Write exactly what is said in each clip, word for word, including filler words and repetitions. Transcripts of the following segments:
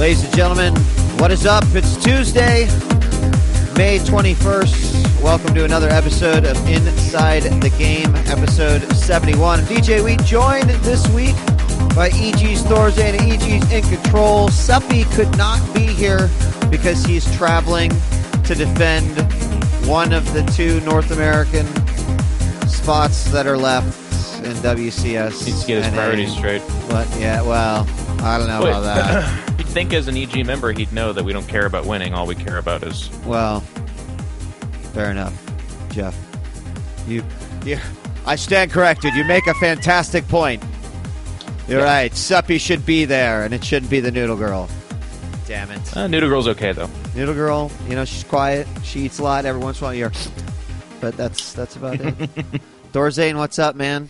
Ladies and gentlemen, what is up? It's Tuesday, May twenty-first. Welcome to another episode of Inside the Game, episode seventy-one. D J Wheat joined this week by E G's Thorzane and E G's In Control. Suppy could not be here because he's traveling to defend one of the two North American spots that are left in W C S. Needs to get his N A. priorities straight. But yeah, well, I don't know Wait, about that. You'd think as an E G member he'd know that we don't care about winning. All we care about is... Well, fair enough, Jeff. You, you, I stand corrected. You make a fantastic point. You're yeah. right. Suppy should be there, and it shouldn't be the Noodle Girl. Damn it. Uh, Noodle Girl's okay, though. Noodle Girl, you know, she's quiet. She eats a lot. Every once in a while, you're... But that's that's about it. Thorzane, what's up, man?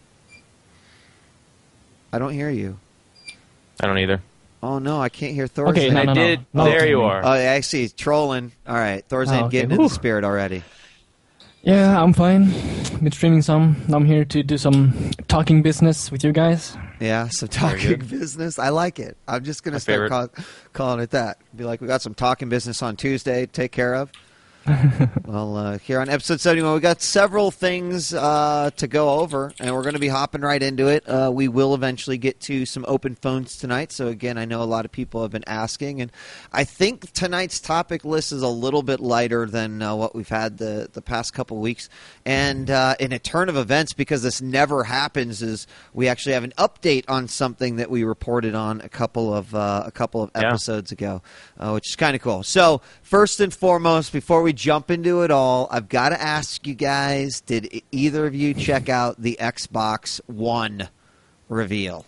I don't hear you. I don't either. Oh, no, I can't hear Thorzane. Okay, no, no, I no. did. No. There you are. Oh, I see. Trolling. All right. Thorzane Oh, okay. getting in Whew. the spirit already. Yeah, I'm fine. Been streaming some. I'm here to do some talking business with you guys. Yeah, some talking business. I like it. I'm just going to start call, calling it that. Be like, we got some talking business on Tuesday to take care of. Well, uh, here on episode seventy-one, we got several things uh, to go over, and we're going to be hopping right into it. Uh, we will eventually get to some open phones tonight. So, again, I know a lot of people have been asking, and I think tonight's topic list is a little bit lighter than uh, what we've had the, the past couple of weeks. And uh, in a turn of events, because this never happens, is we actually have an update on something that we reported on a couple of uh, a couple of Yeah. episodes ago, uh, which is kind of cool. So, first and foremost, before we jump into it all, I've got to ask you guys, did e- either of you check out the Xbox One reveal?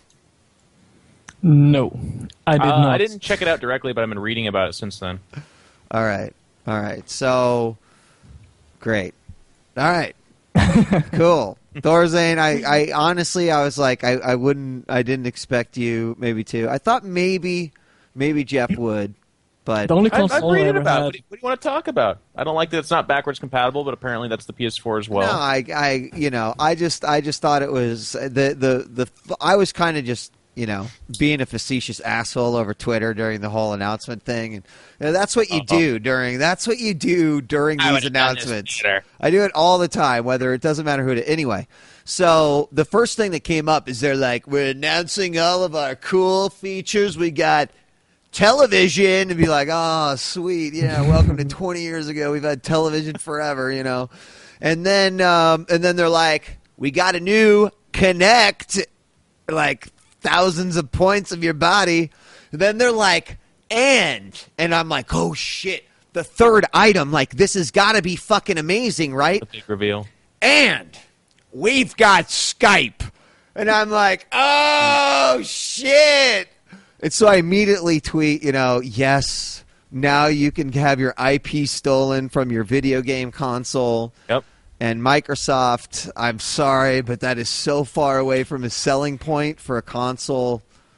No, I did Uh, not. I didn't check it out directly, but I've been reading about it since then. All right. All right. So, great. All right. Cool. Thorzane, I, I honestly, I was like, I, I wouldn't, I didn't expect you maybe to. I thought maybe, maybe Jeff would, but The only I, I've console I read it ever about. had. What do, you, what do you want to talk about? I don't like that it's not backwards compatible, but apparently that's the P S four as well. no, I, I, you know, I just, I just thought it was the, the, the. I was kind of just, you know, being a facetious asshole over Twitter during the whole announcement thing, and you know, that's what you Uh-oh. do during. That's what you do during I these would've done this announcements. later. I do it all the time, whether it doesn't matter who it is. Anyway, so the first thing that came up is they're like, we're announcing all of our cool features. We got television, and be like, oh, sweet, yeah, welcome to twenty years ago. We've had television forever, you know. And then, um, and then they're like, we got a new Kinect, like thousands of points of your body. And then they're like, and, and I'm like, oh shit, the third item, like this has got to be fucking amazing, right? The big reveal. And we've got Skype. And I'm like, oh, shit. And so I immediately tweet, you know, yes, now you can have your I P stolen from your video game console. Yep. And Microsoft, I'm sorry, but that is so far away from a selling point for a console.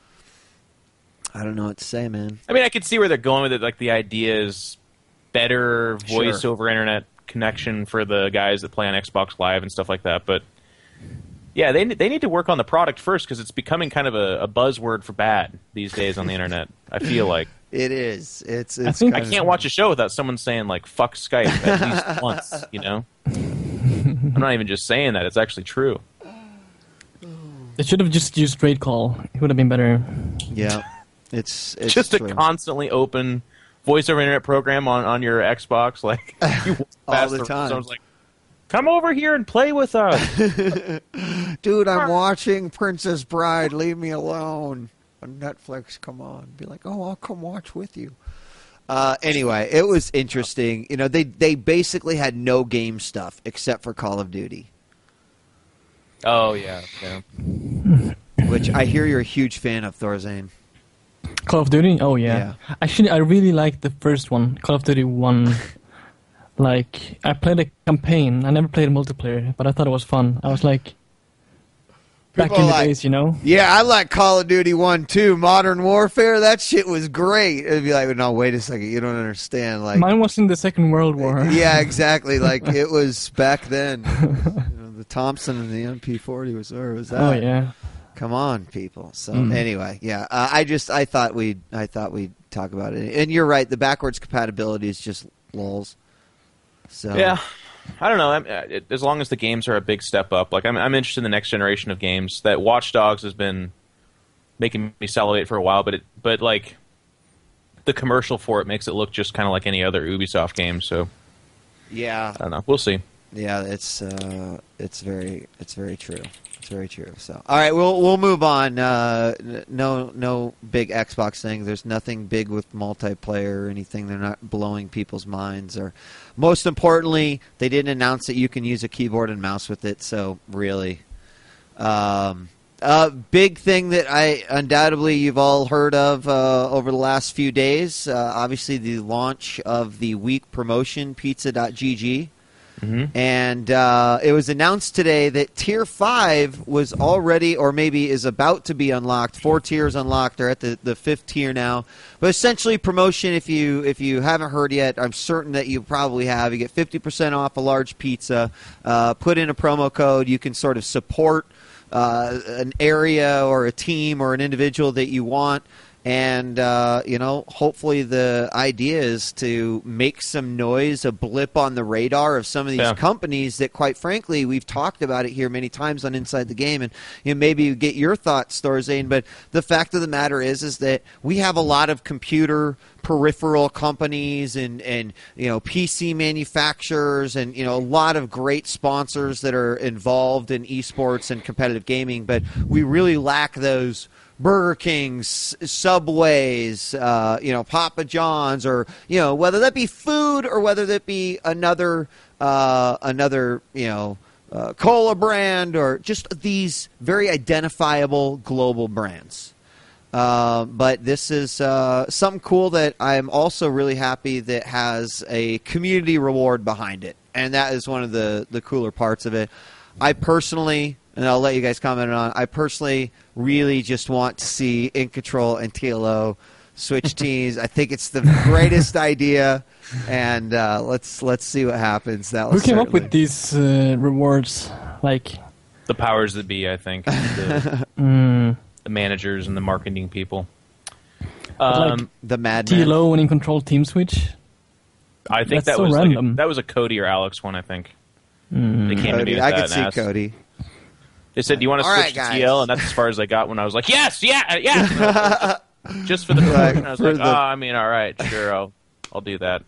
I don't know what to say, man. I mean, I could see where they're going with it. Like, the idea is better Sure. voice over internet connection for the guys that play on Xbox Live and stuff like that. But yeah, they they need to work on the product first because it's becoming kind of a, a buzzword for bad these days on the internet. I feel like It is. It's. I it's think- I kind of- can't watch a show without someone saying like "fuck Skype" at least once. You know, I'm not even just saying that; it's actually true. They should have just used Straight Call. It would have been better. Yeah. It's, it's Just true. a constantly open voice over internet program on, on your Xbox, like you walk All past the time. Someone's like, "Come over here and play with us." Dude, I'm watching Princess Bride. Leave me alone. On Netflix, come on. Be like, oh, I'll come watch with you. Uh, anyway, it was interesting. You know, they, they basically had no game stuff except for Call of Duty, Oh yeah, yeah. which I hear you're a huge fan of, Thorzane. Call of Duty? Oh, yeah. Actually, I really liked the first one, Call of Duty one. Like, I played a campaign. I never played multiplayer, but I thought it was fun. I was like, back People in are the like- days, you know? Yeah, I like Call of Duty one too. Modern Warfare, that shit was great. It'd be like, no, wait a second, you don't understand. Like, Mine was in the Second World War. yeah, exactly. Like it was back then. You know, the Thompson and the M P forty was, or was that? Oh, yeah. Come on, people. So mm. anyway, yeah, uh, I just I thought we I thought we'd talk about it, and you're right. The backwards compatibility is just lulz. So yeah, I don't know. I'm, it, as long as the games are a big step up, like I'm I'm interested in the next generation of games. That Watch Dogs has been making me salivate for a while, but it but like the commercial for it makes it look just kind of like any other Ubisoft game. So yeah, I don't know. We'll see. Yeah, it's uh, it's very it's very true. It's very true. So, all right, we'll we'll move on. Uh, no no big Xbox thing. There's nothing big with multiplayer or anything. They're not blowing people's minds. Or, most importantly, they didn't announce that you can use a keyboard and mouse with it. So, really, um, a big thing that I undoubtedly you've all heard of uh, over the last few days. Uh, obviously, the launch of the week promotion, pizza dot g g. Mm-hmm. And uh, it was announced today that Tier five was already, or maybe is about to be unlocked. Four tiers unlocked. They're at the, the fifth tier now. But essentially, promotion, if you if you haven't heard yet, I'm certain that you probably have. You get fifty percent off a large pizza. Uh, put in a promo code. You can sort of support uh, an area or a team or an individual that you want. And, uh, you know, hopefully the idea is to make some noise, a blip on the radar of some of these yeah. companies that, quite frankly, we've talked about it here many times on Inside the Game. And you know, maybe you get your thoughts, Thorzane, but the fact of the matter is is that we have a lot of computer peripheral companies and, and you know, P C manufacturers and, you know, a lot of great sponsors that are involved in esports and competitive gaming, but we really lack those Burger Kings, Subways, uh, you know, Papa John's, or you know, whether that be food or whether that be another, uh, another, you know, uh, cola brand, or just these very identifiable global brands. Uh, but this is uh, something cool that I'm also really happy that has a community reward behind it, and that is one of the the cooler parts of it. I personally. And I'll let you guys comment on. I personally really just want to see InControl and T L O switch teams. I think it's the greatest idea, and uh, let's let's see what happens. That Who came certainly... up with these uh, rewards? Like the powers that be, I think. The, mm. the managers and the marketing people. Um, like the Mad T L O and InControl team switch. I think That's that so was random. Like a, that was a Cody or Alex one. I think mm. they came Cody, to me with I that could see asked, Cody. They said, "Do you want to All switch right, to T L?" And that's as far as I got when I was like, "Yes, yeah, yeah." Just for the promotion, I was like, the... "Oh, I mean, all right, sure, I'll, I'll do that."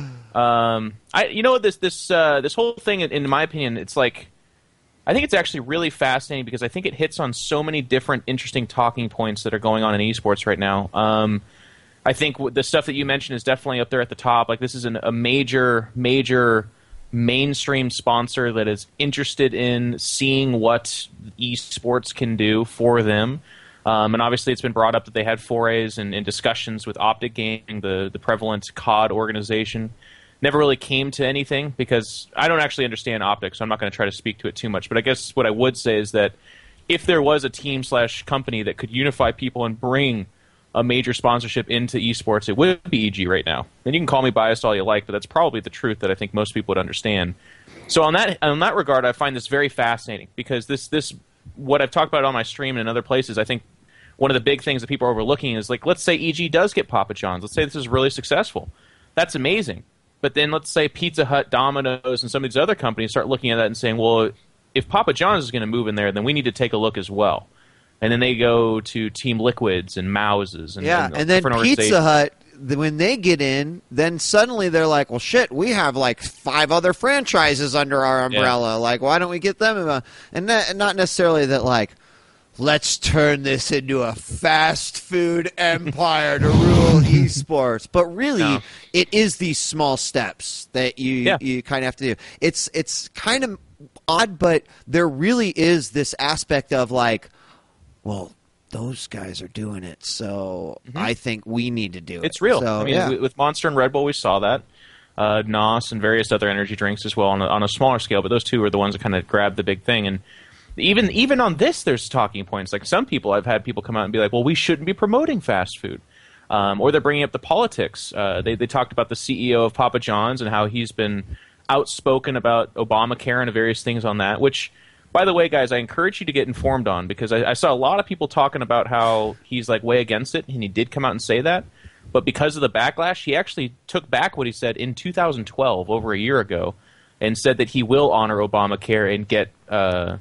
Um, I, you know, this, this, uh, this whole thing, in my opinion, it's like, I think it's actually really fascinating because I think it hits on so many different interesting talking points that are going on in esports right now. Um, I think the stuff that you mentioned is definitely up there at the top. Like, this is an, a major, major. mainstream sponsor that is interested in seeing what esports can do for them. Um, and obviously it's been brought up that they had forays and, and discussions with Optic Gaming, the, the prevalent C O D organization. Never really came to anything because I don't actually understand Optic, so I'm not going to try to speak to it too much. But I guess what I would say is that if there was a team slash company that could unify people and bring a major sponsorship into esports, it would be E G right now. And you can call me biased all you like, but that's probably the truth that I think most people would understand. So on that on that regard, I find this very fascinating because this this what I've talked about on my stream and in other places, I think one of the big things that people are overlooking is, like, let's say E G does get Papa John's. Let's say this is really successful. That's amazing. But then let's say Pizza Hut, Domino's, and some of these other companies start looking at that and saying, well, if Papa John's is going to move in there, then we need to take a look as well. And then they go to Team Liquids and Mouse's. And, yeah, and, and then Pizza Hut, when they get in, then suddenly they're like, well, shit, we have like five other franchises under our umbrella. Yeah. Like, why don't we get them? And not, not necessarily that, like, let's turn this into a fast food empire to rule esports. But really, no. It is these small steps that you yeah. you kind of have to do. It's It's kind of odd, but there really is this aspect of, like, well, those guys are doing it, so mm-hmm. I think we need to do it. It's real. So, I mean, yeah. with Monster and Red Bull, we saw that. Uh, N O S and various other energy drinks as well on a, on a smaller scale, but those two are the ones that kind of grabbed the big thing. And even even on this, there's talking points. Like, some people, I've had people come out and be like, well, we shouldn't be promoting fast food. Um, or they're bringing up the politics. Uh, they, they talked about the C E O of Papa John's and how he's been outspoken about Obamacare and various things on that, which... by the way, guys, I encourage you to get informed on, because I, I saw a lot of people talking about how he's like way against it, and he did come out and say that. But because of the backlash, he actually took back what he said in two thousand twelve, over a year ago, and said that he will honor Obamacare and get uh,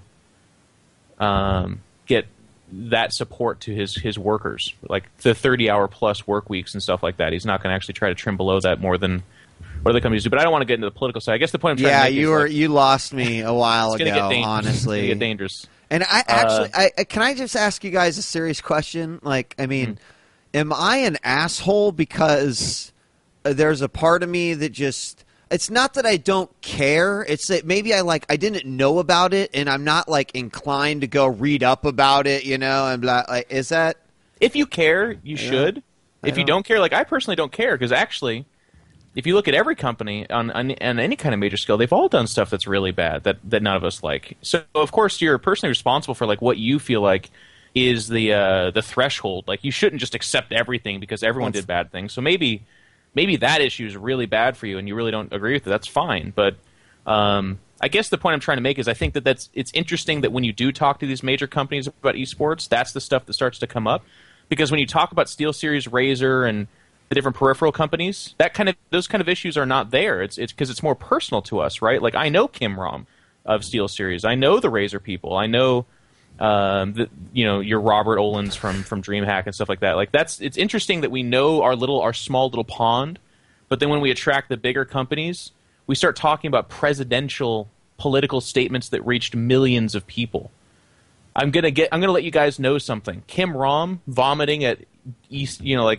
um, get that support to his, his workers, like the thirty-hour plus work weeks and stuff like that. He's not going to actually try to trim below that more than what other companies do. But I don't want to get into the political side. I guess the point I'm trying yeah, to make you is were like, you lost me a while it's ago. Get dangerous. Honestly, it's gonna get dangerous. And I actually, uh, I, can I just ask you guys a serious question? Like, I mean, hmm. am I an asshole because there's a part of me that just, it's not that I don't care. It's that maybe I like, I didn't know about it and I'm not like inclined to go read up about it, you know, and blah, like, is that? If you care, you should. I If you don't- don't care, like I personally don't care, because actually, if you look at every company on, on, on any kind of major scale, they've all done stuff that's really bad that, that none of us like. So, of course, you're personally responsible for like what you feel like is the uh, the threshold. Like, you shouldn't just accept everything because everyone did bad things. So maybe maybe that issue is really bad for you and you really don't agree with it. That's fine. But um, I guess the point I'm trying to make is I think that that's it's interesting that when you do talk to these major companies about esports, that's the stuff that starts to come up. Because when you talk about SteelSeries, Razer, and the different peripheral companies, that kind of those kind of issues are not there. It's it's because it's more personal to us, right? Like, I know Kim Rom of SteelSeries, I know the Razer people, I know um, the, you know your Robert Olins from from DreamHack and stuff like that. Like, that's it's interesting that we know our little our small little pond, but then when we attract the bigger companies, we start talking about presidential political statements that reached millions of people. I'm gonna get I'm gonna let you guys know something. Kim Rom vomiting at East, you know, like.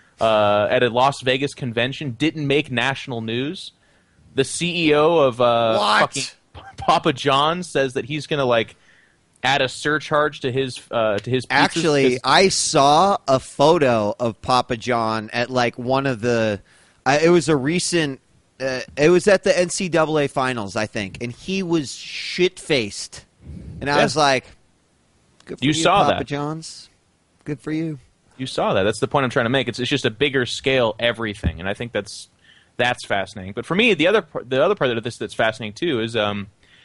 Uh, at a Las Vegas convention didn't make national news. The C E O of uh, fucking Papa John's says that he's going to like add a surcharge to his uh, to his pizzas. Actually, I saw a photo of Papa John at like one of the. Uh, it was a recent. Uh, it was at the N C double A finals, I think, and he was shit faced, and I yeah. was like, "Good for you, you saw Papa that. John's. Good for you." You saw that. That's the point I'm trying to make. It's it's just a bigger scale everything, and I think that's that's fascinating. But for me, the other part, the other part of this that's fascinating too is um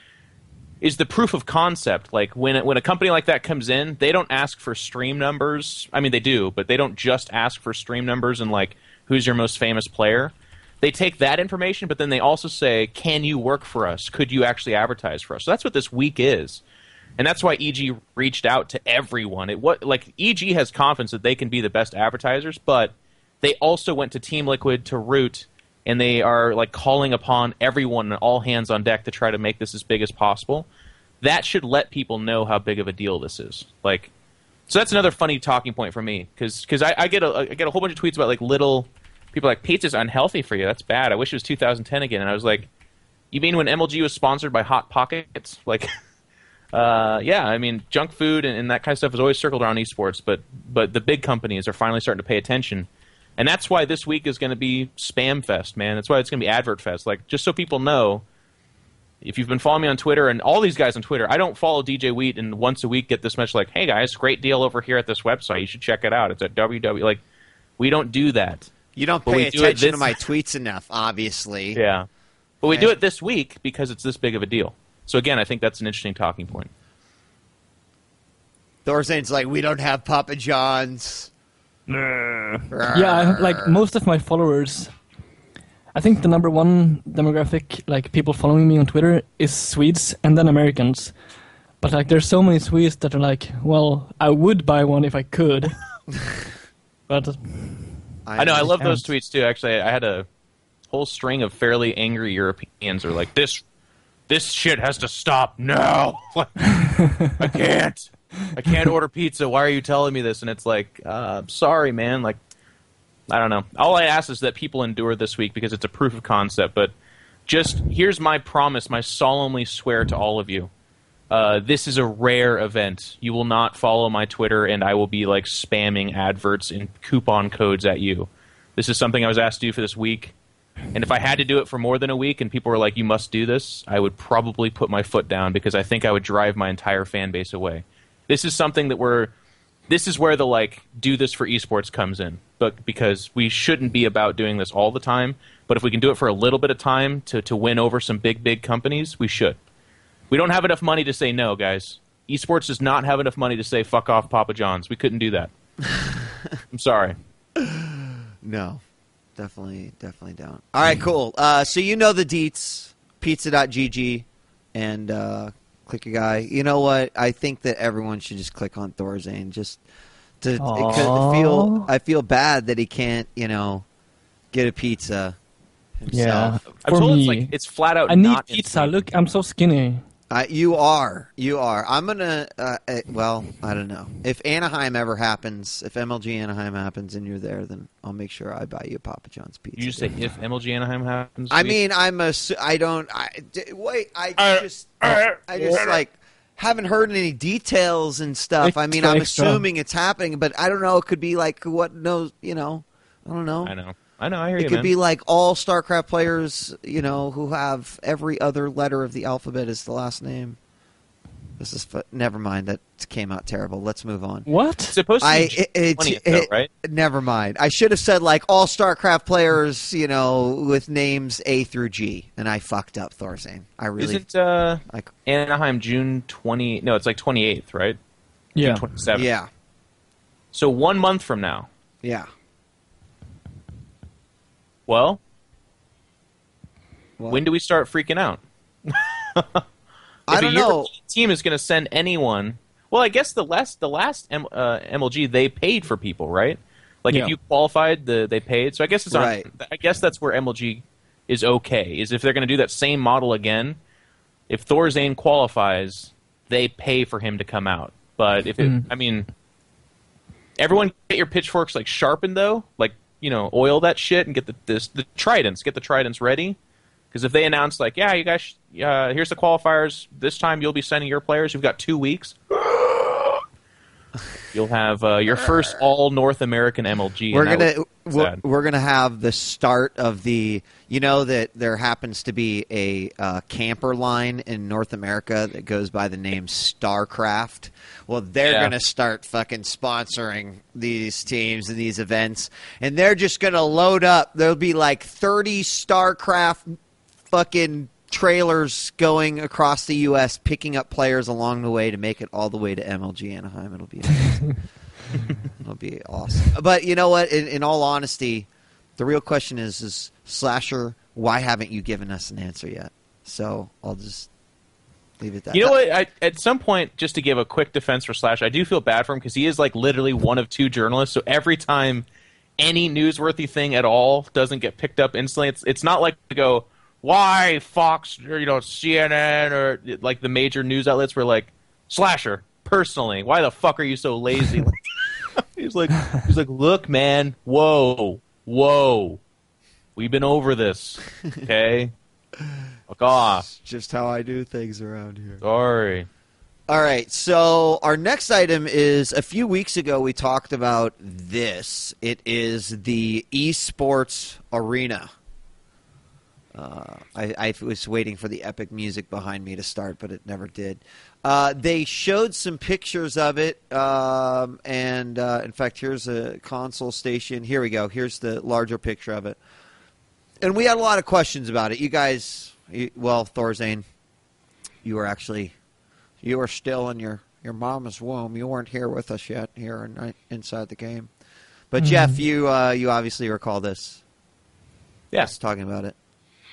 is the proof of concept. Like when when a company like that comes in, they don't ask for stream numbers. I mean, they do, but they don't just ask for stream numbers and like who's your most famous player. They take that information, but then they also say, "Can you work for us? Could you actually advertise for us?" So that's what this week is. And that's why E G reached out to everyone. It what like E G has confidence that they can be the best advertisers, but they also went to Team Liquid, to Root, and they are like calling upon everyone and all hands on deck to try to make this as big as possible. That should let people know how big of a deal this is. Like, so that's another funny talking point for me, because because I, I get a I get a whole bunch of tweets about like little people like pizza's unhealthy for you. That's bad. I wish it was two thousand ten again. And I was like, you mean when M L G was sponsored by Hot Pockets? Like. Uh, yeah, I mean, junk food and, and that kind of stuff is always circled around esports, but but the big companies are finally starting to pay attention, and that's why this week is going to be Spam Fest, man. That's why it's going to be Advert Fest. Like, just so people know, if you've been following me on Twitter and all these guys on Twitter, I don't follow D J Wheat and once a week get this message like, "Hey guys, great deal over here at this website. You should check it out. It's at W W." Like, we don't do that. You don't But pay we do it attention this- to my tweets enough, obviously. Yeah, but we Yeah. do it this week because it's this big of a deal. So again, I think that's an interesting talking point. Thorzane's like, we don't have Papa John's. Yeah, I have, like most of my followers, I think the number one demographic, like people following me on Twitter, is Swedes and then Americans. But like, there's so many Swedes that are like, well, I would buy one if I could. But I, I know, I love can't. those tweets too. Actually, I had a whole string of fairly angry Europeans who are like, "This, this shit has to stop now. Like, I can't." I can't order pizza. Why are you telling me this? And it's like, uh, sorry, man. Like, I don't know. All I ask is that people endure this week because it's a proof of concept. But just here's my promise, my solemnly swear to all of you. Uh, this is a rare event. You will not follow my Twitter, and I will be like spamming adverts and coupon codes at you. This is something I was asked to do for this week. And if I had to do it for more than a week and people were like, you must do this, I would probably put my foot down because I think I would drive my entire fan base away. This is something that we're this is where the like do this for esports comes in. But because we shouldn't be about doing this all the time, but if we can do it for a little bit of time to, to win over some big, big companies, we should. We don't have enough money to say no, guys. Esports does not have enough money to say fuck off Papa John's. We couldn't do that. I'm sorry. No, definitely, definitely don't. All right, cool. Uh, so you know the deets, pizza dot g g, and uh, click a guy. You know what? I think that everyone should just click on Thorzane. Just to feel, I feel bad that he can't, you know, get a pizza himself. Yeah, I'm for told me, it's like it's flat out. I need not pizza. insane. Look, I'm so skinny. Uh, you are. You are. I'm going to, uh, uh, well, I don't know. If Anaheim ever happens, if M L G Anaheim happens and you're there, then I'll make sure I buy you a Papa John's pizza. You just say if M L G Anaheim happens? I mean, I'm a, I don't, I, d- wait, I just, I just like, haven't heard any details and stuff. Extra, I mean, I'm extra. assuming it's happening, but I don't know. It could be like, what knows, you know, I don't know. I know. I know. I hear It you, could man. be like all StarCraft players, you know, who have every other letter of the alphabet as the last name. This is fu- never mind. That came out terrible. Let's move on. What? It's supposed to be I June it, it, twentieth, it, though, right? Never mind. I should have said like all StarCraft players, you know, with names A through G, and I fucked up, Thorzane. I really Isn't uh, like. Anaheim June twentieth? No, it's like twenty-eighth, right? Yeah. June twenty-seventh. Yeah, So one month from now. yeah. Well, Well, when do we start freaking out? I If don't a know. European team is going to send anyone, well, I guess the last the last M, uh, M L G they paid for people, right? Like Yeah. if you qualified, the they paid. So I guess it's on, Right. I guess that's where M L G is okay. Is if they're going to do that same model again. If Thorzane qualifies, they pay for him to come out. But if it, Mm. I mean, everyone get your pitchforks like sharpened though, like you know, oil that shit and get the this, the tridents, get the tridents ready. Because if they announce, like, yeah, you guys, uh, here's the qualifiers, this time you'll be sending your players, you've got two weeks, you'll have uh, your first all North American M L G. We're and that gonna was we're, sad. we're gonna have the start of the. You know that there happens to be a uh, camper line in North America that goes by the name StarCraft. Well, they're Yeah. gonna start fucking sponsoring these teams and these events, and they're just gonna load up. There'll be like thirty StarCraft fucking trailers going across the U S picking up players along the way to make it all the way to M L G Anaheim. It'll be amazing. It'll be awesome. But you know what? In, in all honesty, the real question is, is Slasher, why haven't you given us an answer yet? So I'll just leave it at that. You know what? I, at some point, just to give a quick defense for Slash, I do feel bad for him because he is like literally one of two journalists. So every time any newsworthy thing at all doesn't get picked up instantly, it's it's not like to go, why Fox or you know C N N or like the major news outlets were like, Slasher personally, why the fuck are you so lazy? he's like he's like, look, man, whoa, whoa, we've been over this, okay? Fuck off. It's just how I do things around here. Sorry. All right, so our next item is a few weeks ago we talked about this. It is the esports arena. Uh, I, I was waiting for the epic music behind me to start, but it never did. Uh, they showed some pictures of it, um, and uh, in fact, here's a console station. Here we go. Here's the larger picture of it. And we had a lot of questions about it. You guys, you, well, Thorzane, you were actually, you were still in your, your mama's womb. You weren't here with us yet here in, inside the game. But Mm-hmm. Jeff, you uh, you obviously recall this. Yeah. Us talking about it.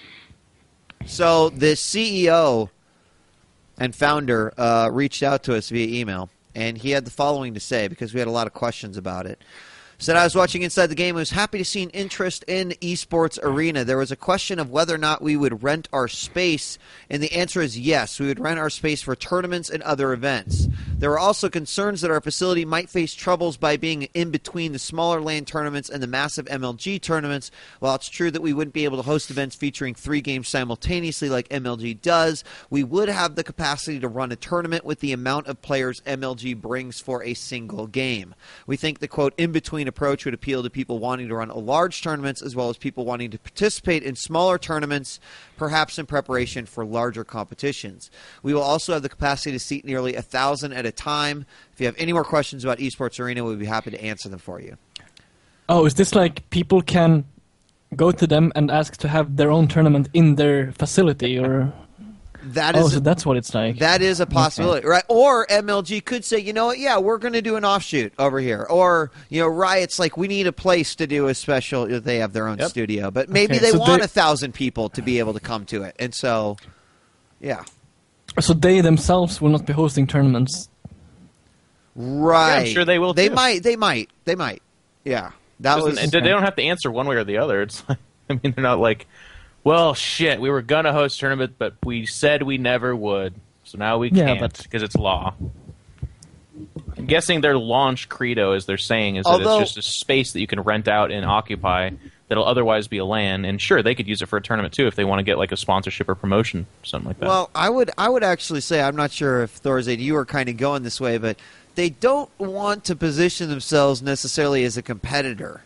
So the C E O and founder uh, reached out to us via email, and he had the following to say because we had a lot of questions about it. Said, I was watching Inside the Game. I was happy to see an interest in esports arena. There was a question of whether or not we would rent our space, and the answer is yes. We would rent our space for tournaments and other events. There were also concerns that our facility might face troubles by being in between the smaller LAN tournaments and the massive M L G tournaments. While it's true that we wouldn't be able to host events featuring three games simultaneously like M L G does, we would have the capacity to run a tournament with the amount of players M L G brings for a single game. We think the, quote, in-between approach would appeal to people wanting to run large tournaments as well as people wanting to participate in smaller tournaments, perhaps in preparation for larger competitions. We will also have the capacity to seat nearly a thousand at a time. If you have any more questions about Esports Arena, we'd be happy to answer them for you. Oh, is this like people can go to them and ask to have their own tournament in their facility, or? That is, oh, so that's what it's like. That is a possibility, okay. right? Or M L G could say, you know what, yeah, we're going to do an offshoot over here. Or, you know, Riot's like, we need a place to do a special, they have their own yep. studio. But maybe okay, they so want they, a thousand people to be able to come to it. And so, yeah. So they themselves will not be hosting tournaments? Right. Yeah, I'm sure they will, They too. might, they might, they might. Yeah. That was, They don't have to answer one way or the other. It's like, I mean, they're not like, well, shit, we were going to host a tournament, but we said we never would. So now we yeah, can't because it's law. I'm guessing their launch credo, as they're saying, is Although, that it's just a space that you can rent out and occupy that'll otherwise be a LAN. And sure, they could use it for a tournament, too, if they want to get like a sponsorship or promotion, something like that. Well, I would, I would actually say, I'm not sure if Thorzade, you were kind of going this way, but they don't want to position themselves necessarily as a competitor.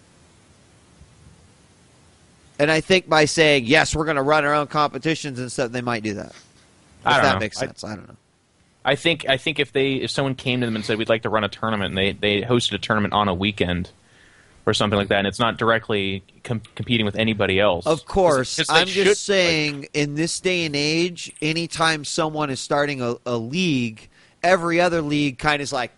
And I think by saying, yes, we're going to run our own competitions and stuff, they might do that. If I don't that know. makes sense. I, I don't know. I think I think if they if someone came to them and said, we'd like to run a tournament, and they, they hosted a tournament on a weekend or something like that, and it's not directly com- competing with anybody else. Of course. Cause, cause I'm should, just saying, like, in this day and age, anytime someone is starting a, a league, every other league kind of is like,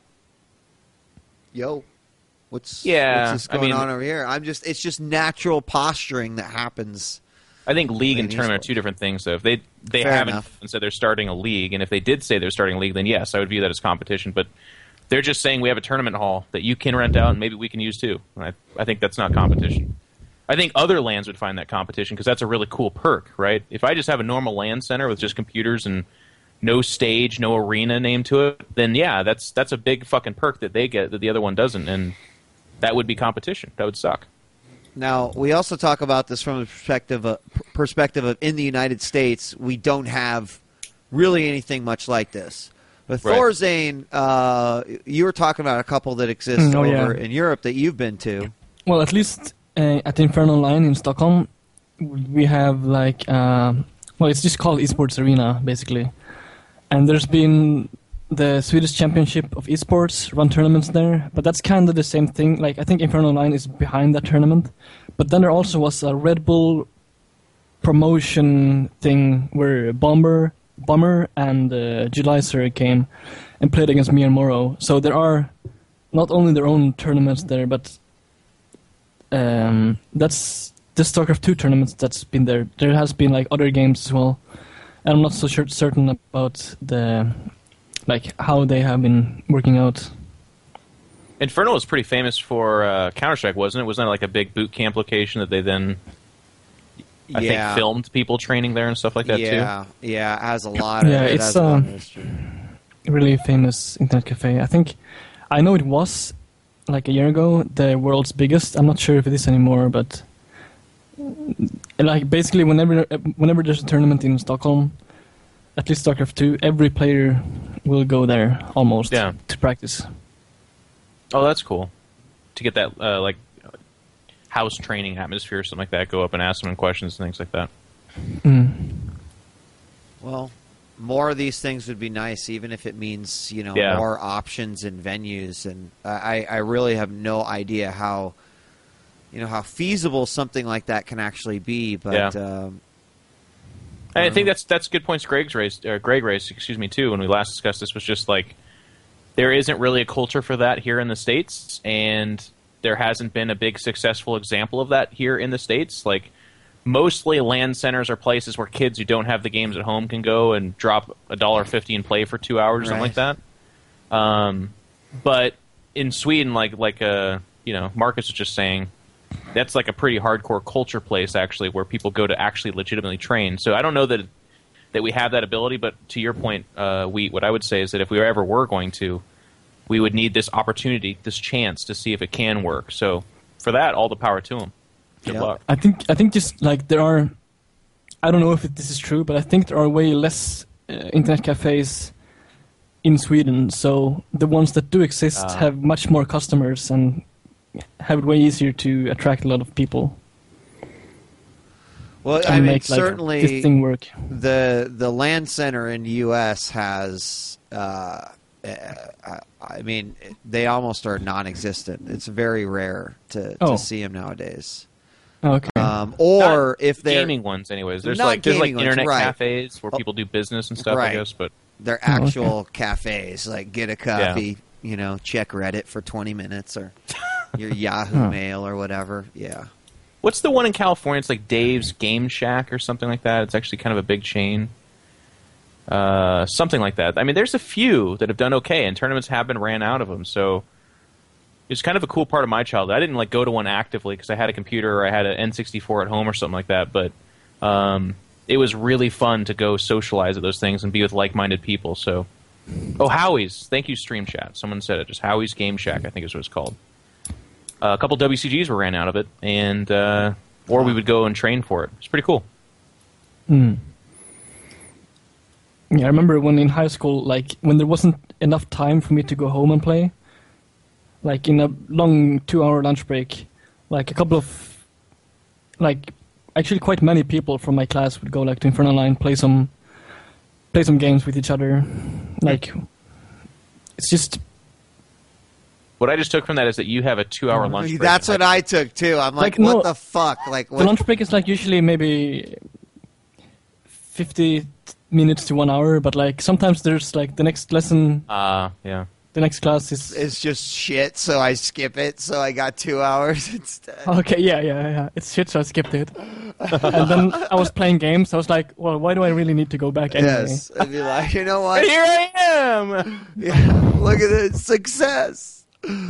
yo. What's, yeah, what's this going I mean, on over here? I'm just it's just natural posturing that happens. I think league and tournament are two different things, though. If they they Fair haven't enough. said they're starting a league, and if they did say they're starting a league, then yes, I would view that as competition. But they're just saying we have a tournament hall that you can rent out and maybe we can use too. And I, I think that's not competition. I think other LANs would find that competition because that's a really cool perk, right? If I just have a normal LAN center with just computers and no stage, no arena name to it, then yeah, that's that's a big fucking perk that they get that the other one doesn't, and that would be competition. That would suck. Now, we also talk about this from the perspective of, perspective of in the United States, we don't have really anything much like this. But right. Thorzane, uh, you were talking about a couple that exist mm, oh, over yeah. in Europe that you've been to. Well, at least uh, at Inferno Online in Stockholm, we have like, uh, well, it's just called Esports Arena, basically. And there's been the Swedish Championship of Esports run tournaments there, but that's kind of the same thing. Like, I think Inferno Online is behind that tournament. But then there also was a Red Bull promotion thing where Bomber, Bomber and uh, Julizer came and played against me and Morrow. So there are not only their own tournaments there, but um, that's the StarCraft two tournaments that's been there. There has been like other games as well. And I'm not so sure, certain about the like how they have been working out. Inferno was pretty famous for uh, Counter-Strike, wasn't it? Wasn't that like a big boot camp location that they then, I yeah. think, filmed people training there and stuff like that yeah. too? Yeah, yeah, it has a lot of yeah, it it's has a lot uh, of history. really famous internet cafe. I think, I know it was like a year ago the world's biggest. I'm not sure if it is anymore, but like basically whenever whenever there's a tournament in Stockholm, at least StarCraft two, every player will go there almost yeah. to practice. Oh, that's cool. To get that uh, like house training atmosphere or something like that, go up and ask them questions and things like that. Mm. Well, more of these things would be nice, even if it means, you know, yeah. more options and venues. And I, I really have no idea how, you know, how feasible something like that can actually be. But yeah. um, I, I think that's that's good points. Greg's raised, or Greg raised, excuse me, too. When we last discussed this, was just like there isn't really a culture for that here in the States, and there hasn't been a big successful example of that here in the States. Like, mostly LAN centers are places where kids who don't have the games at home can go and drop a dollar fifty and play for two hours, or something like that. Um, but in Sweden, like like uh, you know, Marcus was just saying, that's like a pretty hardcore culture place actually, where people go to actually legitimately train. So I don't know that that we have that ability, but to your point, uh, Wheat, what I would say is that if we ever were going to, we would need this opportunity, this chance to see if it can work. So for that, all the power to them. Good yep. luck. I think I think just like there are, I don't know if it, this is true, but I think there are way less uh, internet cafes in Sweden. So the ones that do exist uh, have much more customers and have it way easier to attract a lot of people. Well, and I mean, make, like, certainly this thing work. the the LAN center in the U S has. Uh, uh, I mean, they almost are non-existent. It's very rare to, oh. to see them nowadays. Okay. Um, or not if they're gaming ones, anyways. There's not like there's like gaming ones, internet right. cafes where people do business and stuff, Right. I guess. But they're Oh, okay. actual cafes, like get a coffee, you know, check Reddit for twenty minutes or your Yahoo Huh. Mail or whatever. Yeah. what's the one in California? It's like Dave's Game Shack or something like that. It's actually kind of a big chain. Uh, something like that. I mean, there's a few that have done okay, and tournaments have been ran out of them. So it's kind of a cool part of my childhood. I didn't like go to one actively because I had a computer or I had an N sixty-four at home or something like that. But um, it was really fun to go socialize at those things and be with like-minded people. So, oh, Howie's. Thank you, Stream Chat. Someone said it. Just Howie's Game Shack, I think is what it's called. Uh, a couple W C Gs were ran out of it, and uh, or we would go and train for it. It's pretty cool. Hmm. Yeah, I remember when in high school, like when there wasn't enough time for me to go home and play, like in a long two-hour lunch break, like a couple of, like actually quite many people from my class would go like to Inferno Line, play some, play some games with each other. Like, it's just. What I just took from that is that you have a two-hour lunch break. That's what I took too. I'm like, Like, what no, the fuck? Like, what? The lunch break is like usually maybe fifty minutes to one hour, but like sometimes there's like the next lesson, Uh, yeah. the next class is. It's just shit, so I skip it. So I got two hours instead. Okay, yeah, yeah, yeah. It's shit, so I skipped it. And then I was playing games. I was like, well, why do I really need to go back anyway? Yes, I'd be like, you know what? Here I am! Yeah, look at it, success.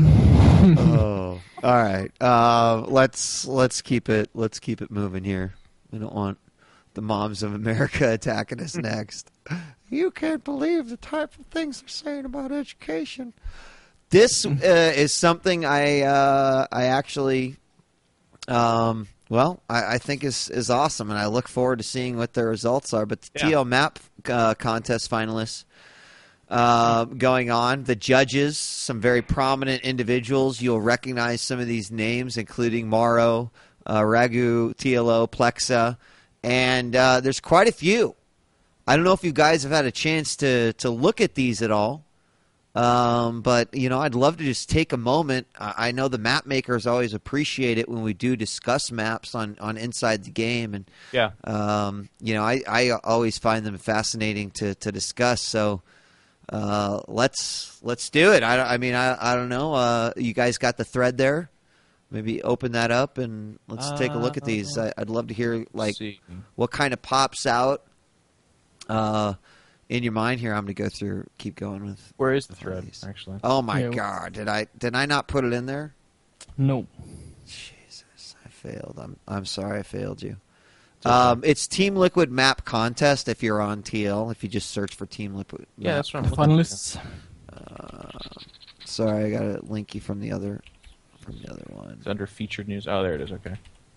Oh, all right. Uh, let's let's keep it let's keep it moving here. We don't want the moms of America attacking us next. You can't believe the type of things they're saying about education. This uh, is something I uh, I actually, um, well, I, I think is is awesome, and I look forward to seeing what their results are. But the Yeah. T L Map uh, contest finalists uh, going on, the judges, some very prominent individuals. You'll recognize some of these names, including Morrow, uh, Ragu, T L O, Plexa, and uh, there's quite a few. I don't know if you guys have had a chance to, to look at these at all, um, but you know, I'd love to just take a moment. I, I know the map makers always appreciate it when we do discuss maps on, on Inside the Game, and Yeah. um, you know, I, I always find them fascinating to, to discuss. So uh, let's let's do it. I, I mean, I I don't know. Uh, you guys got the thread there? Maybe open that up and let's take a look at these. I, I'd love to hear like see. what kind of pops out uh, in your mind here. I'm going to go through, keep going with. Where is the thread, these. actually? Oh my Yeah. God! Did I did I not put it in there? No. Jesus, I failed. I'm I'm sorry, I failed you. Um, it's Team Liquid Map Contest. If you're on T L, if you just search for Team Liquid. Yeah, Map. that's what The I'm looking at. finalists. Uh, sorry, I got to link you from the other from the other one. It's under featured news. Oh, there it is. Okay.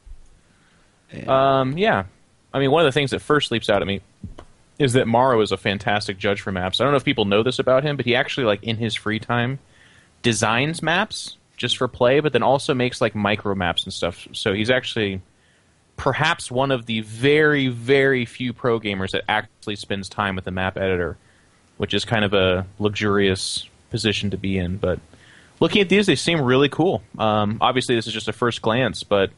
And- Um, yeah. I mean, one of the things that first leaps out at me is that Morrow is a fantastic judge for maps. I don't know if people know this about him, but he actually, like, in his free time, designs maps just for play, but then also makes, like, micro maps and stuff. So he's actually perhaps one of the very, very few pro gamers that actually spends time with the map editor, which is kind of a luxurious position to be in. But looking at these, they seem really cool. Um, obviously, this is just a first glance, but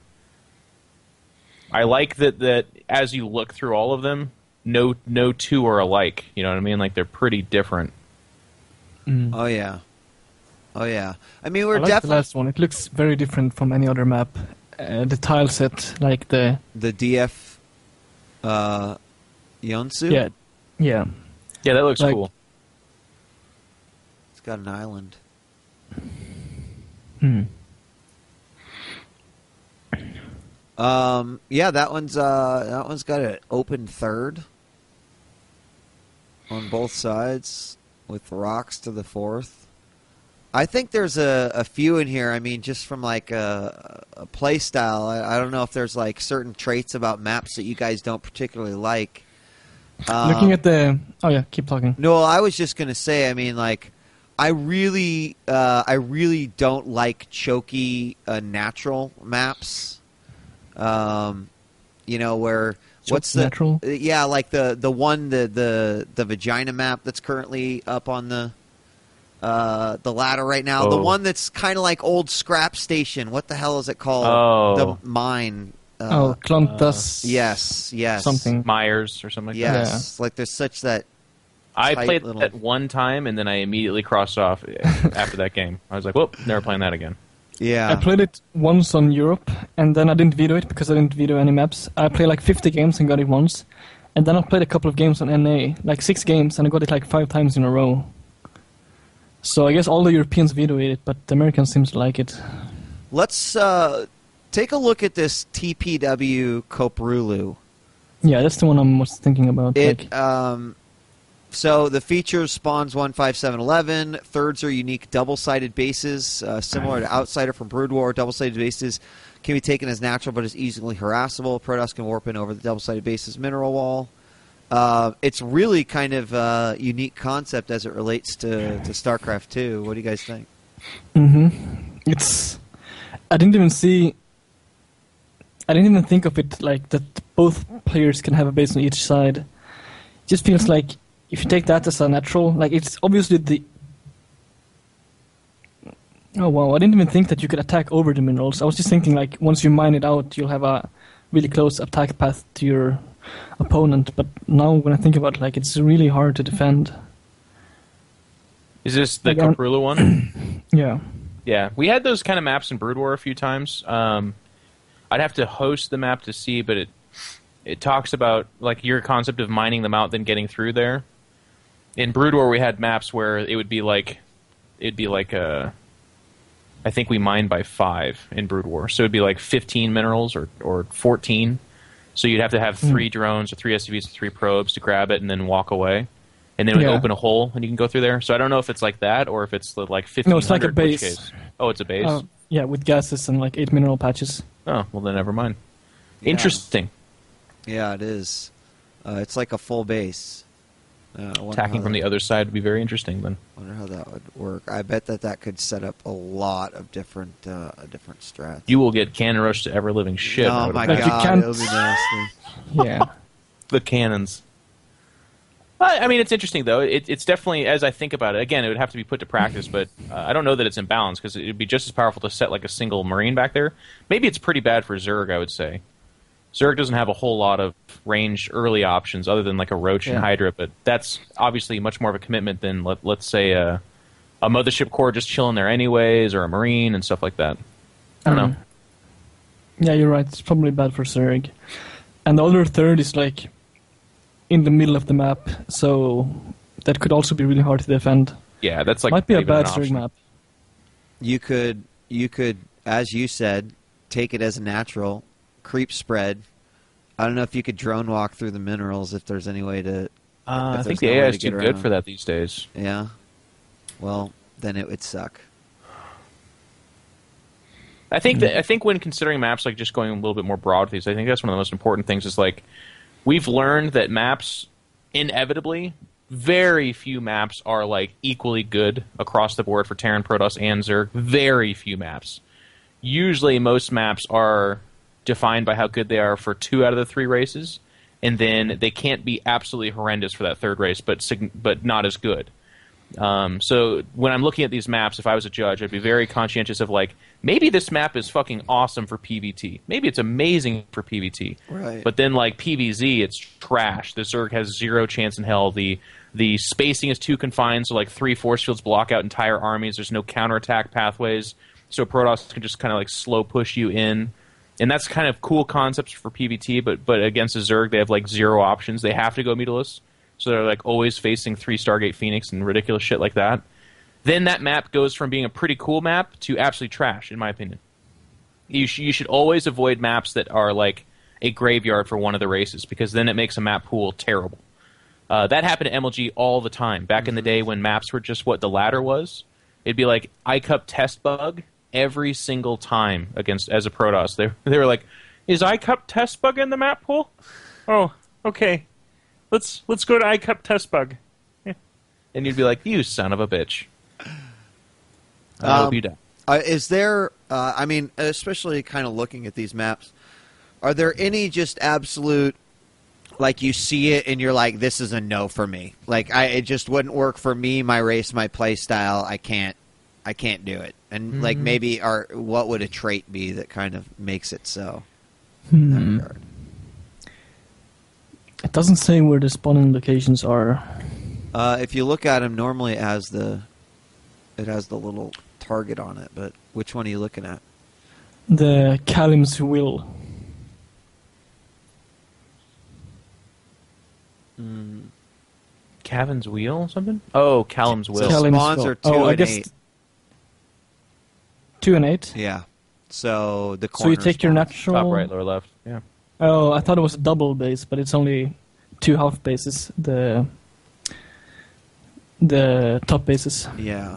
I like that, that as you look through all of them, no no two are alike. You know what I mean? Like, they're pretty different. Mm. Oh yeah, oh yeah. I mean, we're I like the definitely last one. It looks very different from any other map. Uh, the tile set, like the the D F uh, Yonsu. yeah, yeah. Yeah, that looks Like- cool. It's got an island. Hmm. Um, yeah, that one's uh, that one's got an open third on both sides with rocks to the fourth. I think there's a, a few in here. I mean, just from like a, a play style. I, I don't know if there's like certain traits about maps that you guys don't particularly like. Um, Looking at the oh yeah, keep talking. No, I was just gonna say. I mean, like, I really, uh, I really don't like choky uh, natural maps. Um, you know where what's the Natural? uh, yeah, like the the one the the the vagina map that's currently up on the uh, the ladder right now. The Oh. one that's kind of like old scrap station. What the hell is it called? Oh. The mine. Uh, oh, Klontas. Uh, yes, yes. Something. Myers or something like yes. that. Yes, yeah. Like there's such that. I played little... that one time, and then I immediately crossed off after that game. I was like, whoop, never playing that again. Yeah. I played it once on Europe, and then I didn't veto it because I didn't veto any maps. I played like fifty games and got it once. And then I played a couple of games on N A, like six games, and I got it like five times in a row. So I guess all the Europeans vetoed it, but the Americans seem to like it. Let's uh, take a look at this T P W Koprulu. Yeah, that's the one I was thinking about. It, like. um, so the features spawns one five seven eleven. Thirds are unique double-sided bases, uh, similar to Outsider from Brood War. Double-sided bases can be taken as natural, but is easily harassable. Protoss can warp in over the double-sided bases mineral wall. Uh, it's really kind of a unique concept as it relates to, to StarCraft two. What do you guys think? Mm-hmm. It's. I didn't even see. I didn't even think of it like that. Both players can have a base on each side. It just feels like if you take that as a natural, like it's obviously the. Oh wow! I didn't even think that you could attack over the minerals. I was just thinking like once you mine it out, you'll have a really close attack path to your opponent. But now when I think about it, like it's really hard to defend. Is this the Koprulu one? Yeah. Yeah, we had those kind of maps in Brood War a few times. Um, I'd have to host the map to see, but it it talks about like your concept of mining them out, then getting through there. In Brood War, we had maps where it would be like it'd be like a. I think we mined by five in Brood War, so it'd be like fifteen minerals or or fourteen. So you'd have to have three mm. drones or three S U Vs or three probes to grab it and then walk away. And then it would yeah. open a hole and you can go through there. So I don't know if it's like that or if it's like fifteen hundred. No, it's like a base. Case. Oh, it's a base? Uh, yeah, with gases and like eight mineral patches. Oh, well then never mind. Yeah. Interesting. Yeah, it is. Uh, it's like a full base. Uh, Attacking from that, the other side would be very interesting then. I wonder how that would work. I bet that that could set up a lot of different uh, different strats. You will get cannon rush to ever living shit. Oh my like god, it'll be nasty. Yeah. The cannons. I mean, it's interesting, though. It, it's definitely, as I think about it, again, it would have to be put to practice, but uh, I don't know that it's in balance, because it would be just as powerful to set like a single Marine back there. Maybe it's pretty bad for Zerg, I would say. Zerg doesn't have a whole lot of ranged early options other than like a Roach yeah. and Hydra, but that's obviously much more of a commitment than, let, let's say, a, a Mothership Core just chilling there anyways, or a Marine and stuff like that. I don't mm. know. Yeah, you're right. It's probably bad for Zerg. And the other third is like in the middle of the map, so that could also be really hard to defend. Yeah, that's like might be a bad Zerg map. You could, you could, as you said, take it as a natural creep spread. I don't know if you could drone walk through the minerals if there's any way to. Uh, I think the A I is too good for that these days. Yeah. Well, then it would suck. I think that I think when considering maps, like just going a little bit more broad with these, I think that's one of the most important things. Is like we've learned that maps, inevitably, very few maps are like equally good across the board for Terran, Protoss, and Zerg. Very few maps. Usually, most maps are defined by how good they are for two out of the three races, and then they can't be absolutely horrendous for that third race, but but not as good. Um, so when I'm looking at these maps, if I was a judge, I'd be very conscientious of like, maybe this map is fucking awesome for P V T. Maybe it's amazing for P V T. Right. But then like P V Z, it's trash. The Zerg has zero chance in hell. The the spacing is too confined, so like three force fields block out entire armies. There's no counterattack pathways, so Protoss can just kind of like slow push you in. And that's kind of cool concepts for P V T, but but against a Zerg, they have like zero options. They have to go Mutalist. So they're like always facing three Stargate Phoenix and ridiculous shit like that. Then that map goes from being a pretty cool map to absolutely trash, in my opinion. You, sh- you should always avoid maps that are like a graveyard for one of the races, because then it makes a map pool terrible. Uh, that happened to M L G all the time. Back mm-hmm. in the day when maps were just what the ladder was, it'd be like iCup test bug every single time against as a Protoss. They they were like, is iCup test bug in the map pool? Oh, okay. Let's let's go to iCup test bug. Yeah. And you'd be like, you son of a bitch. I um, hope you die. Uh, is there, uh, I mean, especially kind of looking at these maps, are there any just absolute, like you see it and you're like, this is a no for me. Like, I it just wouldn't work for me, my race, my play style. I can't, I can't do it. And, mm-hmm. like, maybe, our, what would a trait be that kind of makes it so? Hmm. It doesn't say where the spawning locations are. Uh, if you look at them, normally it has the it has the little target on it. But which one are you looking at? The Callum's Will. Mm. Cavan's Wheel, something? Oh, Callum's Will. Callum's Spawns are two oh, and I guess eight. Two and eight. Yeah. So the So you corner take your spawns. natural. Top right, lower left. Yeah. Oh, I thought it was a double base, but it's only two half bases. The the top bases. Yeah.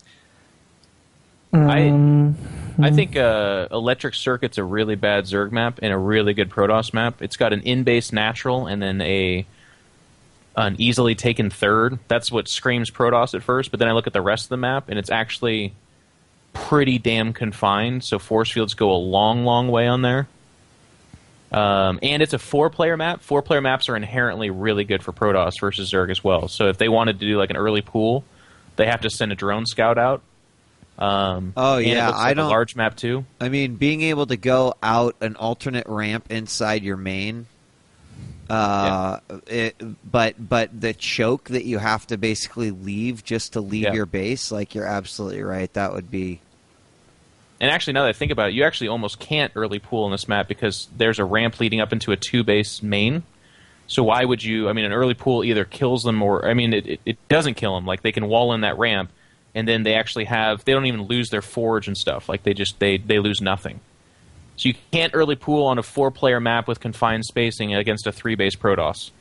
Um, I think uh, Electric Circuit's a really bad Zerg map and a really good Protoss map. It's got an in-base natural and then a an easily taken third. That's what screams Protoss at first, but then I look at the rest of the map and it's actually pretty damn confined, so force fields go a long, long way on there. Um, and it's a four-player map. Four-player maps are inherently really good for Protoss versus Zerg as well. So if they wanted to do like an early pool, they have to send a drone scout out. Um, oh and yeah, it looks like I don't. A large map too. I mean, being able to go out an alternate ramp inside your main. Uh, yeah. it, but but the choke that you have to basically leave just to leave yeah. your base, like you're absolutely right. That would be. And actually, now that I think about it, you actually almost can't early pool in this map because there's a ramp leading up into a two-base main. So why would you... I mean, an early pool either kills them or... I mean, it, it, it doesn't kill them. Like, they can wall in that ramp, and then they actually have... They don't even lose their forge and stuff. Like, they just... They, they lose nothing. So you can't early pool on a four-player map with confined spacing against a three-base Protoss.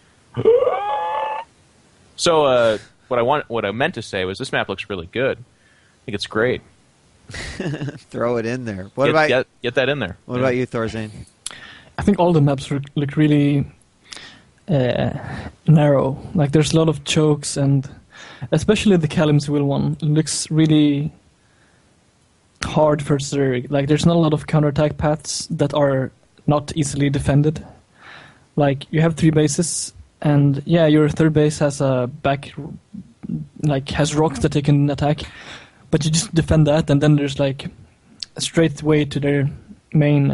So, uh, what I want, what I meant to say was this map looks really good. I think it's great. Throw it in there. What get, about get, get that in there? What yeah. about you, Thorzane? I think all the maps look really uh, narrow. Like there's a lot of chokes, and especially the Callum's Will one looks really hard for Zerg. Like there's not a lot of counterattack paths that are not easily defended. Like you have three bases, and yeah, your third base has a back, like has rocks that they can attack. But you just defend that, and then there's like a straight way to their main.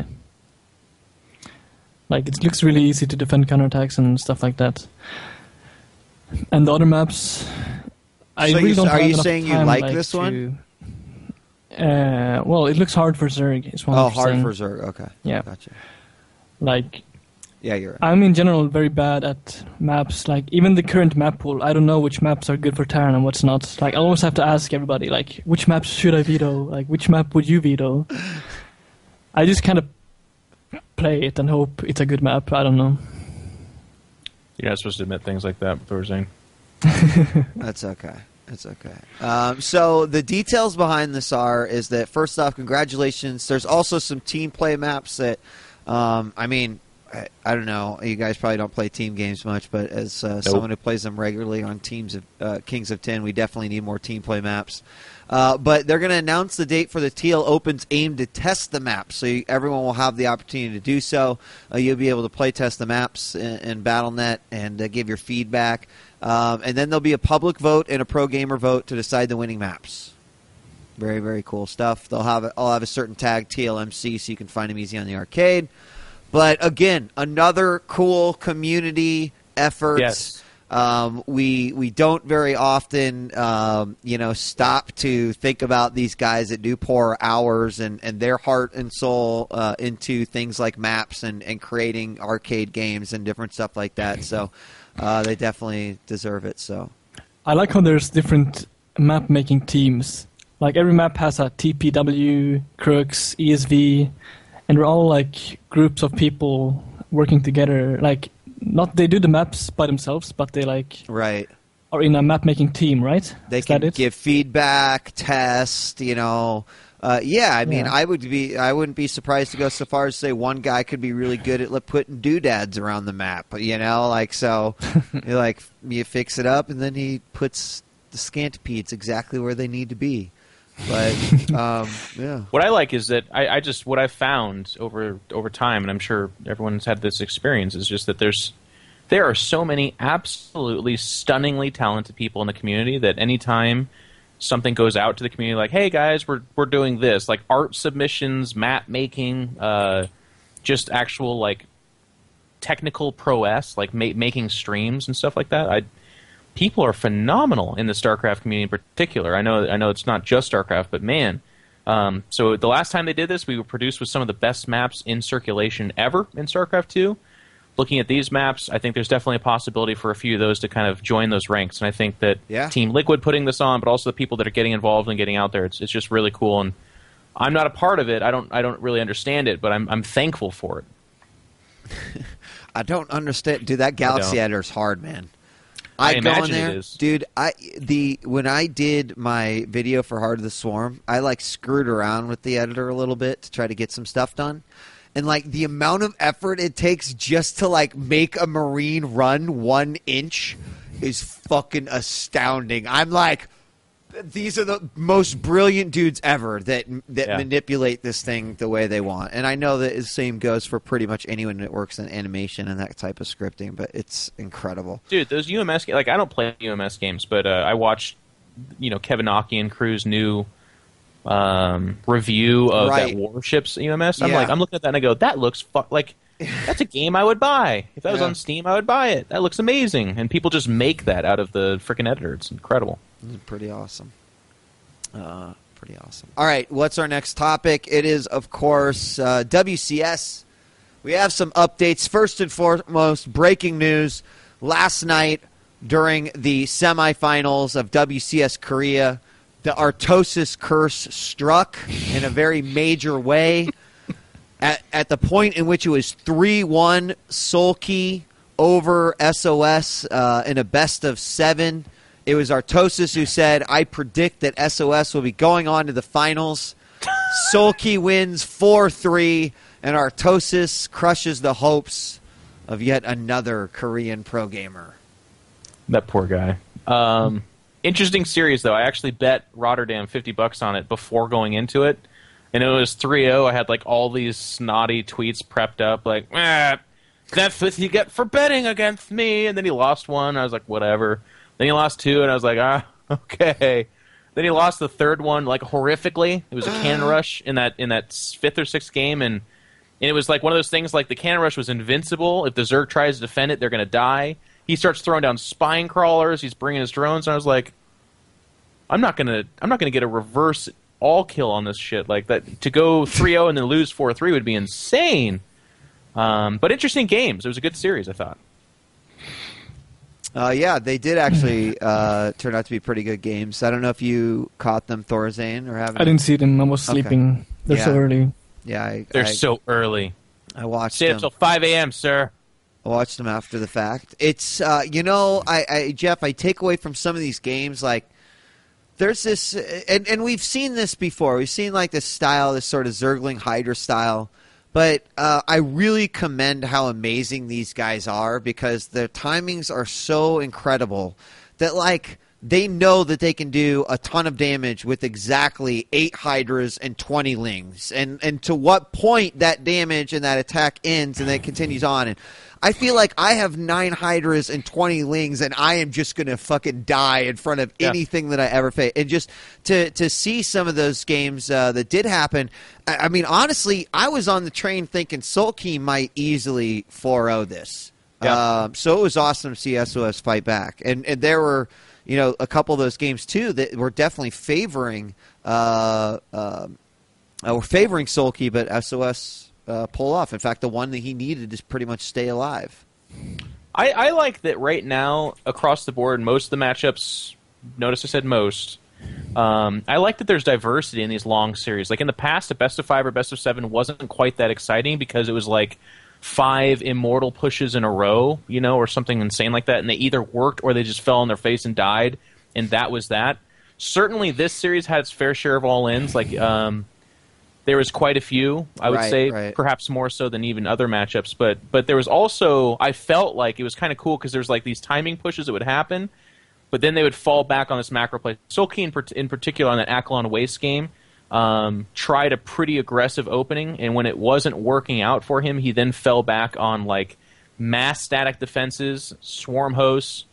Like it looks really easy to defend counterattacks and stuff like that. And the other maps, I so really you, don't are have you enough saying time, you like like, this to, one? Uh, well, it looks hard for Zerg. Is what oh, I'm hard saying. for Zerg. Okay. Yeah. Gotcha. Like. Yeah, you're right. I'm in general very bad at maps. Like even the current map pool, I don't know which maps are good for Terran and what's not. Like I always have to ask everybody, like which maps should I veto? Like which map would you veto? I just kind of play it and hope it's a good map. I don't know. You're not supposed to admit things like that, Thorzane. That's okay. It's okay. Um, so the details behind this are is that first off, congratulations. There's also some team play maps that, um, I mean. I, I don't know. You guys probably don't play team games much, but as uh, nope. someone who plays them regularly on teams of uh, Kings of Ten, we definitely need more team play maps. Uh, but they're going to announce the date for the T L Opens aimed to test the maps, so you, everyone will have the opportunity to do so. Uh, you'll be able to play test the maps in, in Battle dot net and uh, give your feedback. Um, and then there'll be a public vote and a pro gamer vote to decide the winning maps. Very, very cool stuff. They'll have I'll have a certain tag T L M C, so you can find them easy on the arcade. But again, another cool community effort. Yes. Um, we we don't very often, um, you know, stop to think about these guys that do pour hours and, and their heart and soul uh, into things like maps and, and creating arcade games and different stuff like that. So uh, they definitely deserve it. So I like how there's different map making teams. Like every map has a T P W, Crux, E S V. And we're all like groups of people working together. Like, not they do the maps by themselves, but they like right are in a map making team, right? They Is can that it? give feedback, test. You know, uh, yeah. I mean, Yeah. I would be. I wouldn't be surprised to go so far as to say one guy could be really good at like, putting doodads around the map. You know, like so, you like you fix it up, and then he puts the scantipedes exactly where they need to be. But um, yeah, What I like is that I, I just what I've found over over time, and I'm sure everyone's had this experience, is just that there's there are so many absolutely stunningly talented people in the community that anytime something goes out to the community, like, hey guys, we're we're doing this, like art submissions, map making, uh, just actual like technical prowess, like ma- making streams and stuff like that. I people are phenomenal in the StarCraft community in particular. I know I know it's not just StarCraft, but man. Um, so the last time they did this, we were produced with some of the best maps in circulation ever in StarCraft two. Looking at these maps, I think there's definitely a possibility for a few of those to kind of join those ranks. And I think that yeah. Team Liquid putting this on, but also the people that are getting involved and getting out there, it's it's just really cool. And I'm not a part of it. I don't I don't really understand it, but I'm I'm thankful for it. I don't understand. Dude, that Galaxy editor's hard, man. I, I go imagine in there, it is. dude. I the when I did my video for Heart of the Swarm, I like screwed around with the editor a little bit to try to get some stuff done, and like the amount of effort it takes just to like make a Marine run one inch is fucking astounding. I'm like, these are the most brilliant dudes ever that that yeah. manipulate this thing the way they want. And I know that the same goes for pretty much anyone that works in animation and that type of scripting, but it's incredible. Dude, those U M S games, like I don't play U M S games, but uh, I watched, you know, Kevin Aki and crew's new um, review of right. that Warships U M S. I'm yeah. like, I'm looking at that and I go, that looks fu- like that's a game I would buy. If that was yeah. on Steam, I would buy it. That looks amazing. And people just make that out of the freaking editor. It's incredible. It's pretty awesome. Uh, pretty awesome. All right, what's our next topic? It is, of course, uh, W C S. We have some updates. First and foremost, breaking news. Last night, during the semifinals of W C S Korea, the Artosis curse struck in a very major way. At, at the point in which it was three one Sulky over S O S uh, in a best of seven, it was Artosis who said, I predict that S O S will be going on to the finals. Sulky wins four three, and Artosis crushes the hopes of yet another Korean pro gamer. That poor guy. Um, interesting series, though. I actually bet Rotterdam fifty bucks on it before going into it. And it was three oh. I had like all these snotty tweets prepped up, like, ah, that's what you get for betting against me. And then he lost one. I was like, whatever. Then he lost two, and I was like, ah, okay. Then he lost the third one, like horrifically. It was a cannon rush in that in that fifth or sixth game, and, and it was like one of those things. Like the cannon rush was invincible. If the Zerg tries to defend it, they're going to die. He starts throwing down spine crawlers. He's bringing his drones, and I was like, I'm not gonna, I'm not gonna get a reverse all kill on this shit. Like that to go three oh and then lose four three would be insane. Um, but interesting games. It was a good series, I thought. Uh, yeah, they did actually uh, turn out to be pretty good games. I don't know if you caught them, Thorzane, or haven't. I didn't see them. I was sleeping. Okay. They're yeah. so early. Yeah, I, they're I, so early. I watched Stay them. up till five a.m., sir. I watched them after the fact. It's uh, you know, I, I Jeff, I take away from some of these games like. There's this, and, and we've seen this before. We've seen like this style, this sort of Zergling Hydra style. But uh, I really commend how amazing these guys are because their timings are so incredible that like they know that they can do a ton of damage with exactly eight Hydras and twenty Lings. And, and to what point that damage and that attack ends and then continues on. And I feel like I have nine Hydras and twenty Lings, and I am just going to fucking die in front of yeah. anything that I ever face. And just to to see some of those games uh, that did happen, I, I mean, honestly, I was on the train thinking Sulky might easily four oh this. Yeah. Um, so it was awesome to see S O S fight back. And, and there were, you know, a couple of those games, too, that were definitely favoring uh, uh, uh, were favoring Sulky, but S O S... Uh, pull off. In fact, the one that he needed is pretty much stay alive. I, I like that right now, across the board, most of the matchups, notice I said most, um, I like that there's diversity in these long series. Like in the past, a best of five or best of seven wasn't quite that exciting because it was like five immortal pushes in a row, you know, or something insane like that, and they either worked or they just fell on their face and died, and that was that. Certainly this series had its fair share of all-ins, like... Um, There was quite a few, I would right, say, right. perhaps more so than even other matchups. But but there was also, I felt like it was kind of cool because there was like these timing pushes that would happen, but then they would fall back on this macro play. Sulky in, in particular on that Akalon Waste game um, tried a pretty aggressive opening, and when it wasn't working out for him, he then fell back on like mass static defenses, swarm hosts,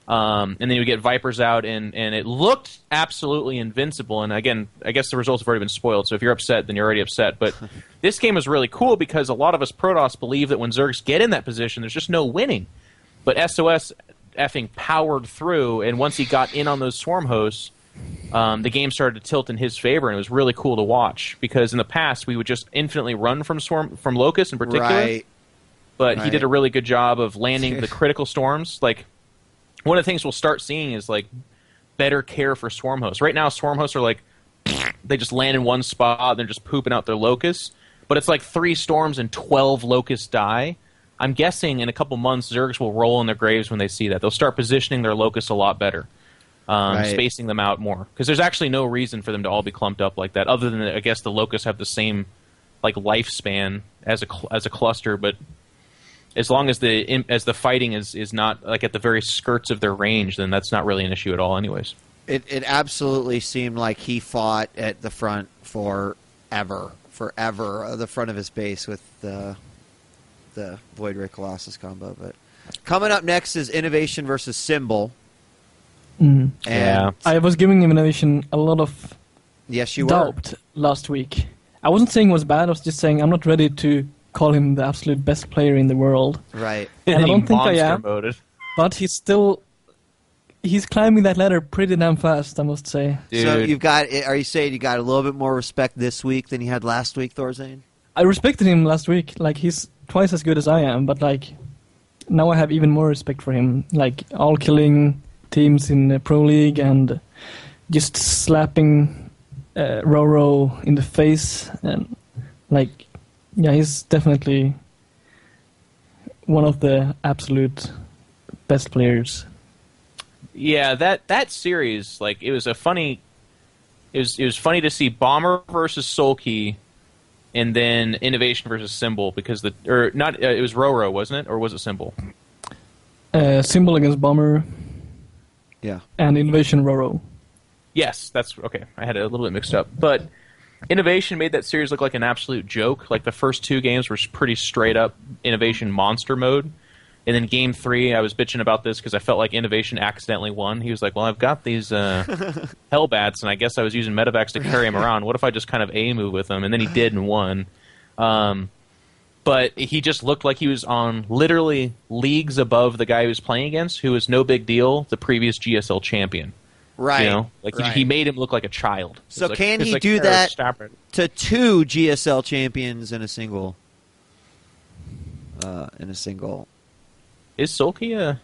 Um, and then you get Vipers out, and, and it looked absolutely invincible. And again, I guess the results have already been spoiled, so if you're upset, then you're already upset. But this game was really cool because a lot of us Protoss believe that when Zergs get in that position, there's just no winning. But S O S effing powered through, and once he got in on those swarm hosts, um, the game started to tilt in his favor, and it was really cool to watch. Because in the past, we would just infinitely run from swarm from Locust in particular. Right. But right. he did a really good job of landing the critical storms, like. One of the things we'll start seeing is like better care for swarm hosts. Right now, swarm hosts are like they just land in one spot, and they're just pooping out their locusts. But it's like three storms and twelve locusts die. I'm guessing in a couple months, Zergs will roll in their graves when they see that. They'll start positioning their locusts a lot better, um, right. spacing them out more. Because there's actually no reason for them to all be clumped up like that, other than I guess the locusts have the same like lifespan as a cl- as a cluster, but. As long as the as the fighting is, is not like at the very skirts of their range, then that's not really an issue at all, anyways. It it absolutely seemed like he fought at the front forever, forever, uh, the front of his base with the the Void Ray Colossus combo. But coming up next is Innovation versus Symbol. Mm. Yeah, I was giving Innovation a lot of yes, you doubt were. last week. I wasn't saying it was bad. I was just saying I'm not ready to. Call him the absolute best player in the world. Right. And I don't think I am. Moded. But he's still he's climbing that ladder pretty damn fast, I must say. Dude. So you've got are you saying you got a little bit more respect this week than you had last week, Thorzane? I respected him last week. Like he's twice as good as I am, but like now I have even more respect for him. Like all killing teams in the Pro League and just slapping uh, Roro in the face and like yeah, he's definitely one of the absolute best players. Yeah, that, that series, like, it was a funny... It was, it was funny to see Bomber versus Sulky, and then Innovation versus Symbol, because the... Or, not... Uh, it was Roro, wasn't it? Or was it Symbol? Uh, Symbol against Bomber. Yeah. And Innovation Roro. Yes, that's... Okay, I had it a little bit mixed up. But... Innovation made that series look like an absolute joke. Like, the first two games were pretty straight-up Innovation monster mode. And then game three, I was bitching about this because I felt like Innovation accidentally won. He was like, well, I've got these uh, Hellbats, and I guess I was using Medivacs to carry him around. What if I just kind of A-move with him? And then he did and won. Um, but he just looked like he was on literally leagues above the guy he was playing against, who was no big deal, the previous G S L champion. Right. You know, like right. he, he made him look like a child. So like, can he like, do oh, that stop it. to two G S L champions in a single? Uh, in a single. Is Sulky a?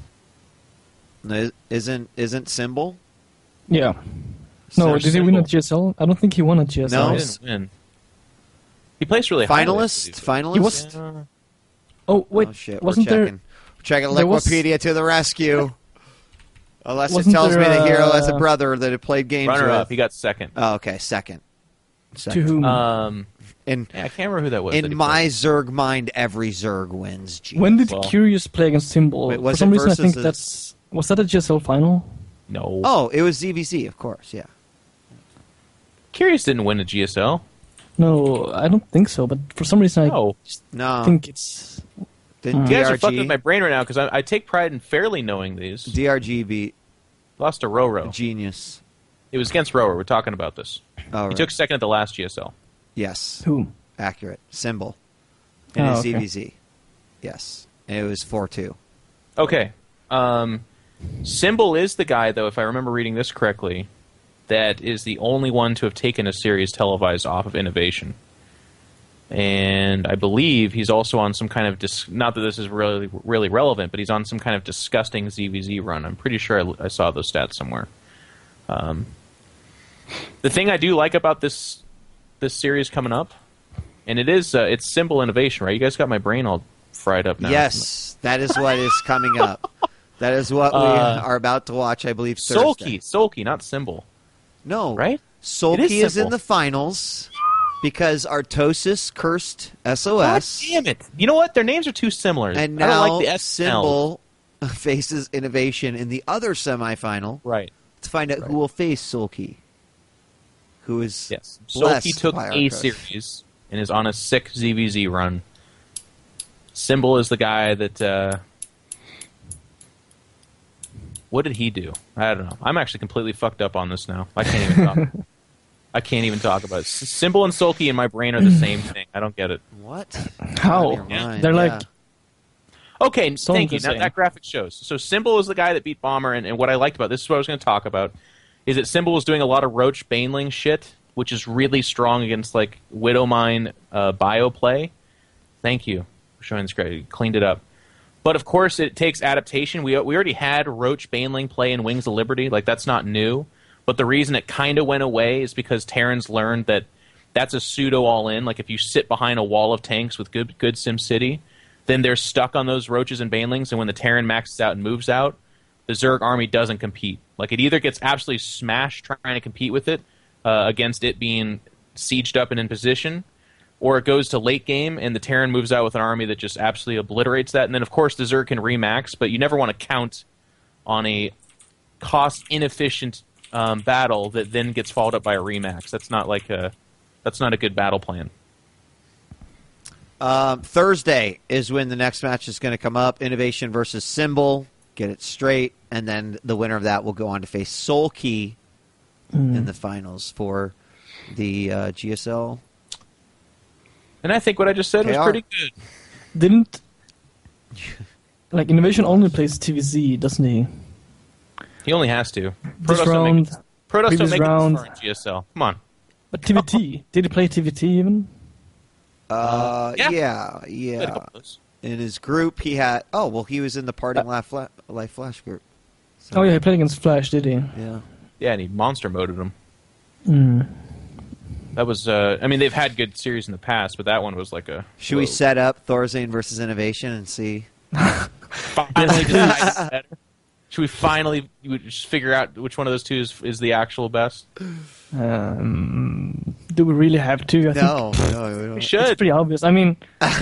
No, isn't isn't Symbol? Yeah. No, did he win at G S L? I don't think he won at G S L. No, he didn't win. He placed really finalist. Highly, finalist. He was. Yeah. Oh wait, oh, shit. wasn't We're there? checking. We're checking there was- Wikipedia to the rescue. Unless it Wasn't tells there, me the hero has a uh, brother that had played games Runner with. up, he got second. Oh, okay, second. second. To whom? Um, In yeah, I can't remember who that was. that in he my played. Zerg mind, every Zerg wins. Jeez. when did well. Curious play against Symbol? Wait, For was some it reason, I think versus a- that's was that a G S L final? No. Oh, it was Z V Z, of course. Yeah. Curious didn't win a G S L. No, I don't think so. But for some reason, I No. No. think it's. Didn't You guys are fucking D R G with my brain right now because I, I take pride in fairly knowing these. D R G beat Lost to Roro. Genius. It was against Roro. We're talking about this. Oh, He right. took second at the last G S L. Yes. Who? Accurate. Symbol. And Oh, a okay. Z V Z. Yes. And it was four two. Okay. Um, Symbol is the guy, though, if I remember reading this correctly, that is the only one to have taken a series televised off of Innovation. And I believe he's also on some kind of dis- not that this is really really relevant, but he's on some kind of disgusting Z V Z run. I'm pretty sure I, I saw those stats somewhere. Um, the thing I do like about this this series coming up, and it is uh, it's Symbol Innovation, right? You guys got my brain all fried up now. Yes, that is what is coming up. That is what we Uh, are about to watch, I believe, Thursday. Sulky, Sulky, not Symbol, No. right? Sulky It is is in Symbol. the finals because Artosis cursed S O S. God damn it! You know what? Their names are too similar. And I now don't like the S L. Symbol faces Innovation in the other semifinal Right. to find out Right. who will face Sulky, who is Yes. blessed Sulky took by a Artosis. series and is on a sick Z V Z run. Symbol is the guy that uh, What did he do? I don't know. I'm actually completely fucked up on this now. I can't even talk. I can't even talk about it. Symbol and Sulky in my brain are the same thing. I don't get it. What? How? Yeah. They're like... Yeah. Okay, thank you. Now, that graphic shows. So Symbol is the guy that beat Bomber, and, and what I liked about this is what I was going to talk about, is that Symbol was doing a lot of Roach Baneling shit, which is really strong against like Widowmine uh, bio play. Thank you for showing this. Great. You cleaned it up. But of course, it takes adaptation. We we already had Roach Baneling play in Wings of Liberty. Like, that's not new. But the reason it kind of went away is because Terrans learned that that's a pseudo all-in. Like, if you sit behind a wall of tanks with good good SimCity, then they're stuck on those Roaches and Banelings, and when the Terran maxes out and moves out, the Zerg army doesn't compete. Like, it either gets absolutely smashed trying to compete with it uh, against it being sieged up and in position, or it goes to late game, and the Terran moves out with an army that just absolutely obliterates that. And then, of course, the Zerg can remax, but you never want to count on a cost-inefficient um, battle that then gets followed up by a remax. That's not like a that's not a good battle plan. Um, Thursday is when the next match is going to come up. Innovation versus Symbol. Get it straight, and then the winner of that will go on to face Sulky mm. in the finals for the uh, G S L. And I think what I just said K R. was pretty good. Didn't... Like, Innovation only plays T V Z, doesn't he? He only has to. This Protoss round... Don't make, Protoss don't make round, it this far in G S L. Come on. But T V T. Did he play T V T even? Uh, yeah, yeah. yeah. In his group, he had... Oh, well, he was in the Parting Life, Fla- Life Flash group. So. Oh, yeah, he played against Flash, did he? Yeah. Yeah, and he monster moded him. Mm. That was... Uh, I mean, they've had good series in the past, but that one was like a... Should whoa. we set up Thorazane versus Innovation and see... Finally decide better? Should we finally just figure out which one of those two is, is the actual best? Um, do we really have to? I no, think no, we don't. We should. It's pretty obvious. I mean,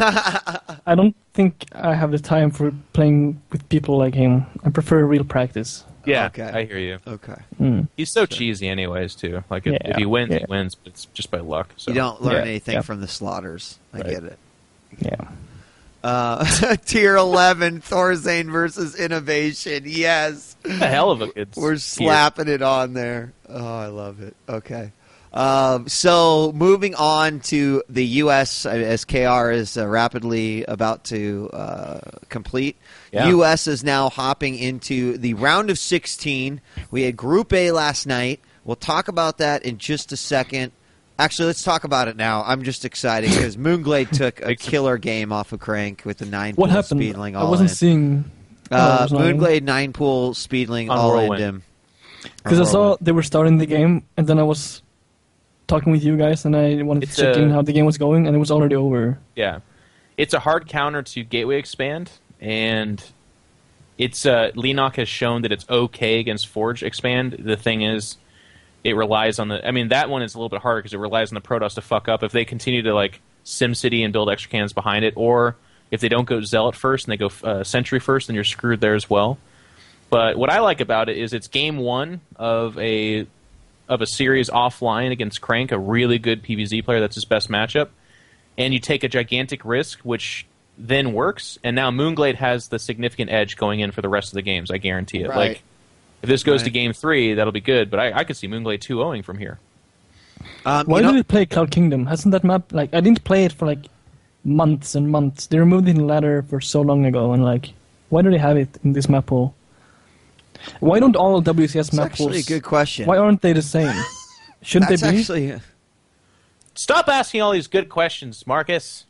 I don't think I have the time for playing with people like him. I prefer real practice. Yeah, okay. I hear you. Okay. Mm. He's so sure. cheesy anyways, too. Like, if, yeah, if he wins, yeah. he wins, but it's just by luck. So. You don't learn yeah, anything yeah. from the slaughters. I right. get it. Yeah. Uh, tier eleven, Thorazane versus Innovation. Yes. A hell of a good We're slapping tier. it on there. Oh, I love it. Okay. Um, so moving on to the U S, as K R is uh, rapidly about to uh, complete. Yeah. U S is now hopping into the round of sixteen. We had Group A last night. We'll talk about that in just a second. Actually, let's talk about it now. I'm just excited because Moonglade took a killer game off of Crank with the nine what pool happened? Speedling all I wasn't in. seeing... Uh, oh, Moonglade nine pool Speedling on all whirlwind. in him. Because I saw they were starting the game, and then I was talking with you guys, and I wanted it's to check a, in how the game was going, and it was already over. Yeah. It's a hard counter to Gateway Expand, and it's uh, Leenock has shown that it's okay against Forge Expand. The thing is, it relies on the... I mean, that one is a little bit harder because it relies on the Protoss to fuck up. If they continue to, like, SimCity and build extra cannons behind it, or if they don't go Zealot first and they go uh, Sentry first, then you're screwed there as well. But what I like about it is it's game one of a of a series offline against Crank, a really good P V Z player. That's his best matchup. And you take a gigantic risk, which then works. And now Moonglade has the significant edge going in for the rest of the games. I guarantee it. Right. Like, if this goes right. to game three, that'll be good. But I, I could see Moonglade two oh-ing from here. Um, Why you know, did it play Cloud Kingdom? Hasn't that map... Like, I didn't play it for, like, months and months. They removed it in ladder for so long ago, and, like, why do they have it in this map pool? Why don't all W C S That's map actually pools... a good question. Why aren't they the same? Shouldn't That's they be? Actually... Stop asking all these good questions, Marcus.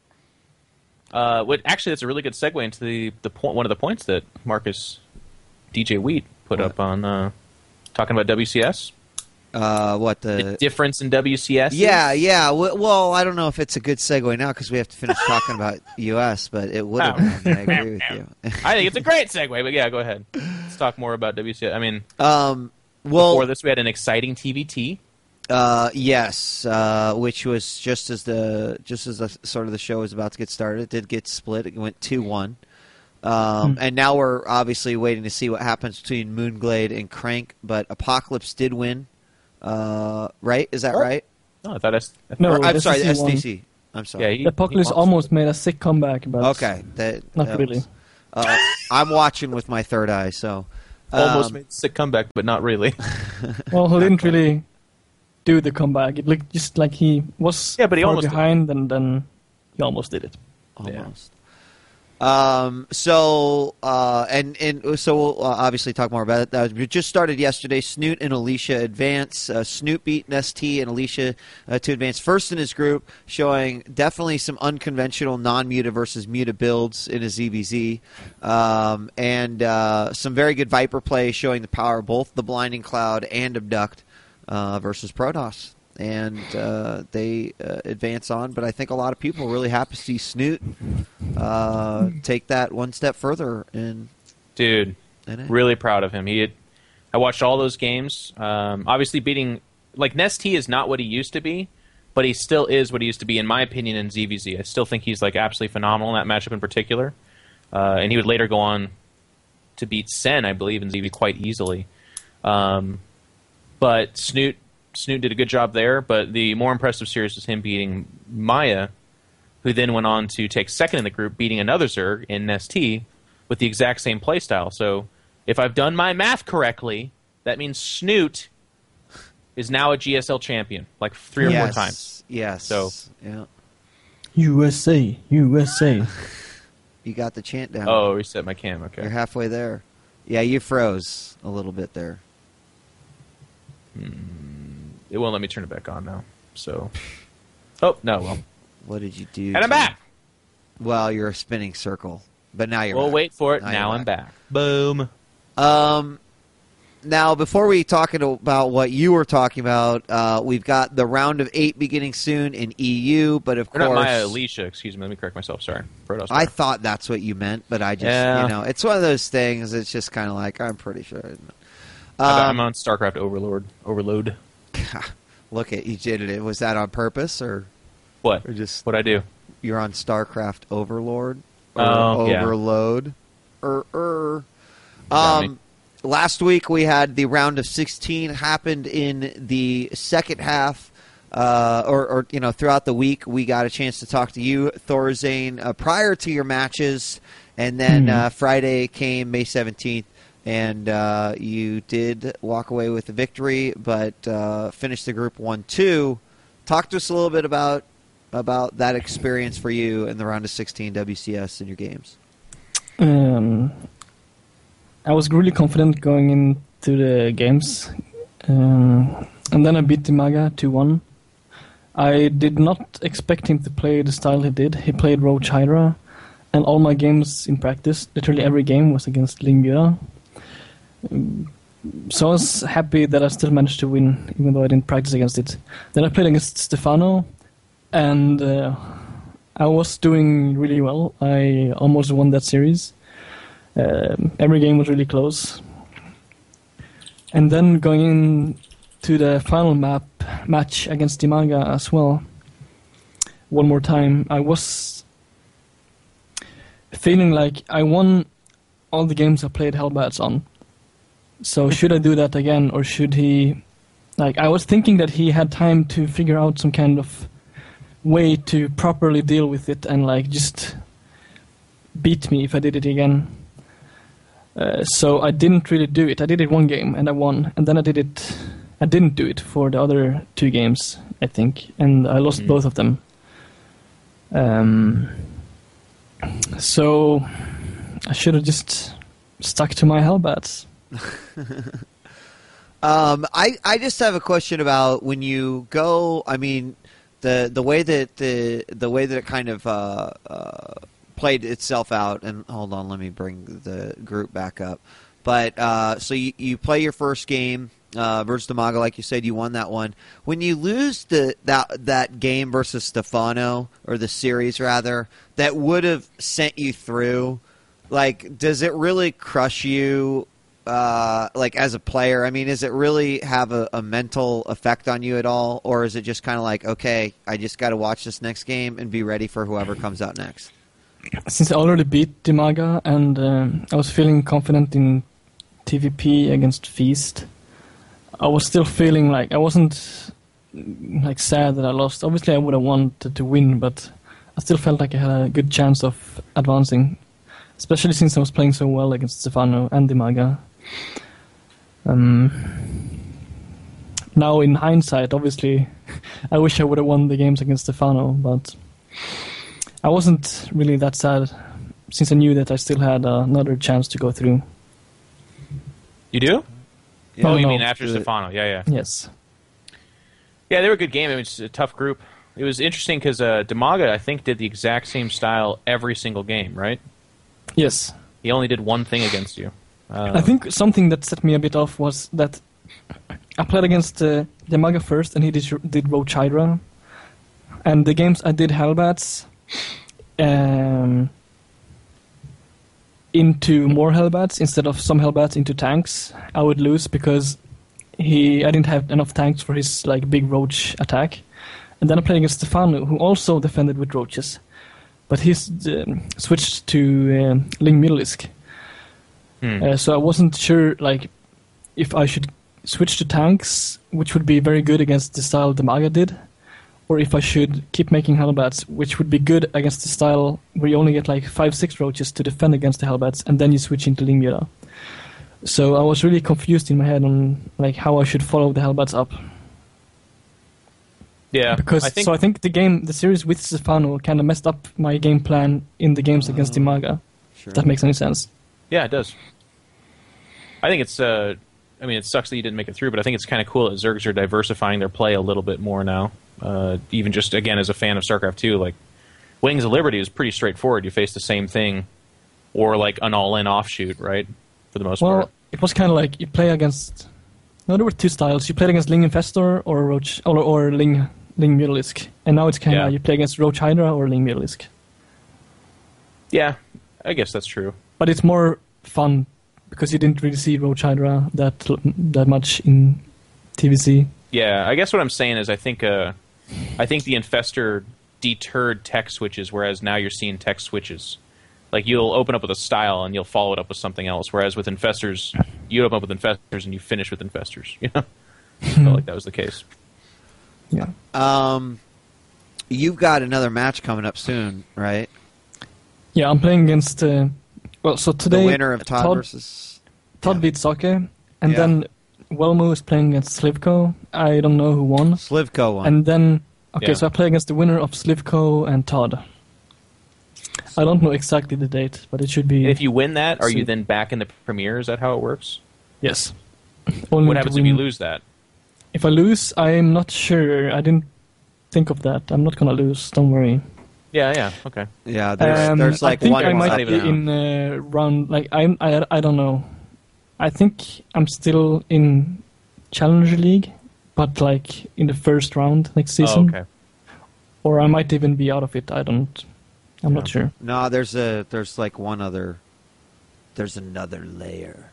Uh, what actually, that's a really good segue into the, the point. One of the points that Marcus D J Wheat put what? up on uh, talking about W C S. Uh, what the... the difference in W C S? Yeah, yeah. Well, I don't know if it's a good segue now because we have to finish talking about U S, but it would have oh. been. I agree with you. I think it's a great segue, but yeah, go ahead. Let's talk more about W C S. I mean, um, well, before this, we had an exciting T V T. Uh, yes, uh, which was just as the just as the, sort of the show was about to get started. It did get split. It went two one. Um, hmm. And now we're obviously waiting to see what happens between Moonglade and Crank. But Apocalypse did win. Uh, right? Is that oh. right? No, I thought S- no. or, I'm sorry, the S D won. C. I'm sorry. Yeah, he, the Apocalypse he almost made a sick comeback, but okay, that, not that really. Was, uh, I'm watching with my third eye, so Almost Um, made a sick comeback, but not really. Well, he didn't really do the comeback. It looked just like he was Yeah, but he far almost behind, and then he almost did it. Almost. Um, so, uh, and, and so we'll uh, obviously talk more about it. That was, just started yesterday. Snute and Alicia advance. Uh, Snute beat S T and Alicia uh, to advance first in his group, showing definitely some unconventional non-Muta versus Muta builds in his Z V Z. Um, and uh, some very good Viper play, showing the power of both the Blinding Cloud and Abduct uh, versus Protoss. And uh, they uh, advance on, but I think a lot of people are really happy to see Snute uh, take that one step further. In dude, in really proud of him. He, had, I watched all those games. Um, obviously, beating like Nesty is not what he used to be, but he still is what he used to be, in my opinion. In Z V Z, I still think he's like absolutely phenomenal in that matchup in particular. Uh, and he would later go on to beat Sen, I believe, in Z V quite easily. Um, but Snute. Snute did a good job there, but the more impressive series was him beating Maya, who then went on to take second in the group, beating another Zerg in S T with the exact same playstyle. So if I've done my math correctly, that means Snute is now a G S L champion, like three or yes, four times. Yes. So yeah. U S A, U S A. You got the chant down. Oh, reset my cam. Okay. You're halfway there. Yeah, you froze a little bit there. Hmm. It won't let me turn it back on now. So, oh no, well, what did you do? And I'm back. Well, you're a spinning circle, but now you're. We'll back. wait for it. Now, now I'm back. back. Boom. Um, now before we talk about what you were talking about, uh, we've got the round of eight beginning soon in E U, but of or course, not Maya, Alicia. Excuse me. Let me correct myself. Sorry, Protoss. I thought that's what you meant, but I just, yeah. you know, it's one of those things. It's just kind of like I'm pretty sure. Um, I'm on StarCraft Overlord. Overload. Look at you did it. Was that on purpose or what? Or just what I do? You're on StarCraft Overlord or oh, Overload. Yeah. Er, er. Um, last week we had the round of sixteen happened in the second half, uh, or, or you know throughout the week we got a chance to talk to you, Thorazane, uh, prior to your matches, and then mm. uh, Friday came May seventeenth. And uh, you did walk away with a victory, but uh, finished the group one two. Talk to us a little bit about about that experience for you in the round of sixteen W C S in your games. Um, I was really confident going into the games, um, and then I beat Dimaga two one. I did not expect him to play the style he did. He played Roach Hydra, and all my games in practice, literally every game, was against Lingyura. So I was happy that I still managed to win, even though I didn't practice against it. Then I played against Stefano, and uh, I was doing really well. I almost won that series. Um, every game was really close. And then going into the final map match against Dimaga as well, one more time, I was feeling like I won all the games I played Hellbats on. So should I do that again, or should he... Like, I was thinking that he had time to figure out some kind of way to properly deal with it and, like, just beat me if I did it again. Uh, so I didn't really do it. I did it one game, and I won. And then I did it... I didn't do it for the other two games, I think. And I lost mm. both of them. Um, so I should have just stuck to my Hellbats. um, I I just have a question about when you go. I mean, the the way that the the way that it kind of uh, uh, played itself out. And hold on, let me bring the group back up. But uh, so you you play your first game uh, versus Dimaga, like you said, you won that one. When you lose the that that game versus Stefano, or the series rather, that would have sent you through. Like, does it really crush you? Uh, like as a player, I mean, does it really have a, a mental effect on you at all, or is it just kind of like, okay, I just got to watch this next game and be ready for whoever comes out next? Since I already beat Dimaga and um, I was feeling confident in T V P against Feast, I was still feeling like I wasn't like sad that I lost. Obviously, I would have wanted to win, but I still felt like I had a good chance of advancing, especially since I was playing so well against Stefano and Dimaga. Um, now, in hindsight, obviously, I wish I would have won the games against Stefano, but I wasn't really that sad since I knew that I still had uh, another chance to go through. You do? Yeah, oh, you no, mean after the, Stefano? Yeah, yeah. Yes. Yeah, they were a good game. I mean, it's a tough group. It was interesting because uh, Demaga, I think, did the exact same style every single game, right? Yes. He only did one thing against you. Uh, I think something that set me a bit off was that I played against uh, Demaga first, and he did, did Roach Hydra. And the games I did Hellbats um, into more Hellbats instead of some Hellbats into tanks, I would lose because he I didn't have enough tanks for his like big Roach attack. And then I played against Stefano, who also defended with Roaches. But he's um, switched to um, Ling Middellisk. hmm. Uh, so I wasn't sure like if I should switch to tanks, which would be very good against the style Demaga did, or if I should keep making Hellbats, which would be good against the style where you only get like five, six Roaches to defend against the Hellbats, and then you switch into Ling Middellisk. So I was really confused in my head on like how I should follow the Hellbats up. Yeah, because I think, so I think the game, the series with Stefano, kind of messed up my game plan in the games against Demaga. Sure. If that makes any sense. Yeah, it does. I think it's. Uh, I mean, it sucks that you didn't make it through, but I think it's kind of cool that Zergs are diversifying their play a little bit more now. Uh, even just again as a fan of StarCraft two, like Wings of Liberty is pretty straightforward. You face the same thing, or like an all-in offshoot, right? For the most well, part. It was kind of like you play against. No, there were two styles. You played against Ling Infestor or Roach or, or Ling. Ling Middellisk, and now it's kind of yeah. you play against Roach Hydra or Ling Middellisk. Yeah, I guess that's true. But it's more fun because you didn't really see Roach Hydra that that much in T V C. Yeah, I guess what I'm saying is I think uh, I think the Infestor deterred tech switches, whereas now you're seeing tech switches. Like you'll open up with a style and you'll follow it up with something else, whereas with Infestors, you open up with Infestors and you finish with Infestors. You know, I felt like that was the case. Yeah. Um, you've got another match coming up soon, right? Yeah, I'm playing against. Uh, well, so today the winner of Todd, Todd versus Todd yeah. beat Soke, and yeah. then Welmo is playing against Slivko. I don't know who won. Slivko won. And then okay, yeah. so I play against the winner of Slivko and Todd. I don't know exactly the date, but it should be. And if you win that, are soon. you then back in the Premier? Is that how it works? Yes. Only What happens if you lose that? If I lose, I'm not sure. I didn't think of that. I'm not gonna lose. Don't worry. Yeah, yeah, okay. Yeah, there's, um, there's like I think one. I might up be now. in uh, round. Like I'm. I. I don't know. I think I'm still in Challenger League, but like in the first round next season. Oh, okay. Or I might even be out of it. I don't. I'm Yeah. not sure. No, there's a there's like one other. There's another layer.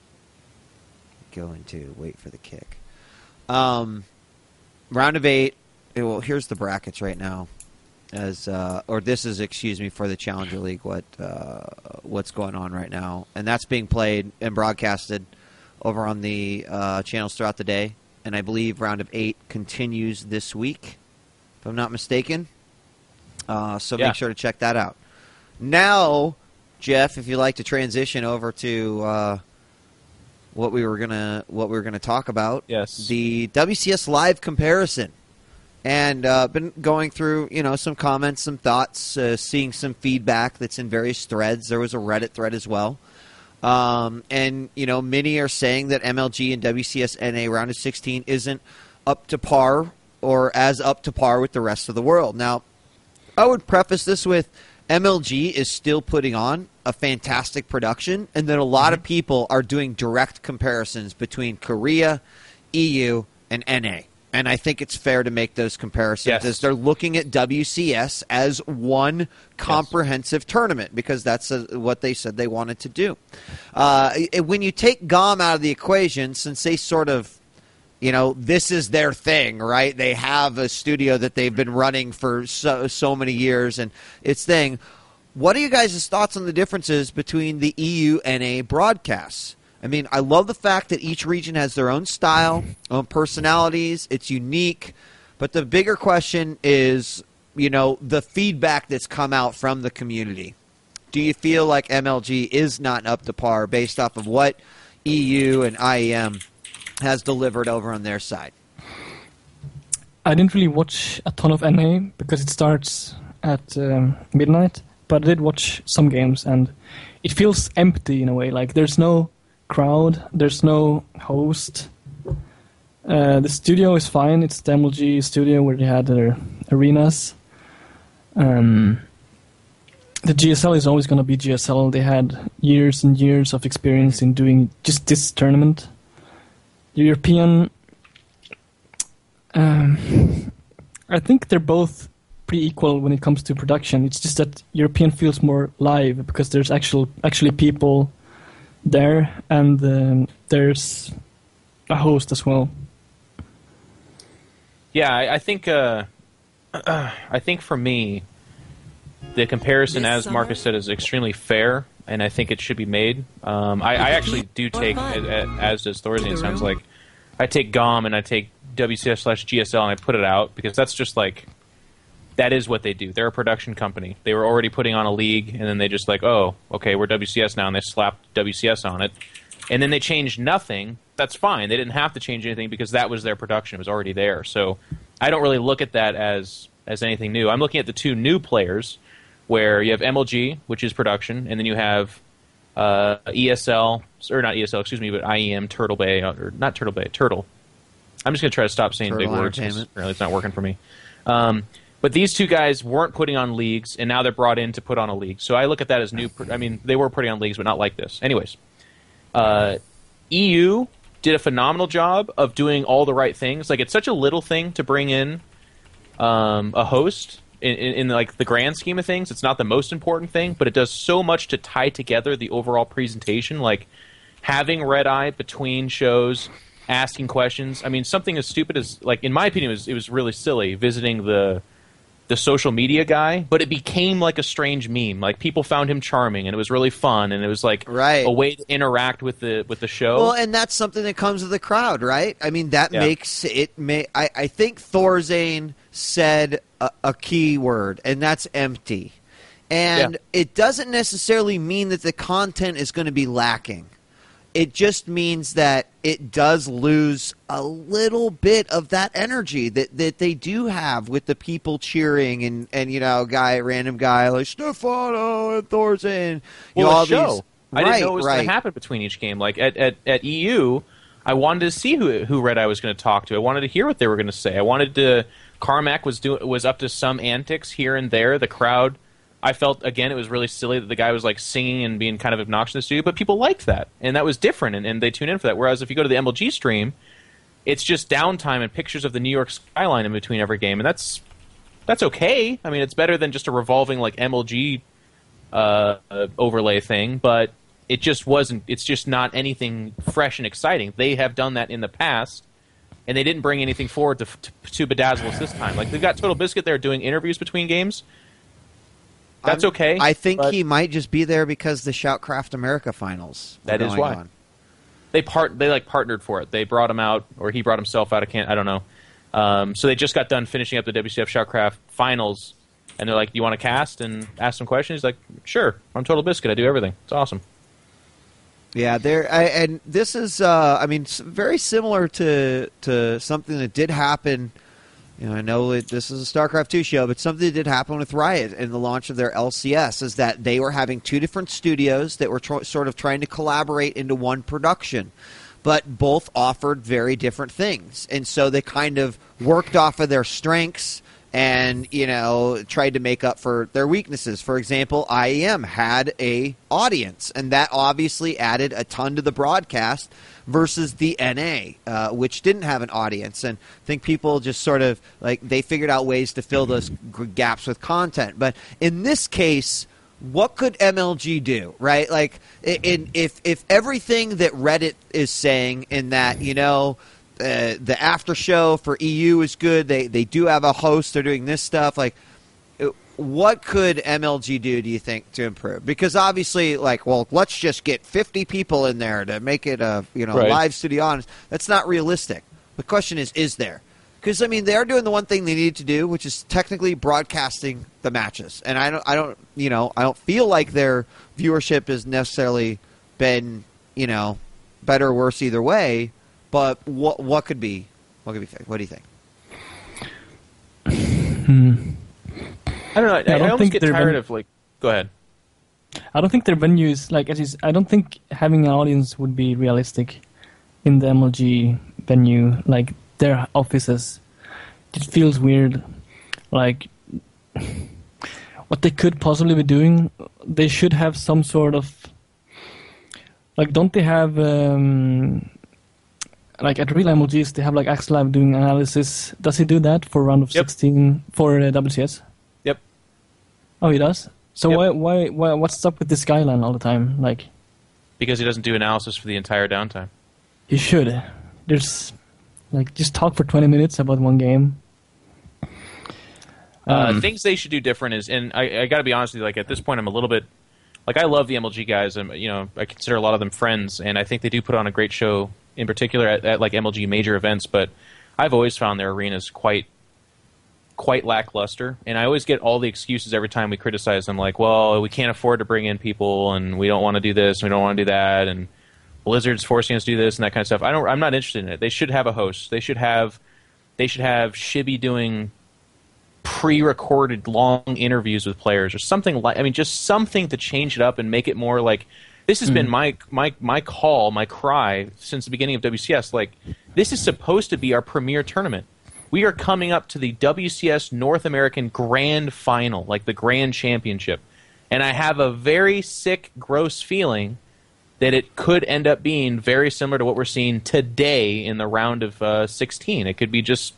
Go into wait for the kick. Um, round of eight. Well, here's the brackets right now. As uh, or this is excuse me for the Challenger League. What uh, what's going on right now? And that's being played and broadcasted over on the uh, channels throughout the day. And I believe round of eight continues this week, if I'm not mistaken. Uh, so Yeah. make sure to check that out. Now, Jeff, if you'd like to transition over to uh, what we were gonna what we were gonna talk about, Yes. the W C S Live comparison, and uh, been going through you know some comments, some thoughts, uh, seeing some feedback that's in various threads. There was a Reddit thread as well, um, and you know many are saying that M L G and W C S N A round of sixteen isn't up to par or as up to par with the rest of the world. Now, I would preface this with M L G is still putting on a fantastic production, and that a lot mm-hmm. of people are doing direct comparisons between Korea, E U, and N A. And I think it's fair to make those comparisons yes. as they're looking at W C S as one comprehensive yes. tournament, because that's a, what they said they wanted to do. Uh, when you take G O M out of the equation, since they sort of You know, this is their thing, right? They have a studio that they've been running for so, so many years, and its thing. What are you guys' thoughts on the differences between the E U N A broadcasts? I mean, I love the fact that each region has their own style, own personalities. It's unique. But the bigger question is, you know, the feedback that's come out from the community. Do you feel like M L G is not up to par based off of what E U and I E M has delivered over on their side? I didn't really watch a ton of N A because it starts at um, midnight, but I did watch some games, and it feels empty in a way. Like there's no crowd, there's no host. Uh, the studio is fine. It's the M L G studio where they had their arenas. Um, the G S L is always going to be G S L. They had years and years of experience in doing just this tournament. The European, um, I think they're both pretty equal when it comes to production. It's just that European feels more live because there's actual actually people there, and um, there's a host as well. Yeah, I, I think uh, I think for me, the comparison, as Marcus said, is extremely fair, and I think it should be made. Um, I, I actually do take, as does Thorzine, it sounds like, I take G O M and I take W C S slash G S L and I put it out because that's just like, that is what they do. They're a production company. They were already putting on a league, and then they just like, oh, okay, we're W C S now, and they slapped W C S on it. And then they changed nothing. That's fine. They didn't have to change anything because that was their production. It was already there. So I don't really look at that as as anything new. I'm looking at the two new players where you have M L G, which is production, and then you have uh, E S L, or not E S L, excuse me, but I E M, Turtle Bay, or not Turtle Bay, Turtle. I'm just going to try to stop saying Turtle big words. Apparently it's not working for me. Um, but these two guys weren't putting on leagues, and now they're brought in to put on a league. So I look at that as new. I mean, they were putting on leagues, but not like this. Anyways, uh, E U did a phenomenal job of doing all the right things. Like, it's such a little thing to bring in um, a host in, in, in like the grand scheme of things. It's not the most important thing, but it does so much to tie together the overall presentation. Like having Red Eye between shows, asking questions. I mean, something as stupid as, like, in my opinion, it was, it was really silly visiting the the social media guy, but it became like a strange meme. Like, people found him charming, and it was really fun, and it was like right. a way to interact with the with the show. Well, and that's something that comes with the crowd, right? I mean, that yeah. makes it. May I, I think Thorzane said a, a key word, and that's empty. And yeah. it doesn't necessarily mean that the content is going to be lacking. It just means that it does lose a little bit of that energy that, that they do have with the people cheering and, and you know, guy, random guy like Stefano and Thorzane. You well, know, all show. these. I right, didn't know it was right. going to happen between each game. Like at, at, at E U, I wanted to see who who Red Eye was going to talk to. I wanted to hear what they were going to say. I wanted to. Carmack was do, was up to some antics here and there. The crowd. I felt, again, it was really silly that the guy was like singing and being kind of obnoxious in the studio, but people liked that, and that was different, and, and they tuned in for that. Whereas if you go to the M L G stream, it's just downtime and pictures of the New York skyline in between every game, and that's that's okay. I mean, it's better than just a revolving like M L G uh, overlay thing, but it just wasn't. It's just not anything fresh and exciting. They have done that in the past, and they didn't bring anything forward to, to, to bedazzle us this time. Like, they've got Total Biscuit there doing interviews between games. That's I'm, okay. I think he might just be there because the Shoutcraft America finals. That is why. On. They part. They like partnered for it. They brought him out, or he brought himself out. I can't. I don't know. Um, so they just got done finishing up the W C F Shoutcraft finals, and they're like, "Do you want to cast and ask some questions?" He's like, "Sure. I'm Total Biscuit. I do everything. It's awesome." Yeah, there. And this is, uh, I mean, very similar to to something that did happen. You know, I know that this is a StarCraft two show, but something that did happen with Riot in the launch of their L C S is that they were having two different studios that were tr- sort of trying to collaborate into one production, but both offered very different things. And so they kind of worked off of their strengths and, you know, tried to make up for their weaknesses. For example, I E M had a audience, and that obviously added a ton to the broadcast versus the N A, uh, which didn't have an audience. And I think people just sort of, like, they figured out ways to fill those g- gaps with content. But in this case, what could M L G do, right? Like, in, if if everything that Reddit is saying in that, you know, Uh, the after show for E U is good. They they do have a host. They're doing this stuff. Like, what could M L G do, do you think, to improve? Because obviously, like, well, let's just get fifty people in there to make it a, you know, right. live studio audience. That's not realistic. The question is, is there? Because, I mean, they are doing the one thing they need to do, which is technically broadcasting the matches. And I don't, I don't, you know, I don't feel like their viewership has necessarily been, you know, better or worse either way. But what what could be what could be fixed? What do you think? Hmm. I don't know. I, I, I almost get tired of like. Go ahead. I don't think their venues like. As is, I don't think having an audience would be realistic in the M L G venue, like their offices. It feels weird. Like what they could possibly be doing, they should have some sort of like. Don't they have um, like at real M L Gs? They have like Axelive doing analysis. Does he do that for round of yep. sixteen for uh, W C S? Yep. Oh, he does. So yep. why, why why what's up with this Skyline all the time? Like because he doesn't do analysis for the entire downtime. He should. There's like just talk for twenty minutes about one game. Uh, Um, things they should do different is, and I, I got to be honest with you, like at this point, I'm a little bit, like I love the M L G guys. I'm, you know, I consider a lot of them friends, and I think they do put on a great show, in particular at, at like M L G major events. But I've always found their arenas quite, quite lackluster, and I always get all the excuses every time we criticize them, like, well, we can't afford to bring in people, and we don't want to do this, and we don't want to do that, and Blizzard's forcing us to do this and that kind of stuff. I don't. I'm not interested in it. They should have a host. They should have, they should have Shibby doing pre-recorded long interviews with players or something like. I mean, just something to change it up and make it more like. This has mm. been my my my call, my cry since the beginning of W C S. Like, this is supposed to be our premier tournament. We are coming up to the W C S North American Grand Final, like the Grand Championship, and I have a very sick, gross feeling that it could end up being very similar to what we're seeing today in the round of uh, sixteen. It could be just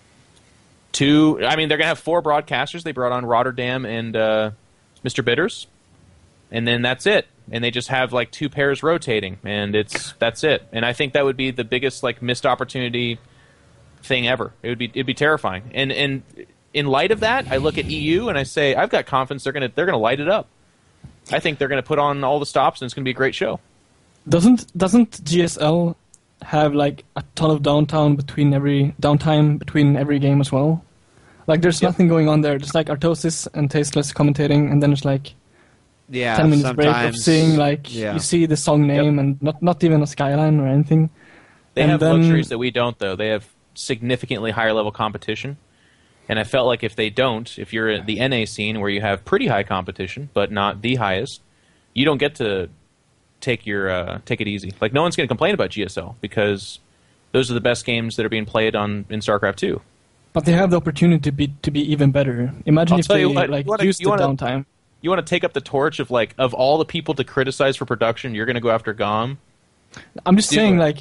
two. I mean, they're going to have four broadcasters. They brought on Rotterdam and uh, Mister Bitters, and then that's it. And they just have like two pairs rotating, and it's that's it. And I think that would be the biggest like missed opportunity thing ever. It would be it'd be terrifying. And and in light of that, I look at E U and I say I've got confidence they're going to they're going to light it up. I think they're going to put on all the stops, and it's going to be a great show. Doesn't doesn't G S L have like a ton of downtime between every downtime between every game as well? Like there's yep. nothing going on there. Just like Artosis and Tasteless commentating, and then it's like yeah, ten minutes break of seeing like yeah. you see the song name yep. and not not even a skyline or anything. They and have then, luxuries that we don't, though. They have significantly higher level competition, and I felt like if they don't, if you're at the N A scene where you have pretty high competition but not the highest, you don't get to take your uh, take it easy. Like no one's going to complain about G S L because those are the best games that are being played on in StarCraft two. But they have the opportunity to be to be even better. Imagine I'll if they what, like wanna, use the wanna, downtime. You want to take up the torch of like of all the people to criticize for production, you're going to go after G O M? I'm just Do saying, it. like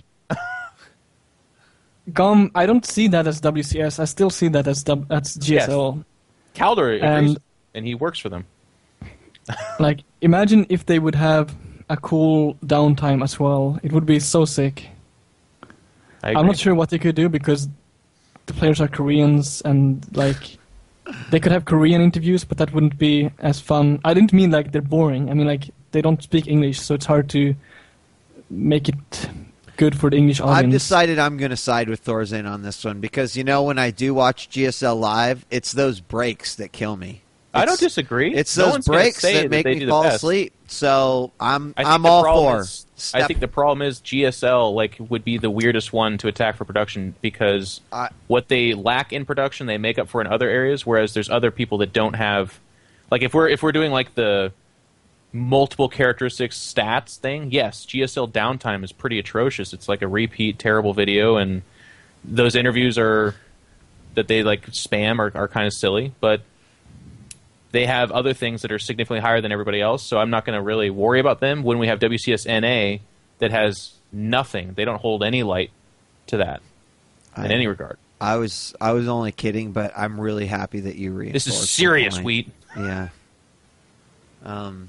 G O M. I don't see that as W C S. I still see that as w- as G S L. Yes. Calder agrees, and, and he works for them. Like, imagine if they would have a cool downtime as well. It would be so sick. I'm not sure what they could do because the players are Koreans and like they could have Korean interviews, but that wouldn't be as fun. I didn't mean like they're boring. I mean like they don't speak English, so it's hard to make it good for the English audience. I've decided I'm going to side with Thorzin on this one because you know when I do watch G S L live, it's those breaks that kill me. It's, I don't disagree. It's no those breaks that, that make me fall asleep. So I'm I'm all for. Is, I think the problem is G S L like would be the weirdest one to attack for production because I, what they lack in production they make up for in other areas. Whereas there's other people that don't have, like if we're if we're doing like the multiple characteristics stats thing, yes, G S L downtime is pretty atrocious. It's like a repeat terrible video, and those interviews are that they like spam are, are kind of silly, but they have other things that are significantly higher than everybody else, so I'm not going to really worry about them when we have W C S N A that has nothing. They don't hold any light to that in I, any regard. I was I was only kidding, but I'm really happy that you reinforced. This is serious, Wheat. Yeah. Um,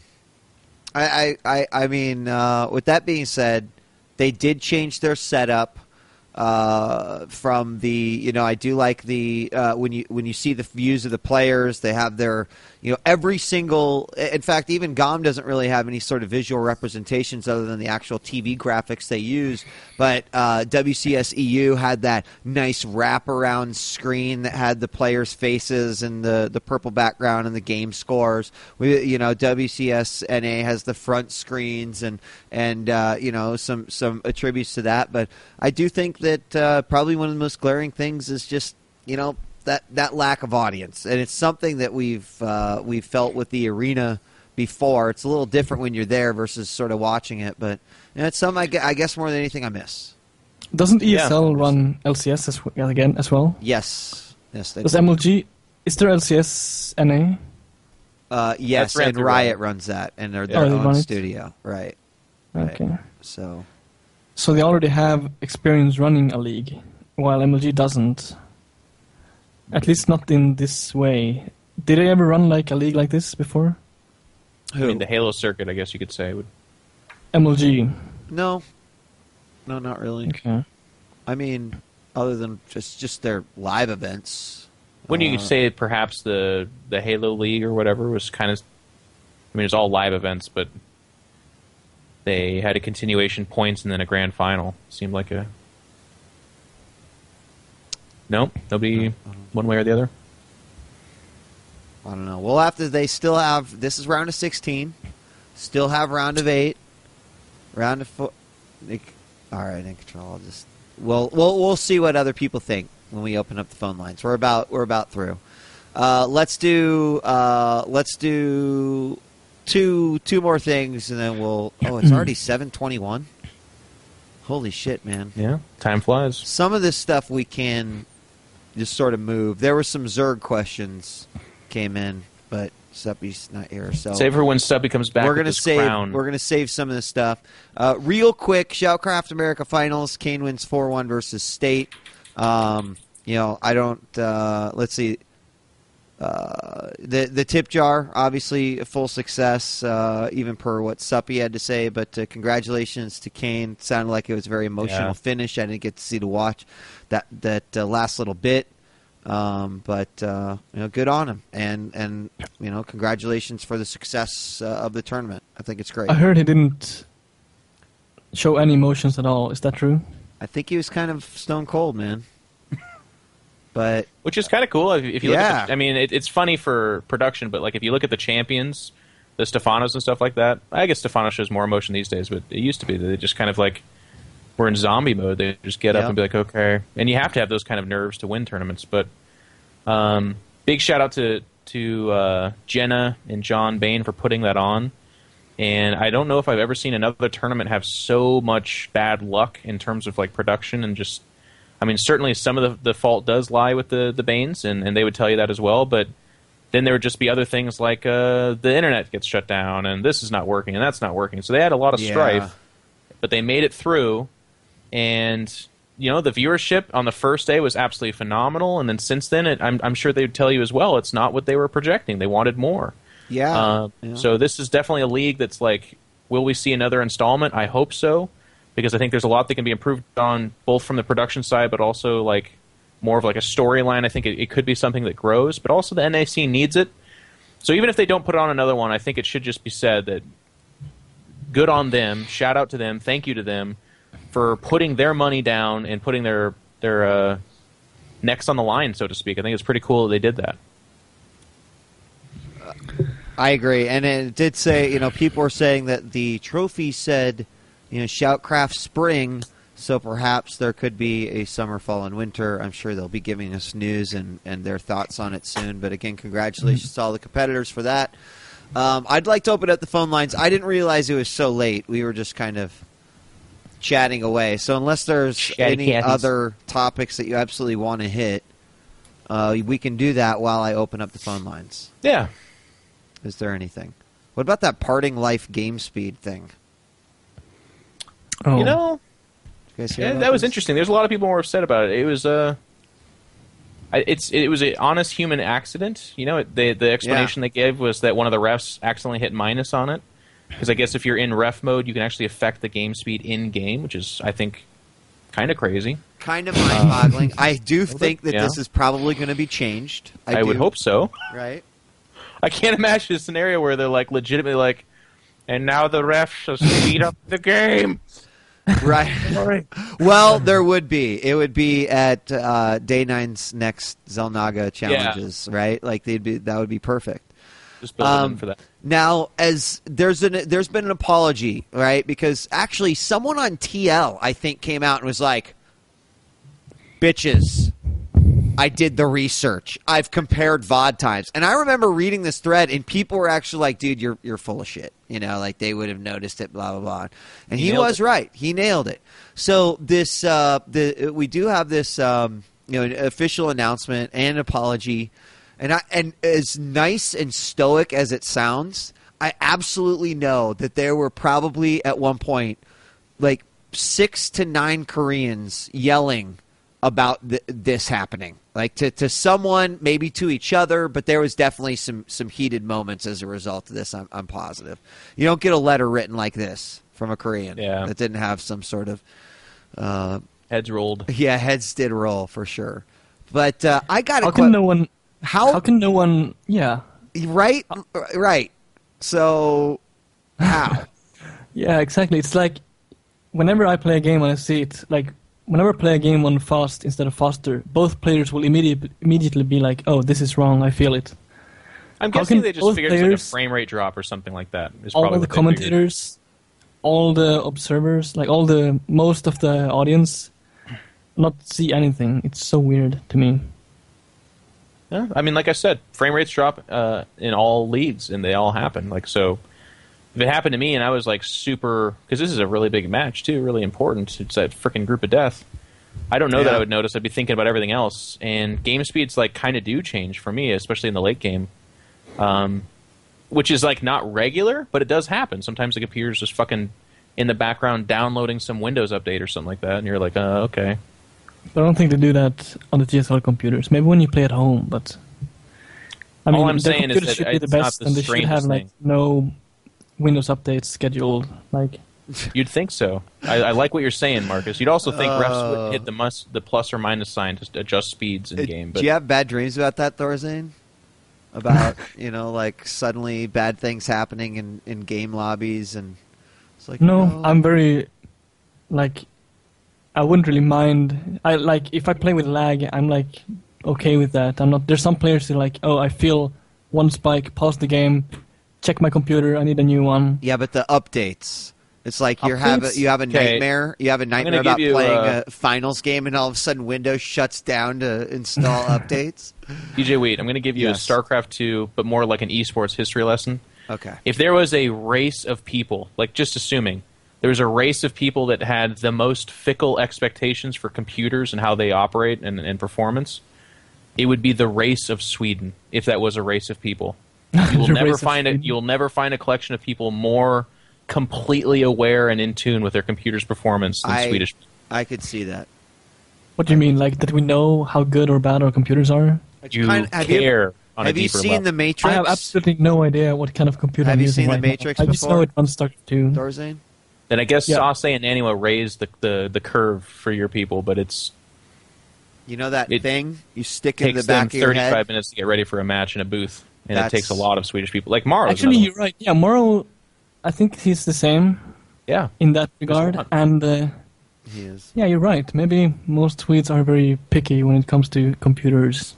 I I I, I mean, uh, with that being said, they did change their setup. uh, from the, you know, I do like the uh, when you when you see the views of the players, they have their, you know, every single. In fact, even G O M doesn't really have any sort of visual representations other than the actual T V graphics they use. But uh, W C S E U had that nice wraparound screen that had the players' faces and the, the purple background and the game scores. We, you know, W C S N A has the front screens and and uh, you know, some some attributes to that. But I do think that uh, probably one of the most glaring things is just, you know, that that lack of audience, and it's something that we've uh, we've felt with the arena before. It's a little different when you're there versus sort of watching it, but you know, it's something I, gu- I guess more than anything I miss. Doesn't E S L yeah. run L C S as, again as well? Yes, yes. They Does do. M L G? Is there L C S N A? Uh, yes, and Riot runs that, and they're their oh, own studio, right? Okay. Right. So, so they already have experience running a league, while M L G doesn't. At least not in this way. Did they ever run like a league like this before? Who? I mean, the Halo circuit, I guess you could say. Would... M L G. No. No, not really. Okay. I mean, other than just, just their live events. Wouldn't uh, you say perhaps the, the Halo League or whatever was kind of... I mean, it's all live events, but they had a continuation points and then a grand final. Seemed like a... No? Nobody one way or the other? I don't know. Well, after they still have... This is round of sixteen. Still have round of eight. Round of four... All right, in control. I'll just... We'll, we'll, we'll see what other people think when we open up the phone lines. We're about we're about through. Uh, let's do uh, let's do two two more things, and then we'll... Oh, it's already seven twenty-one? Holy shit, man. Yeah, time flies. Some of this stuff we can... just sort of move. There were some Zerg questions came in, but Suppy's not here. So save her when Suppy comes back. We're gonna with save. crown. We're gonna save some of this stuff. Uh, real quick, Shoutcraft America Finals. Kane wins four one versus State. Um, you know, I don't. Uh, let's see. Uh, the the tip jar, obviously a full success, uh, even per what Suppy had to say. But uh, congratulations to Kane. It sounded like it was a very emotional yeah. finish. I didn't get to see to watch that that uh, last little bit, um, but uh, you know, good on him. And and you know, congratulations for the success uh, of the tournament. I think it's great. I heard he didn't show any emotions at all. Is that true? I think he was kind of stone cold, man. But which is kind of cool if, if you yeah. look at the, I mean, it, it's funny for production, but like if you look at the champions, the Stefanos and stuff like that, I guess Stefano shows more emotion these days, but it used to be that they just kind of like were in zombie mode. They just get yep. up and be like, okay. And you have to have those kind of nerves to win tournaments. But um, big shout out to, to uh, Jenna and John Bain for putting that on. And I don't know if I've ever seen another tournament have so much bad luck in terms of like production and just... I mean, certainly some of the, the fault does lie with the, the Banes, and, and they would tell you that as well, but then there would just be other things like uh, the internet gets shut down, and this is not working, and that's not working. So they had a lot of yeah. strife, but they made it through, and, you know, the viewership on the first day was absolutely phenomenal, and then since then, it, I'm, I'm sure they would tell you as well, it's not what they were projecting. They wanted more. Yeah. Uh, yeah. So this is definitely a league that's like, will we see another installment? I hope so. Because I think there's a lot that can be improved on, both from the production side, but also like more of like a storyline. I think it, it could be something that grows, but also the N A C needs it. So even if they don't put on another one, I think it should just be said that good on them, shout out to them, thank you to them for putting their money down and putting their their uh, necks on the line, so to speak. I think it's pretty cool that they did that. I agree, and it did say, you know, people were saying that the trophy said, you know, Shoutcraft Spring, so perhaps there could be a summer, fall, and winter. I'm sure they'll be giving us news and, and their thoughts on it soon. But again, congratulations mm-hmm. to all the competitors for that. Um, I'd like to open up the phone lines. I didn't realize it was so late. We were just kind of chatting away. So unless there's Chatty any catties. other topics that you absolutely want to hit, uh, we can do that while I open up the phone lines. Yeah. Is there anything? What about that parting life game speed thing? Oh. You know, you yeah, that was this? interesting. There's a lot of people who were upset about it. It was uh, it's it was an honest human accident. You know, it, the the explanation yeah. they gave was that one of the refs accidentally hit minus on it. Because I guess if you're in ref mode, you can actually affect the game speed in game, which is I think kind of crazy. Kind of mind-boggling. I do think that yeah. this is probably going to be changed. I, I would hope so. Right? I can't imagine a scenario where they're like legitimately like, and now the refs will speed up the game. Right. Sorry. Well, there would be. It would be at uh, Day Nine's next Xel'Naga challenges, yeah. right? Like they'd be. That would be perfect. Just build um, in for that. Now, as there's an there's been an apology, right? Because actually, someone on T L I think came out and was like, "Bitches, I did the research. I've compared V O D times." And I remember reading this thread, and people were actually like, "Dude, you're you're full of shit." You know, like they would have noticed it, blah blah blah. And he, he was it. right. He nailed it. So this, uh, the we do have this, um, you know, an official announcement and an apology. And I and as nice and stoic as it sounds, I absolutely know that there were probably at one point like six to nine Koreans yelling about th- this happening, like to, to someone, maybe to each other, but there was definitely some, some heated moments as a result of this. I'm, I'm positive. You don't get a letter written like this from a Korean yeah. that didn't have some sort of uh, heads rolled. Yeah, heads did roll for sure. But uh, I got. How can qu- no one? How how can no one? Yeah. Right. Right. So how? Yeah, exactly. It's like whenever I play a game and I see it, like. Whenever I play a game on fast instead of faster, both players will immediately immediately be like, "Oh, this is wrong. I feel it." I'm guessing they just figured it's like a frame rate drop or something like that. Is all probably the commentators, all the observers, like all the most of the audience, not see anything. It's so weird to me. Yeah, I mean, like I said, frame rates drop uh, in all leagues, and they all happen. Like so. If it happened to me and I was like super, because this is a really big match too, really important. It's that freaking group of death. I don't know yeah. that I would notice. I'd be thinking about everything else. And game speeds like kind of do change for me, especially in the late game, um, which is like not regular, but it does happen. Sometimes it appears just fucking in the background downloading some Windows update or something like that, and you're like, uh, okay. But I don't think they do that on the T S L computers. Maybe when you play at home, but I mean, all I'm the saying is computers that should be the it's best, not the and they should have like thing. no Windows updates scheduled, like. You'd think so. I, I like what you're saying, Marcus. You'd also think uh, refs would hit the mus- the plus or minus sign to adjust speeds in it, game. But do you have bad dreams about that, Thorzane? About you know, like suddenly bad things happening in, in game lobbies, and it's like no, no. I'm very like I wouldn't really mind. I like if I play with lag, I'm like okay with that. I'm not. There's some players who are like, oh, I feel one spike, pause the game. Check my computer. I need a new one. Yeah, but the updates. It's like you have a, you have a okay. nightmare. You have a nightmare about you, playing uh, a finals game, and all of a sudden Windows shuts down to install updates. D J Wheat, I'm going to give you yes. a StarCraft two, but more like an esports history lesson. Okay. If there was a race of people, like just assuming there was a race of people that had the most fickle expectations for computers and how they operate and, and performance, it would be the race of Sweden. If that was a race of people. You will never find a you'll never find a collection of people more completely aware and in tune with their computer's performance than I, Swedish. I could see that. What do you mean, like that we know how good or bad our computers are? You kind of, have care you, on have a you deeper seen level. The Matrix? I have absolutely no idea what kind of computer have I'm you using seen right The Matrix now. before? I just know it runs StarCraft two. Thorzane? Then I guess yeah. Sase and Anima raised the, the the curve for your people, but it's you know that it thing you stick in the back them of your head. thirty-five minutes to get ready for a match in a booth. And That's... it takes a lot of Swedish people. Like Morrow. Actually, you're right. Yeah, Morrow, I think he's the same. Yeah. In that regard. And uh, he is. Yeah, you're right. Maybe most Swedes are very picky when it comes to computers.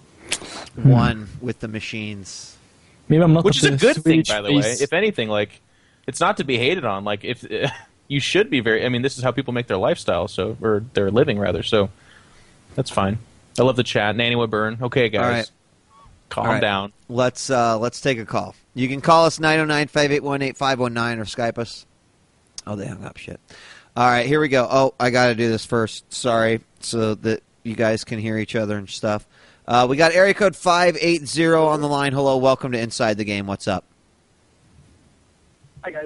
One hmm. with the machines. Maybe I'm not. Which is a good Swedish thing, by the face. way. If anything, like, it's not to be hated on. Like, if uh, you should be very. I mean, this is how people make their lifestyle, so or their living rather. So that's fine. I love the chat. Nanny would burn. Okay, guys. All right. Calm All right. down. Let's uh, let's take a call. You can call us nine oh nine, five eight one, eight five one nine or Skype us. Oh, they hung up. Shit. All right, here we go. Oh, I got to do this first. Sorry, so that you guys can hear each other and stuff. Uh, we got area code five eight zero on the line. Hello, welcome to Inside the Game. What's up? Hi, guys.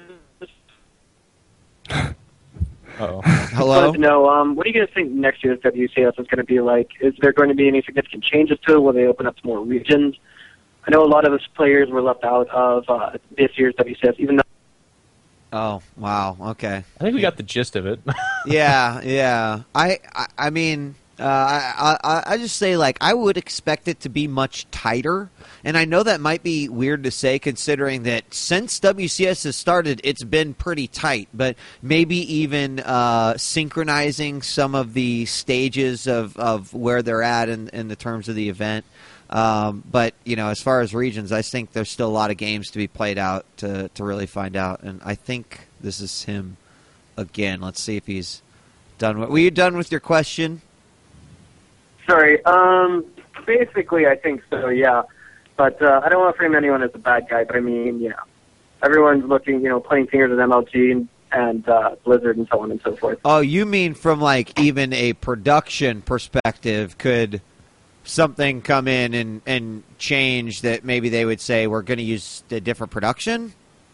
Uh-oh. Hello? No, um, what do you guys think next year's W C S is going to be like? Is there going to be any significant changes to it? Will they open up some more regions? I know a lot of us players were left out of uh, this year's W C S, even though... Oh, wow. Okay. I think we got the gist of it. yeah, yeah. I, I, I mean, uh, I, I, I just say, like, I would expect it to be much tighter. And I know that might be weird to say, considering that since W C S has started, it's been pretty tight. But maybe even uh, synchronizing some of the stages of, of where they're at in, in the terms of the event. Um, but, you know, as far as regions, I think there's still a lot of games to be played out to, to really find out. And I think this is him again. Let's see if he's done. With, were you done with your question? Sorry. Um, basically, I think so, yeah. But uh, I don't want to frame anyone as a bad guy, but I mean, yeah. Everyone's looking, you know, pointing fingers at M L G and, and uh, Blizzard and so on and so forth. Oh, you mean from, like, even a production perspective, could something come in and, and change that maybe they would say we're going to use a different production?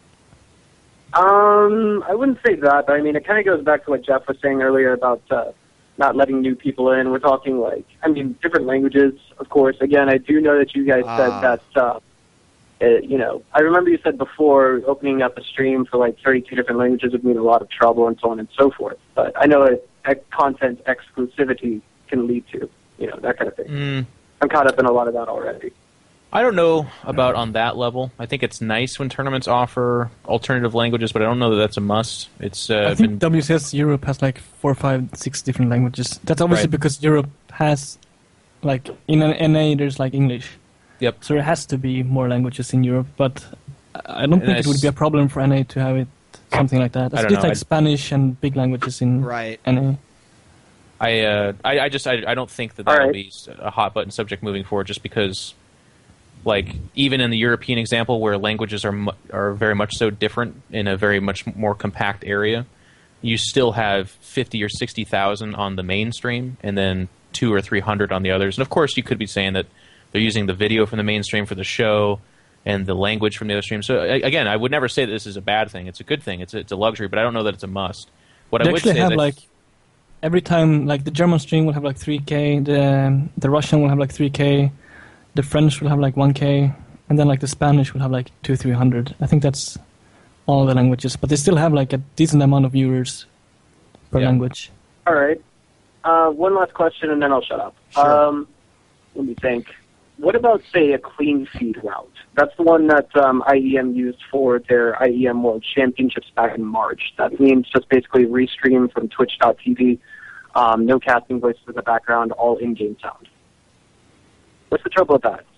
Um, I wouldn't say that, but I mean, it kind of goes back to what Jeff was saying earlier about uh, not letting new people in. We're talking like, I mean, different languages, of course. Again, I do know that you guys uh. said that, uh, it, you know, I remember you said before opening up a stream for like thirty-two different languages would mean a lot of trouble and so on and so forth. But I know that content exclusivity can lead to, you know, that kind of thing. Mm. I'm caught up in a lot of that already. I don't know about on that level. I think it's nice when tournaments offer alternative languages, but I don't know that that's a must. It's uh, I think been... W C S Europe has like four, five, six different languages. That's obviously Right. because Europe has, like, in an N A there's like English. Yep. So there has to be more languages in Europe, but I don't And think I it would be a problem for N A to have it something like that. I It's don't know. like I'd- Spanish and big languages in Right. N A. I, uh, I I just I, I don't think that All that'll right. be a hot button subject moving forward. Just because, like, even in the European example, where languages are mu- are very much so different in a very much more compact area, you still have fifty or sixty thousand on the mainstream, and then two or three hundred on the others. And of course, you could be saying that they're using the video from the mainstream for the show and the language from the other stream. So a- again, I would never say that this is a bad thing. It's a good thing. It's a, it's a luxury, but I don't know that it's a must. What They I would actually say have is I- like every time, like the German stream will have like three K, the the Russian will have like three K, the French will have like one K, and then like the Spanish will have like two, three hundred. I think that's all the languages, but they still have like a decent amount of viewers per Yeah. language. All right. Uh, one last question, and then I'll shut up. Sure. Um, let me think. What about, say, a clean feed route? That's the one that um, I E M used for their I E M World Championships back in March. That means just basically restream from twitch dot t v, um, no casting voices in the background, all in-game sound. What's the trouble with that?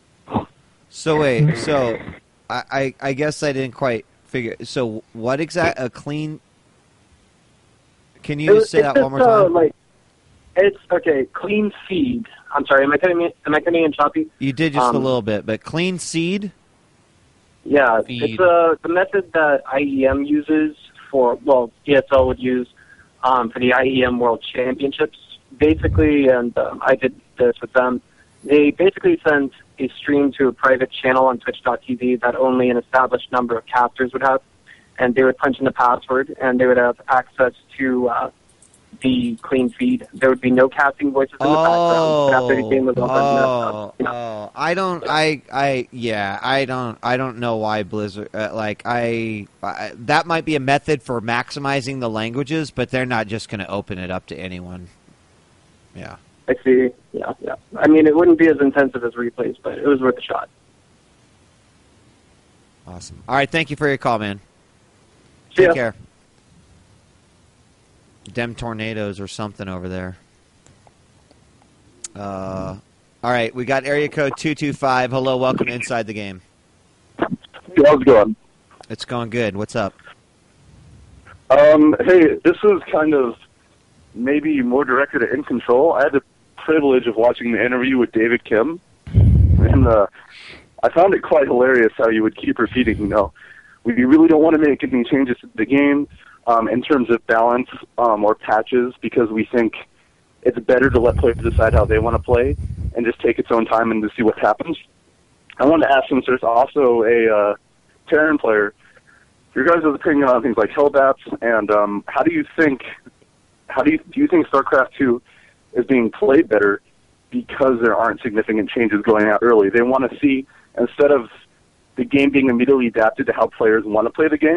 So wait, so I, I, I guess I didn't quite figure. So what exact a clean? Can you It- just say it's that just, one more uh, time? like, it's, okay, clean feed. I'm sorry, am I cutting in, am I cutting in choppy? You did just um, a little bit, but clean seed. Yeah, Feed. it's uh, the method that I E M uses for, well, E S L would use um, for the I E M World Championships. Basically, and um, I did this with them, they basically sent a stream to a private channel on twitch dot t v that only an established number of casters would have, and they would punch in the password, and they would have access to uh, the clean feed. There would be no casting voices in the background. But after the game was over, oh, you know, oh, I don't, I, I, yeah, I don't, I don't know why Blizzard, uh, like, I, I, that might be a method for maximizing the languages, but they're not just going to open it up to anyone. Yeah. I see. Yeah, yeah. I mean, it wouldn't be as intensive as replays, but it was worth a shot. Awesome. All right, thank you for your call, man. See Take ya. care. Dem tornadoes or something over there. Uh, all right, we got area code two two five. Hello, welcome to Inside the Game. How's it going? It's going good. What's up? Um, hey, this is kind of maybe more directed at In Control. I had the privilege of watching the interview with David Kim, and uh, I found it quite hilarious how you would keep repeating, you know, we really don't want to make any changes to the game um, in terms of balance um, or patches because we think it's better to let players decide how they want to play and just take its own time and to see what happens. I wanted to ask, since there's also a uh, Terran player, your guys' opinion on things like Hellbats, and um, how do you think, how do you do you think StarCraft two is being played better because there aren't significant changes going out early? They want to see, instead of the game being immediately adapted to how players want to play the game,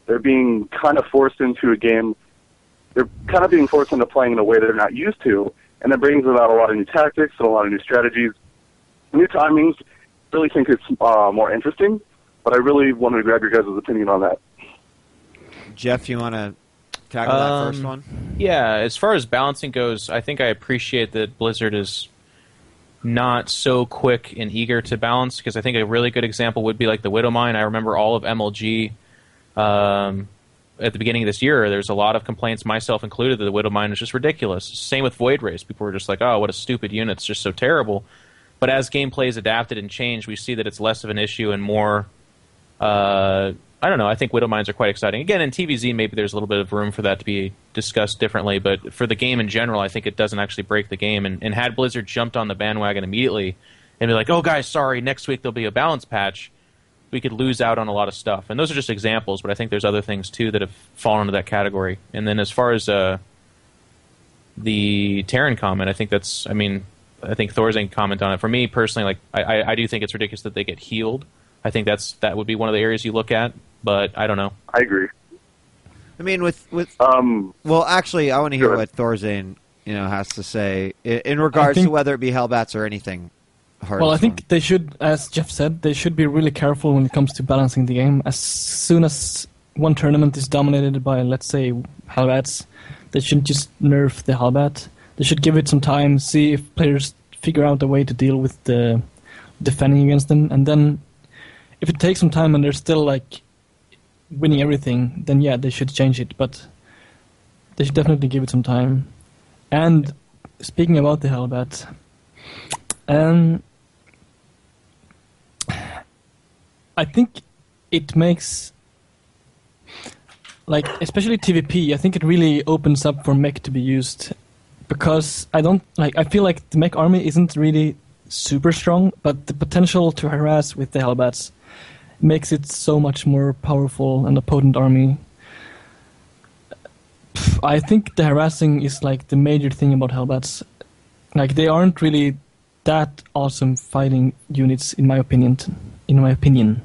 they're being kind of forced into a game. They're kind of being forced into playing in a way they're not used to, and that brings about a lot of new tactics and a lot of new strategies, new timings. I really think it's uh, more interesting, but I really wanted to grab your guys' opinion on that. Jeff, you want to tackle um, that first one? Yeah, as far as balancing goes, I think I appreciate that Blizzard is not so quick and eager to balance, because I think a really good example would be like the Widowmine. I remember all of M L G um, at the beginning of this year. There's a lot of complaints, myself included, that the Widowmine was just ridiculous. Same with Void Race. People were just like, oh, what a stupid unit. It's just so terrible. But as gameplay is adapted and changed, we see that it's less of an issue and more... Uh, I don't know. I think Widowmines are quite exciting. Again, in T V Z, maybe there's a little bit of room for that to be discussed differently, but for the game in general, I think it doesn't actually break the game. And, and had Blizzard jumped on the bandwagon immediately and be like, oh, guys, sorry, next week there'll be a balance patch, we could lose out on a lot of stuff. And those are just examples, but I think there's other things, too, that have fallen into that category. And then as far as uh, the Terran comment, I think that's, I mean, I think Thorzane comment on it. For me, personally, like I, I, I do think it's ridiculous that they get healed. I think that's that would be one of the areas you look at. But I don't know. I agree. I mean, with with um, well, actually, I want to hear what Thorzane, you know, has to say in, in regards think, to whether it be Hellbats or anything. Well, I think they should, as Jeff said, they should be really careful when it comes to balancing the game. As soon as one tournament is dominated by, let's say, Hellbats, they shouldn't just nerf the Hellbat. They should give it some time, see if players figure out a way to deal with the defending against them, and then if it takes some time and they're still like winning everything, then yeah, they should change it, but they should definitely give it some time. And speaking about the Hellbat, um, I think it makes, like, especially T V P, I think it really opens up for mech to be used, because I don't, like, I feel like the mech army isn't really super strong, but the potential to harass with the Hellbats makes it so much more powerful and a potent army. I think the harassing is like the major thing about Hellbats. Like, they aren't really that awesome fighting units, in my opinion. In my opinion.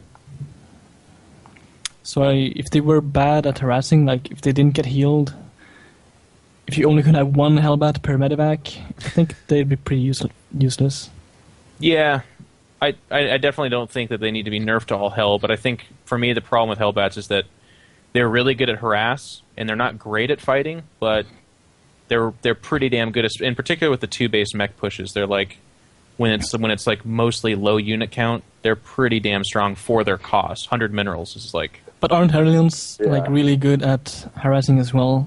So I, if they were bad at harassing, like if they didn't get healed, if you only could have one Hellbat per medevac, I think they'd be pretty use- useless. Yeah. I, I definitely don't think that they need to be nerfed to all hell, but I think, for me, the problem with Hellbats is that they're really good at harass, and they're not great at fighting, but they're they're pretty damn good, at, in particular with the two-base mech pushes. They're like, when it's when it's like mostly low unit count, they're pretty damn strong for their cost. one hundred minerals is like... But aren't Hellions yeah. like really good at harassing as well?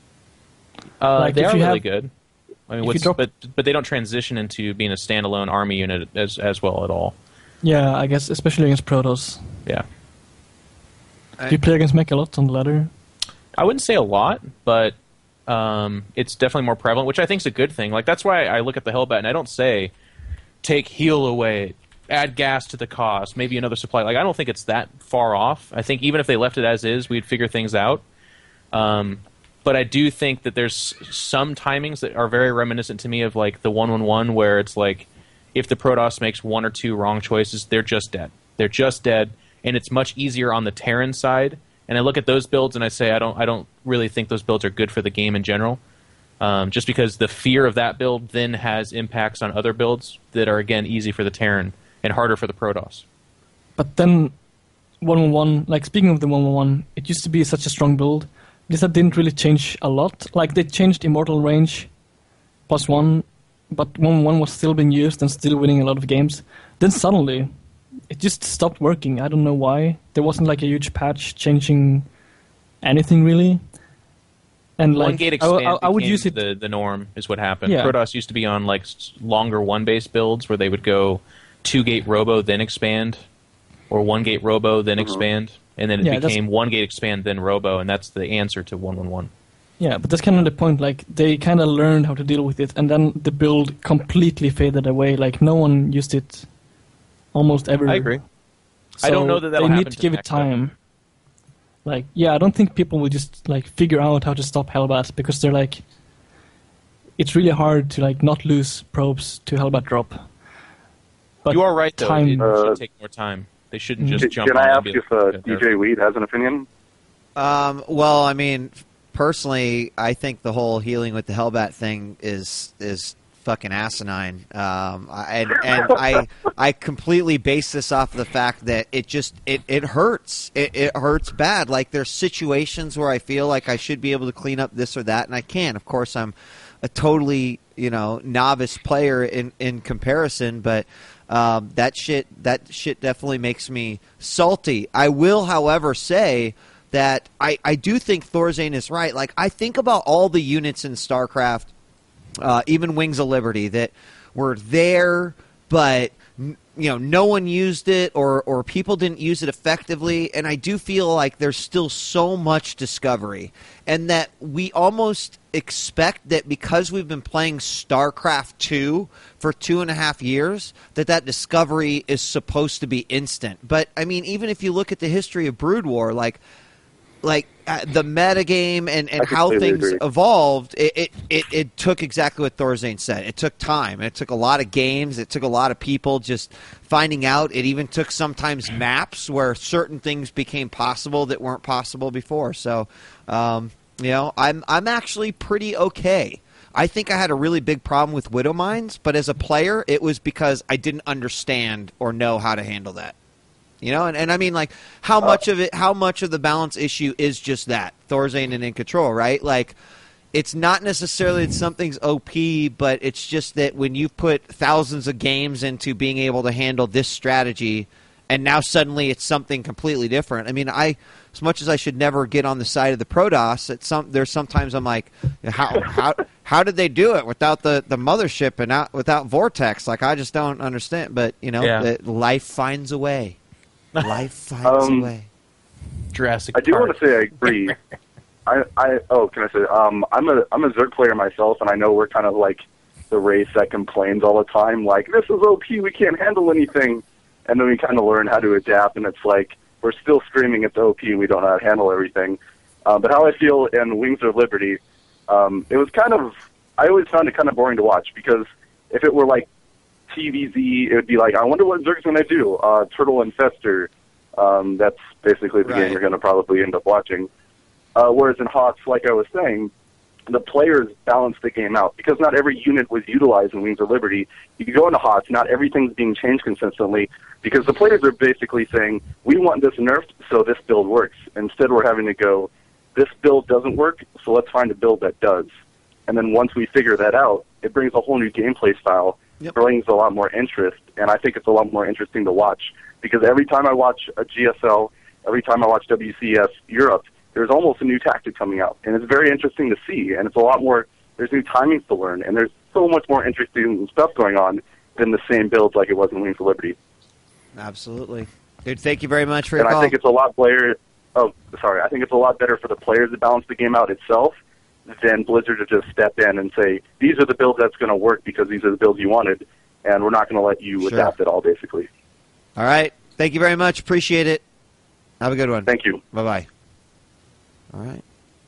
Uh, like they are really have... good. I mean, what's, drop... but but they don't transition into being a standalone army unit as as well at all. Yeah, I guess especially against Protoss. Yeah. I... Do you play against mech a lot on the ladder? I wouldn't say a lot, but um, it's definitely more prevalent, which I think is a good thing. Like, that's why I look at the Hellbat and I don't say take heal away, add gas to the cost, maybe another supply. Like, I don't think it's that far off. I think even if they left it as is, we'd figure things out. Um, But I do think that there's some timings that are very reminiscent to me of like the one one one, where it's like if the Protoss makes one or two wrong choices, they're just dead. They're just dead, and it's much easier on the Terran side. And I look at those builds and I say I don't I don't really think those builds are good for the game in general, um, just because the fear of that build then has impacts on other builds that are, again, easy for the Terran and harder for the Protoss. But then one one one, like speaking of the one one one, it used to be such a strong build. Blizzard didn't really change a lot. Like, they changed Immortal Range plus one, but one one was still being used and still winning a lot of games. Then suddenly, it just stopped working. I don't know why. There wasn't like a huge patch changing anything really. And one like, gate expand I, I, I would use it. The, the norm is what happened. Yeah. Protoss used to be on like longer one base builds where they would go two gate robo then expand, or one gate robo then mm-hmm. expand. And then it yeah, became one gate expand, then robo, and that's the answer to one one one. Yeah, but that's kind of the point. Like, they kind of learned how to deal with it, and then the build completely faded away. Like, no one used it almost ever. I agree. So I don't know that that'll they happen need to give it time. Though. Like, yeah, I don't think people will just like figure out how to stop Hellbat, because they're like, it's really hard to like not lose probes to Hellbat drop. But you are right, though. Time, it uh, should take more time. They shouldn't just can, jump can on I and ask be if uh, D J Weed has an opinion? Um, well, I mean, personally, I think the whole healing with the Hellbat thing is is fucking asinine. Um, and and I I completely base this off of the fact that it just it, it hurts. It, it hurts bad. Like there's situations where I feel like I should be able to clean up this or that, and I can't. Of course, I'm a totally you know novice player in in comparison, but. Um, that shit that shit definitely makes me salty. I will, however, say that I, I do think Thorzane is right. Like, I think about all the units in StarCraft, uh, even Wings of Liberty, that were there, but you know, no one used it, or or people didn't use it effectively. And I do feel like there's still so much discovery, and that we almost expect that because we've been playing StarCraft two for two and a half years, that that discovery is supposed to be instant. But I mean, even if you look at the history of Brood War, like. Like uh, the metagame and, and how things agree. evolved, it, it, it, it took exactly what Thorzane said. It took time. It took a lot of games. It took a lot of people just finding out. It even took sometimes maps where certain things became possible that weren't possible before. So, um, you know, I'm I'm actually pretty okay. I think I had a really big problem with Widow Mines, but as a player, it was because I didn't understand or know how to handle that. You know, and, and I mean, like, how much of it, how much of the balance issue is just that, Thorzane and In Control, right? Like, it's not necessarily that something's O P, but it's just that when you put thousands of games into being able to handle this strategy, and now suddenly it's something completely different. I mean, I, as much as I should never get on the side of the Protoss, at some, there's sometimes I'm like, how how how did they do it without the, the mothership and not, without Vortex? Like, I just don't understand. But, you know, yeah. the, life finds a way. Life finds um, a way. Jurassic I do Park. want to say I agree. I, I oh, can I say? Um, I'm a I'm a Zerg player myself, and I know we're kind of like the race that complains all the time, like this is O P, we can't handle anything, and then we kind of learn how to adapt, and it's like we're still screaming it's O P, we don't know how to handle everything. Uh, but how I feel in Wings of Liberty, um, it was kind of I always found it kind of boring to watch because if it were like T V Z, it would be like, I wonder what Zerg's going to do. Uh, Turtle Infester, um, that's basically the right. game you're going to probably end up watching. Uh, whereas in HOTS, like I was saying, the players balance the game out. Because not every unit was utilized in Wings of Liberty, you can go into HOTS, not everything's being changed consistently, because the players are basically saying, we want this nerfed, so this build works. Instead, we're having to go, this build doesn't work, so let's find a build that does. And then once we figure that out, it brings a whole new gameplay style. Yep. Brings a lot more interest, and I think it's a lot more interesting to watch because every time I watch a G S L, every time I watch W C S Europe, there's almost a new tactic coming out, and it's very interesting to see, and it's a lot more, there's new timings to learn, and there's so much more interesting stuff going on than the same builds like it was in Wings of Liberty. Absolutely. Dude, thank you very much for your and call. I think it's a lot player, oh, sorry, I think it's a lot better for the players to balance the game out itself than Blizzard to just step in and say, these are the builds that's going to work because these are the builds you wanted, and we're not going to let you sure. adapt at all, basically. All right. Thank you very much. Appreciate it. Have a good one. Thank you. Bye-bye. All right.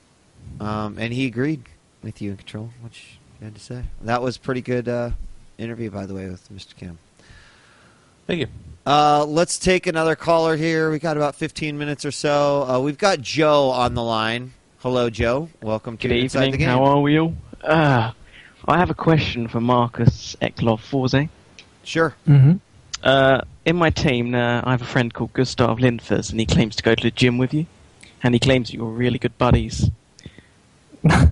Um, and he agreed with you In Control, which you had to say. That was a pretty good uh, interview, by the way, with Mister Kim. Thank you. Uh, let's take another caller here. We got about fifteen minutes or so. Uh, we've got Joe on the line. Hello, Joe. Welcome to Good Inside evening. the Game. How are we all? Uh, I have a question for Marcus Eklov Forze. Sure. Mm-hmm. Uh, in my team, uh, I have a friend called Gustav Lindfors, and he claims to go to the gym with you, and he claims you're really good buddies. um,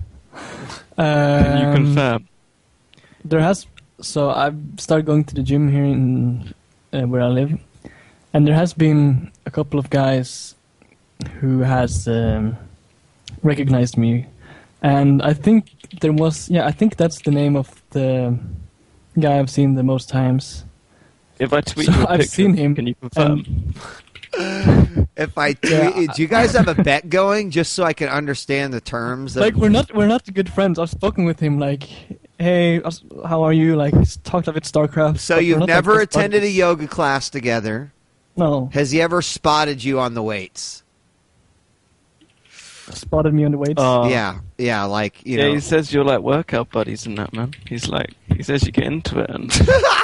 Can you confirm? There has so I've started going to the gym here in uh, where I live, and there has been a couple of guys who has um, recognized me, and I think there was yeah I think that's the name of the guy I've seen the most times. If I tweet so you a I've picture, seen him. Can you confirm? Um, if I tweet, yeah. Do you guys have a bet going just so I can understand the terms? Like we're not we're not good friends. I've spoken with him like, hey, how are you? Like talked about StarCraft. So you've never like attended a yoga class together? No. Has he ever spotted you on the weights? Spotted me on the weights? Uh, yeah, yeah, like you yeah, know. he says you're like workout buddies and that, man. He's like, he says you get into it, and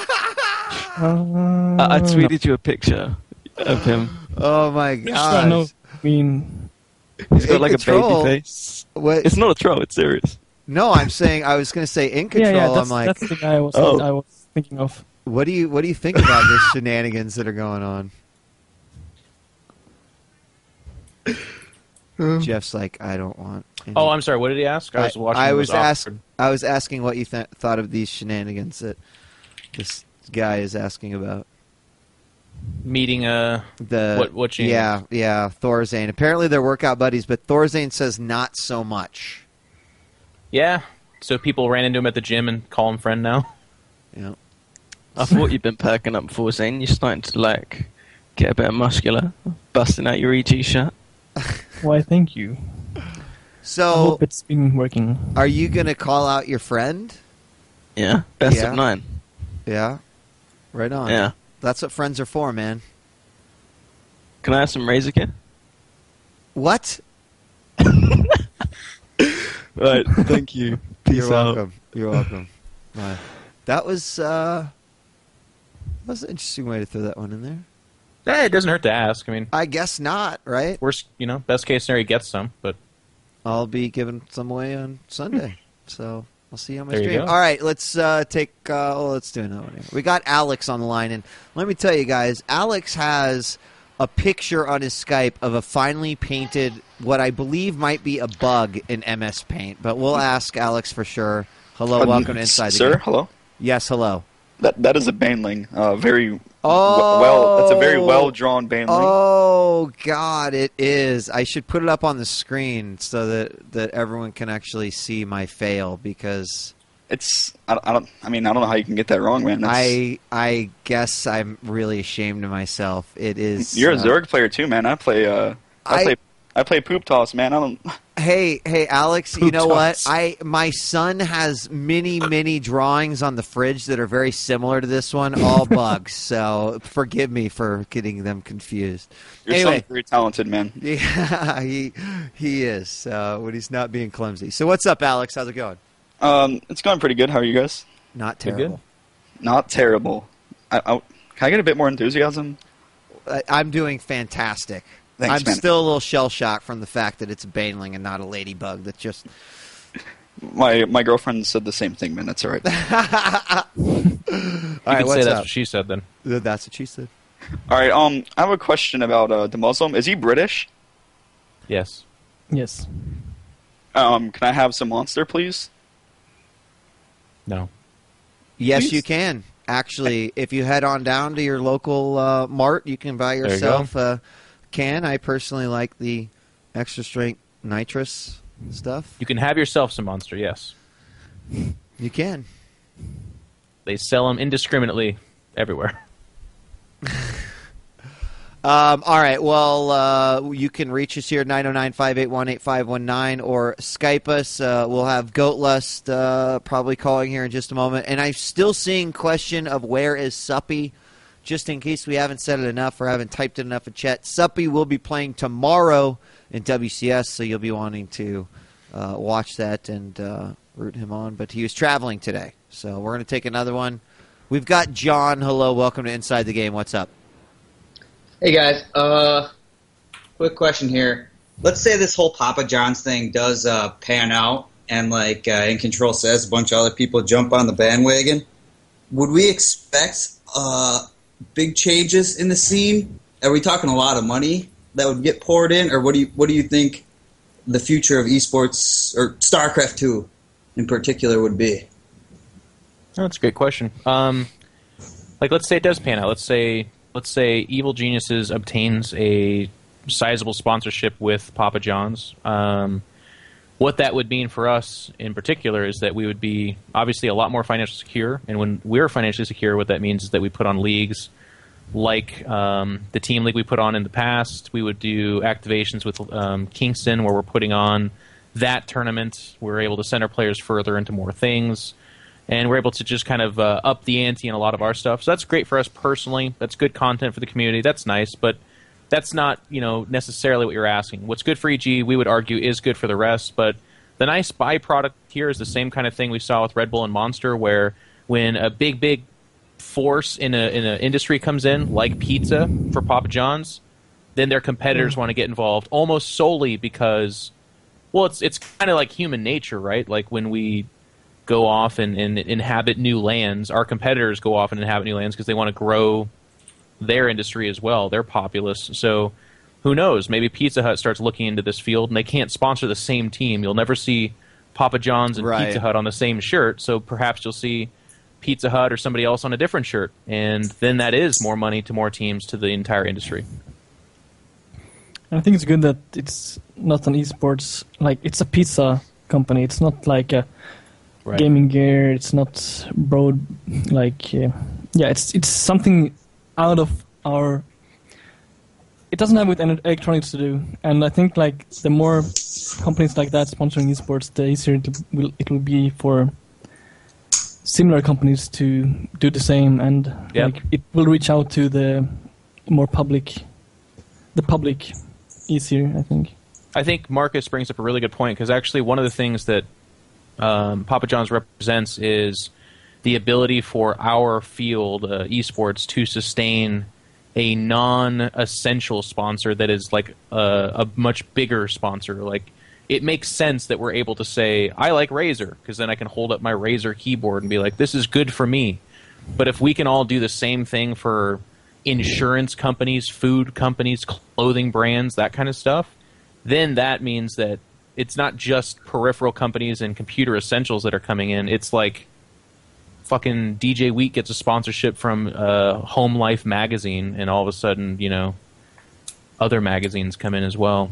uh, I, I tweeted you a picture of him. Oh my god! I know. I mean, He's got in like control, a baby face. What? It's not a troll. It's serious. No, I'm saying I was going to say in control. Yeah, yeah, that's, I'm like, that's the guy I was, Oh. I was thinking of. what do you what do you think about the shenanigans that are going on? Jeff's like, I don't want. any- Oh, I'm sorry. What did he ask? I was I, watching. I it was ask, awkward. I was asking what you th- thought of these shenanigans that this guy is asking about. meeting uh The What- what change? Yeah, yeah. Thorazane. Apparently they're workout buddies, but Thorazane says not so much. Yeah. So people ran into him at the gym and call him friend now. Yeah. I thought you'd been perking up before, Zane. You're starting to like get a bit muscular, busting out your E G shot. Why, thank you. I So, hope it's been working. are you gonna call out your friend? Yeah, best Yeah. of nine. Yeah. Right on. Yeah. That's what friends are for, man. Can I have some Razor Kid? What? Right. Thank you. Peace You're out. welcome. You're welcome. Wow. That was uh, that was an interesting way to throw that one in there. Eh, it doesn't hurt to ask. I mean, I guess not, right? worst, you know, best case scenario, he gets some, but I'll be giving some away on Sunday, so I'll see you on my There you stream. go. All right, let's uh, take. Uh, oh, let's do another one here. We got Alex on the line, and let me tell you guys, Alex has a picture on his Skype of a finely painted, what I believe might be a bug in M S Paint, but we'll ask Alex for sure. Hello, Um, welcome to Inside the Sir, Game. hello. Yes, hello. That that is a baneling. Uh, very Oh, w- well. That's a very well drawn baneling. Oh God, it is. I should put it up on the screen so that that everyone can actually see my fail because It's I, don't- I don't. I mean I don't know how you can get that wrong, man. That's, I I guess I'm really ashamed of myself. It is. You're a uh, Zerg player too, man. I play. Uh, I, I- play. I play poop toss, man. I don't. Hey, hey, Alex. You Poop know what? toss. I my son has many, many drawings on the fridge that are very similar to this one, all bugs. So forgive me for getting them confused. Your Anyway. son's very talented, man. Yeah, he he is uh, when he's not being clumsy. So what's up, Alex? How's it going? Um, it's going pretty good. How are you guys? Not Pretty terrible. Not terrible. I, I, can I get a bit more enthusiasm? I, I'm doing fantastic. Thanks, I'm man. still a little shell shocked from the fact that it's a baneling and not a ladybug. That just My my girlfriend said the same thing, man. That's all right. all you right. can What's say that's up? what she said then. That's what she said. all right. Um, I have a question about uh, the Muslim. Is he British? Yes. Yes. Um, can I have some monster, please? No. Yes, Please? you can. Actually, if you head on down to your local uh, mart, you can buy you yourself a can. I personally like the extra strength nitrous stuff. You can have yourself some monster, yes. You can. They sell them indiscriminately everywhere. Um, all right. Well, uh, you can reach us here at nine oh nine, five eight one, eight five one nine or Skype us. Uh, we'll have Goatlust uh, probably calling here in just a moment. And I'm still seeing question of where is Suppy, just in case we haven't said it enough or haven't typed it enough in chat. Suppy will be playing tomorrow in W C S, so you'll be wanting to uh, watch that and uh, root him on. But he was traveling today, so we're going to take another one. We've got John. Hello. Welcome to Inside the Game. What's up? Hey guys, uh, quick question here. Let's say this whole Papa John's thing does uh, pan out, and like uh, In Control says, a bunch of other people jump on the bandwagon. Would we expect uh, big changes in the scene? Are we talking a lot of money that would get poured in, or what do you what do you think the future of esports or StarCraft two in particular would be? Oh, that's a great question. Um, like, let's say it does pan out. Let's say, let's say Evil Geniuses obtains a sizable sponsorship with Papa John's. Um, what that would mean for us, in particular, is that we would be obviously a lot more financially secure. And when we're financially secure, what that means is that we put on leagues like um, the team league we put on in the past. We would do activations with um, Kingston, where we're putting on that tournament. We're able to send our players further into more things. And we're able to just kind of uh, up the ante in a lot of our stuff. So that's great for us personally. That's good content for the community. That's nice, but that's not, you know, necessarily what you're asking. What's good for E G, we would argue, is good for the rest. But the nice byproduct here is the same kind of thing we saw with Red Bull and Monster, where when a big, big force in a in an industry comes in, like pizza for Papa John's, then their competitors want to get involved almost solely because, well, it's it's kind of like human nature, right? Like when we go off and, and inhabit new lands, our competitors go off and inhabit new lands because they want to grow their industry as well. They're populous. So who knows? Maybe Pizza Hut starts looking into this field and they can't sponsor the same team. You'll never see Papa John's and Right. Pizza Hut on the same shirt, so perhaps you'll see Pizza Hut or somebody else on a different shirt, and then that is more money to more teams, to the entire industry. I think it's good that it's not an esports, like it's a pizza company. It's not like a Right. gaming gear. It's not broad, like uh, yeah. It's it's something out of our. It doesn't have with ele- electronics to do, and I think like the more companies like that sponsoring esports, the easier it will it will be for similar companies to do the same, and Yep. like it will reach out to the more public, the public easier, I think. I think Marcus brings up a really good point, because actually one of the things that um, Papa John's represents is the ability for our field, uh, esports, to sustain a non-essential sponsor that is like a, a much bigger sponsor. Like, it makes sense that we're able to say, I like Razer, because then I can hold up my Razer keyboard and be like, this is good for me. But if we can all do the same thing for insurance companies, food companies, clothing brands, that kind of stuff, then that means that it's not just peripheral companies and computer essentials that are coming in. It's like fucking D J Wheat gets a sponsorship from uh, Home Life magazine, and all of a sudden, you know, other magazines come in as well.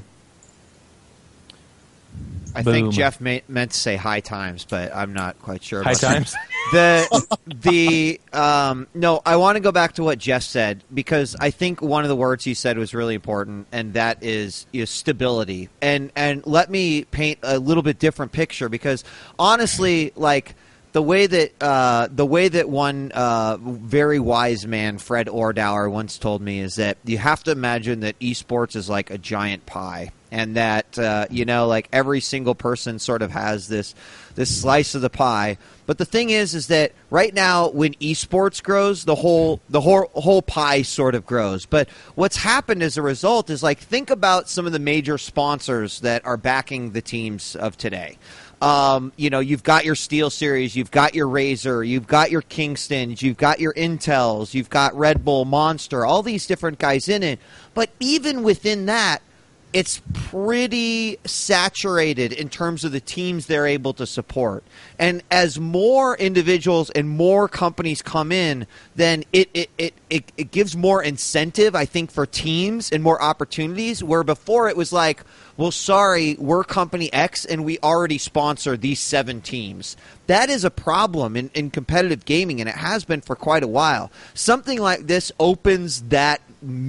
I Boom. think Jeff may, meant to say High Times, but I'm not quite sure. High about that. Times? The the um, no, I want to go back to what Jeff said, because I think one of the words he said was really important, and that is, is stability. And and let me paint a little bit different picture, because honestly, like the way that uh, the way that one uh, very wise man, Fred Ordauer, once told me, is that you have to imagine that esports is like a giant pie. And that, uh, you know, like every single person sort of has this this slice of the pie. But the thing is, is that right now when esports grows, the whole the whole whole pie sort of grows. But what's happened as a result is, like, think about some of the major sponsors that are backing the teams of today. Um, you know, you've got your SteelSeries, you've got your Razer, you've got your Kingstons, you've got your Intels, you've got Red Bull, Monster, all these different guys in it. But even within that, it's pretty saturated in terms of the teams they're able to support. And as more individuals and more companies come in, then it, it, it, it, it gives more incentive, I think, for teams and more opportunities, where before it was like, well, sorry, we're company X and we already sponsor these seven teams. That is a problem in, in competitive gaming, and it has been for quite a while. Something like this opens that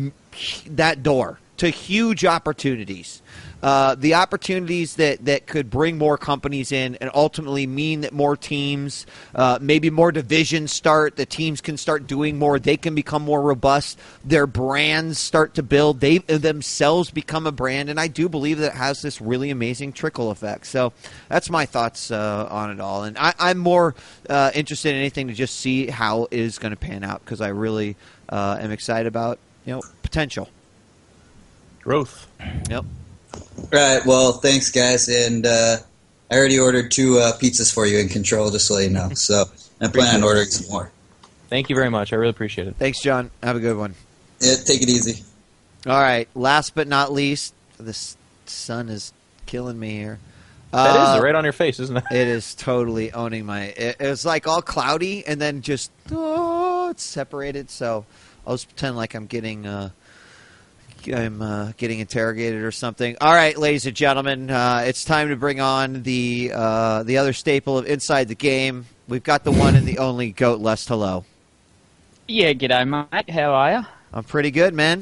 that door to huge opportunities. Uh, the opportunities that, that could bring more companies in and ultimately mean that more teams, uh, maybe more divisions start, the teams can start doing more, they can become more robust, their brands start to build, they themselves become a brand, and I do believe that it has this really amazing trickle effect. So that's my thoughts uh, on it all. And I, I'm more uh, interested in anything to just see how it is going to pan out, because I really uh, am excited about, you know, potential. Growth. Yep. Right. Well, thanks, guys. And uh, I already ordered two uh, pizzas for you in Control, just so you know. So I plan on ordering some more. Thank you very much. I really appreciate it. Thanks, John. Have a good one. Yeah, take it easy. All right. Last but not least, this sun is killing me here. That uh, is right on your face, isn't it? It is totally owning my. It, it was like all cloudy, and then just oh, it's separated. So I'll just pretend like I'm getting. Uh, I'm uh, getting interrogated or something. All right, ladies and gentlemen, uh, it's time to bring on the uh, the other staple of Inside the Game. We've got the one and the only Goat Lest. Hello. Yeah, g'day, mate. How are you? I'm pretty good, man.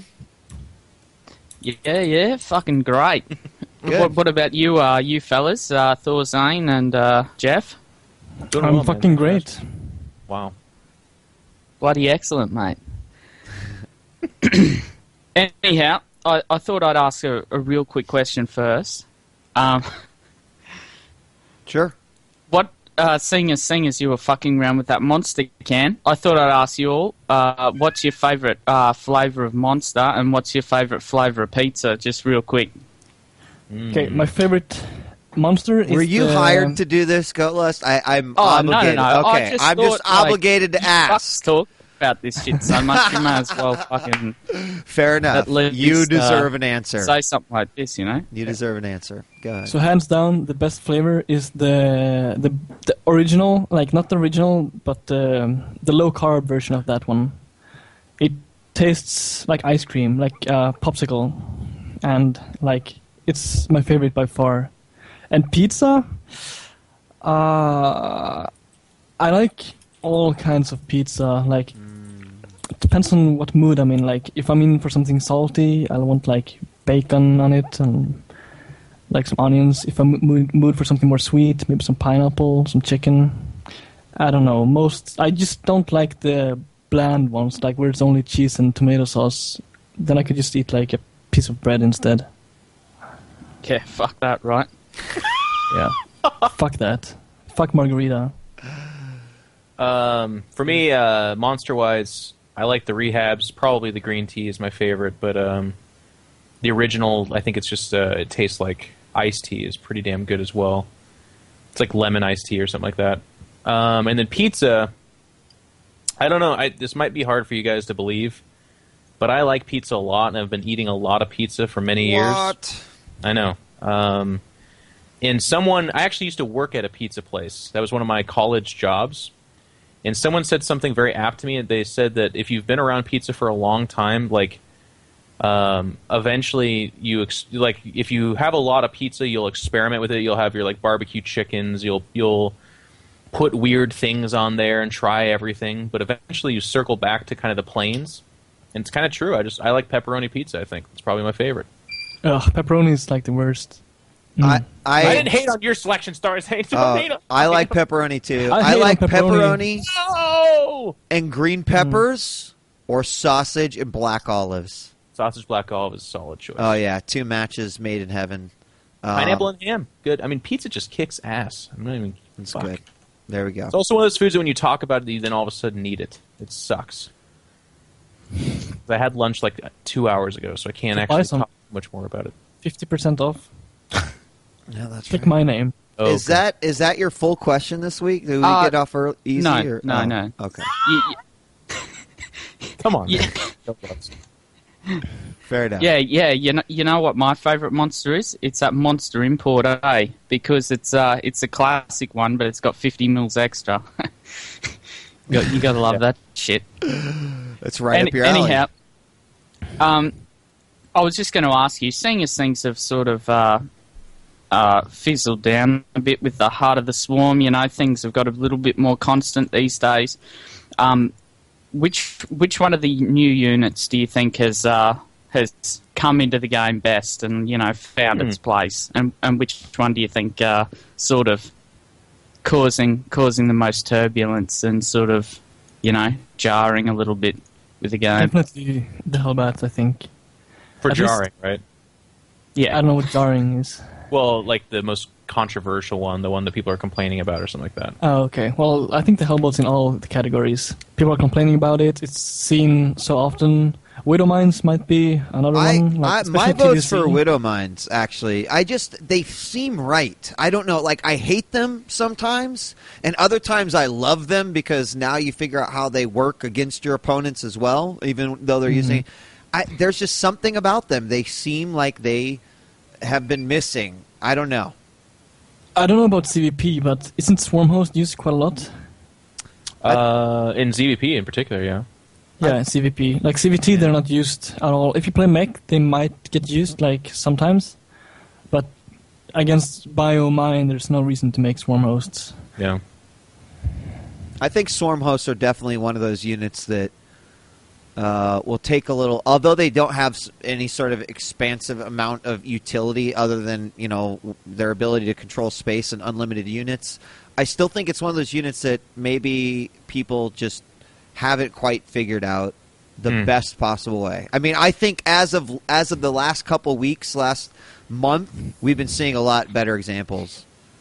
Yeah, yeah, fucking great. what, what about you, uh, you fellas, uh, Thor, Zane, and uh, Jeff? Doing I'm well, fucking man. great. Wow. Bloody excellent, mate. Anyhow, I, I thought I'd ask a, a real quick question first. Um, Sure. what uh, seeing as seeing as you were fucking around with that Monster can, I thought I'd ask you all, uh, what's your favourite uh, flavour of Monster, and what's your favourite flavour of pizza? Just real quick. Mm. Okay, my favourite Monster is. Were you the... hired to do this, Goatlust? I, I'm oh, obligated. No, no, no. Okay, just I'm thought, just obligated like, to ask. Talk about this shit so much, you may as well fucking. Fair enough. Least, you deserve uh, an answer. Say something like this, you know. You deserve an answer. Go ahead. So hands down, the best flavor is the the, the original, like not the original, but the the low carb version of that one. It tastes like ice cream, like uh, popsicle, and like it's my favorite by far. And pizza, uh, I like all kinds of pizza. Like mm. it depends on what mood I'm in. Like if I'm in for something salty, I'll want like bacon on it and like some onions. If I'm mood, mood for something more sweet, maybe some pineapple, some chicken. I don't know. Most I just don't like the bland ones, like where it's only cheese and tomato sauce. Then I could just eat like a piece of bread instead. Yeah, fuck that, right? Yeah, fuck that. Fuck margarita. Um, for me, uh, monster-wise, I like the rehabs. Probably the green tea is my favorite, but um, the original, I think it's just uh, it tastes like iced tea is pretty damn good as well. It's like lemon iced tea or something like that. Um, and then pizza, I don't know. I, this might be hard for you guys to believe, but I like pizza a lot, and I've been eating a lot of pizza for many years. What? I know. Um, and someone, I actually used to work at a pizza place. That was one of my college jobs. And someone said something very apt to me. They said that if you've been around pizza for a long time, like, um, eventually you, ex- like, if you have a lot of pizza, you'll experiment with it. You'll have your, like, barbecue chickens. You'll, you'll put weird things on there and try everything. But eventually you circle back to kind of the plains. And it's kind of true. I just, I like pepperoni pizza, I think. It's probably my favorite. Ugh, pepperoni is like the worst. Mm. I, I, I didn't hate on your selection, Stars. Hate uh, hate on, I like pepperoni too. I, I like pepperoni, pepperoni no! and green peppers mm. or sausage and black olives. Sausage black olive is a solid choice. Oh yeah, two matches made in heaven. Uh, Pineapple and ham, good. I mean, pizza just kicks ass. I'm not even. It's fuck. good. There we go. It's also one of those foods that when you talk about it, you then all of a sudden need it. It sucks. I had lunch like two hours ago, so I can't actually talk much more about it. Fifty percent off. Yeah, that's Click right. my name. Oh, is okay. that is that your full question this week? Did we uh, get off early, easy? No, or? no, oh, no. Okay. You, you, Come on. Yeah. Fair enough. Yeah, yeah. You know, you know what my favourite monster is? It's that Monster Import, eh? Because it's uh, it's a classic one, but it's got fifty mils extra. you got, you got to love yeah. that shit. That's right Any, up your alley. Anyhow, um, I was just going to ask you, seeing as things have sort of uh, uh, fizzled down a bit with the Heart of the Swarm, you know, things have got a little bit more constant these days. Um, which which one of the new units do you think has uh, has come into the game best and, you know, found mm. its place? And and which one do you think uh, sort of causing causing the most turbulence and sort of, you know, jarring a little bit with the game? Definitely the Hellbats, I think. For At jarring, least, right? Yeah, I don't know what jarring is. Well, like the most controversial one, the one that people are complaining about or something like that. Oh, okay. Well, I think the Hellbolt's in all the categories. People are complaining about it. It's seen so often. Widowmines might be another I, one. Like, I, my T D C. vote's for Widowmines, actually. I just, they seem right. I don't know. Like, I hate them sometimes, and other times I love them because now you figure out how they work against your opponents as well, even though they're mm-hmm. using... I, there's just something about them. They seem like they have been missing. I don't know. I don't know about C V P, but isn't Swarmhost used quite a lot? Uh, in Z V P in particular, yeah. Yeah, in C V P. Like C V T, yeah. They're not used at all. If you play mech, they might get used, like, sometimes. But against Biomine, there's no reason to make Swarmhosts. Yeah. I think Swarmhosts are definitely one of those units that Uh, will take a little, although they don't have any sort of expansive amount of utility other than, you know, their ability to control space and unlimited units. I still think it's one of those units that maybe people just haven't quite figured out the mm. best possible way. I mean, I think as of as of the last couple weeks, last month, we've been seeing a lot better examples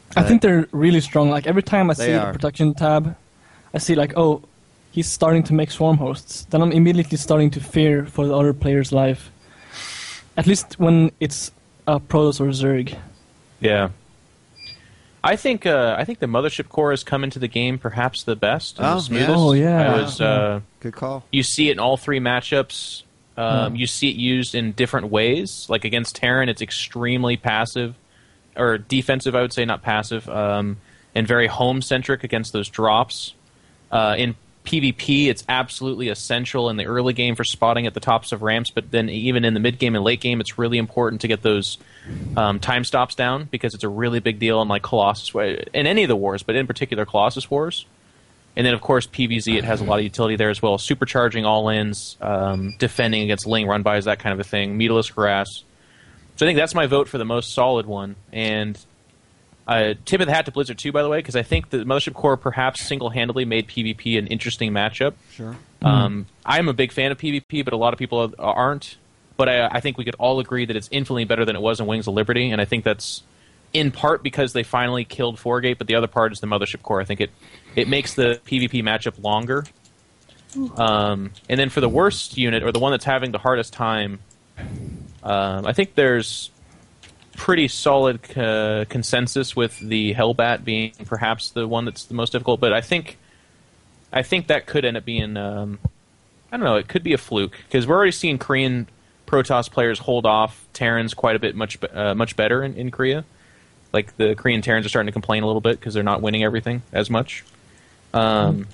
I think they're really strong. Like every time I see are. the production tab, I see like, oh, he's starting to make swarm hosts. Then I'm immediately starting to fear for the other player's life. At least when it's a Protoss or Zerg. Yeah. I think uh, I think the Mothership Core has come into the game perhaps the best and Oh, the smoothest. yeah. Oh, yeah. I was, uh, Good call. You see it in all three matchups. Um, Yeah. You see it used in different ways. Like against Terran, it's extremely passive. Or defensive, I would say, not passive. Um, and very home-centric against those drops. Uh, in PvP, it's absolutely essential in the early game for spotting at the tops of ramps, but then even in the mid-game and late game, it's really important to get those um, time stops down, because it's a really big deal in like Colossus, in any of the wars, but in particular Colossus wars. And then, of course, P V Z, it has a lot of utility there as well. Supercharging all-ins, um, defending against Ling run-bys, that kind of a thing. Meatless harass. So I think that's my vote for the most solid one. And uh, tip of the hat to Blizzard two, by the way, because I think the Mothership Core perhaps single-handedly made PvP an interesting matchup. Sure. Um, I'm a big fan of PvP, but a lot of people aren't. But I, I think we could all agree that it's infinitely better than it was in Wings of Liberty, and I think that's in part because they finally killed Foregate, but the other part is the Mothership Core. I think it, it makes the PvP matchup longer. Um, and then for the worst unit, or the one that's having the hardest time, um, I think there's pretty solid uh, consensus with the Hellbat being perhaps the one that's the most difficult, but I think I think that could end up being, um, I don't know, it could be a fluke, because we're already seeing Korean Protoss players hold off Terrans quite a bit much uh, much better in, in Korea. Like, the Korean Terrans are starting to complain a little bit because they're not winning everything as much. Um,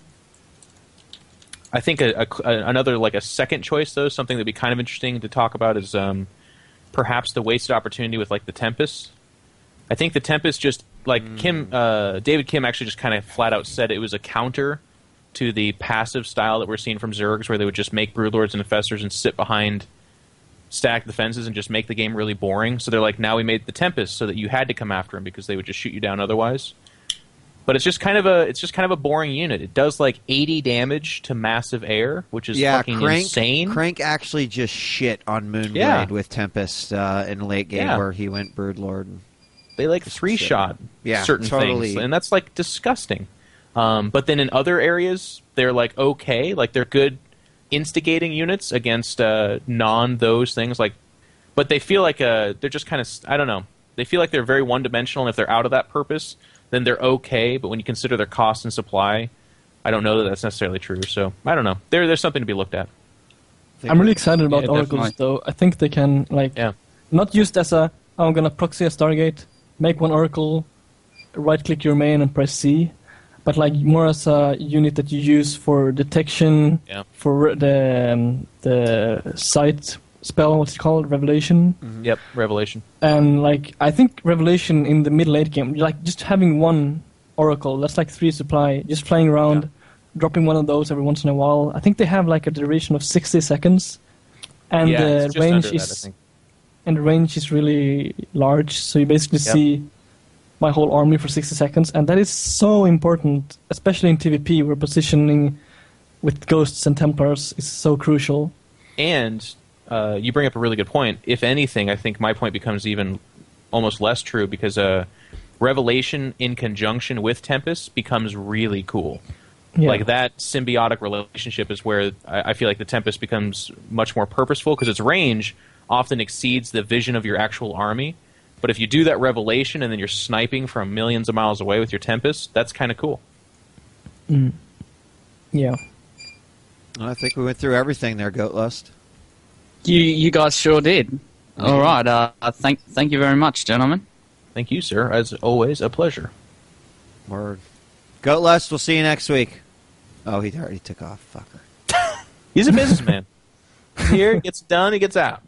I think a, a, another, like a second choice, though, something that'd be kind of interesting to talk about is um, perhaps the wasted opportunity with, like, the Tempest. I think the Tempest just, like, mm. Kim, uh, David Kim actually just kind of flat out said it was a counter to the passive style that we're seeing from Zergs, where they would just make Broodlords and Infestors and sit behind stacked defenses and just make the game really boring. So they're like, now we made the Tempest so that you had to come after them because they would just shoot you down otherwise. But it's just kind of a it's just kind of a boring unit. It does like eighty damage to massive air, which is yeah, fucking Crank, insane. Crank actually just shit on Moonblade yeah. with Tempest uh, in late game yeah. where he went Broodlord. And they like three shot yeah, certain totally. things, and that's like disgusting. Um, but then in other areas, they're like okay, like they're good instigating units against uh, non those things. Like, but they feel like uh, they're just kind of I don't know. They feel like they're very one dimensional, and if they're out of that purpose, then they're okay. But when you consider their cost and supply, I don't know that that's necessarily true. So I don't know. There, there's something to be looked at. I'm really excited about yeah, Oracles, definitely. though. I think they can like yeah. not used as a oh, I'm gonna proxy a Stargate, make one Oracle, right click your main and press C. But like more as a unit that you use for detection, yeah. for the um, the sight spell, what's it called, Revelation. Mm-hmm. Yep, Revelation. And like I think Revelation in the mid late game, like just having one Oracle, that's like three supply, just playing around, yeah. dropping one of those every once in a while. I think they have like a duration of sixty seconds, and yeah, the range is that, and the range is really large. So you basically yep. see my whole army for sixty seconds, and that is so important, especially in T V P, where positioning with Ghosts and Templars is so crucial. And uh, you bring up a really good point. If anything, I think my point becomes even almost less true, because uh, Revelation in conjunction with Tempest becomes really cool. Yeah. Like, that symbiotic relationship is where I, I feel like the Tempest becomes much more purposeful, because its range often exceeds the vision of your actual army. But if you do that Revelation and then you're sniping from millions of miles away with your Tempest, that's kind of cool. Mm. Yeah. Well, I think we went through everything there, Goatlust. You you guys sure did. All right. Uh, thank thank you very much, gentlemen. Thank you, sir. As always, a pleasure. Word. Goatlust, we'll see you next week. Oh, he already took off. Fucker. He's a businessman. Here, he gets done, he gets out.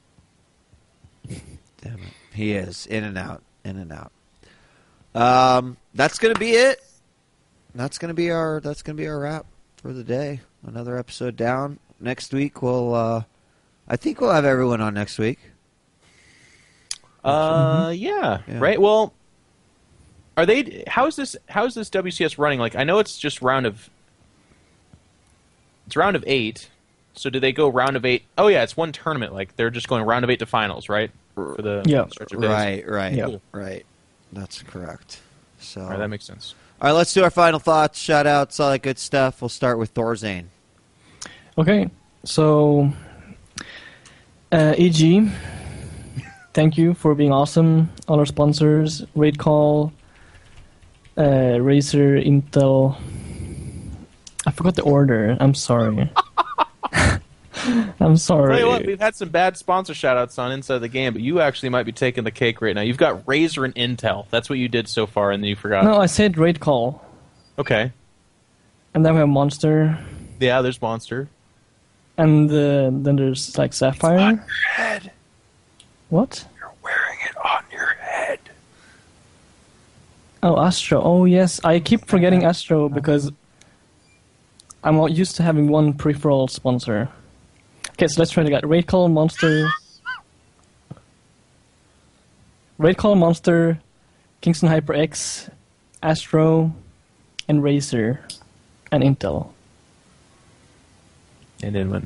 Damn it. He is. In and out. In and out. Um, that's going to be it. That's going to be our that's going to be our wrap for the day. Another episode down. Next week we'll uh, I think we'll have everyone on next week. Uh yeah, yeah. Right? Well, are they how is this how is this W C S running? Like, I know it's just round of It's round of eight. So do they go round of eight? Oh yeah, it's one tournament. Like, they're just going round of eight to finals, right? For the yeah. stretch of days. Right, right, yeah. Cool. Right. That's correct. So all right, that makes sense. All right, let's do our final thoughts, shout-outs, all that good stuff. We'll start with Thorzane. Okay, so uh, E G, thank you for being awesome. All our sponsors, Raid Call, uh, Razer, Intel. I forgot the order. I'm sorry. I'm sorry. Tell you what, we've had some bad sponsor shout-outs on Inside the Game, but you actually might be taking the cake right now. You've got Razer and Intel. That's what you did so far, and then you forgot. No, I said Raid Call. Okay. And then we have Monster. Yeah, there's Monster. And uh, then there's like Sapphire. It's on your head. What? You're wearing it on your head. Oh, Astro. Oh, yes. I keep forgetting Astro because I'm used to having one peripheral sponsor. Okay, so let's try to get Raid Call, Monster, Raid Call, Monster, Kingston HyperX, Astro, and Razer, and Intel. And Inwin.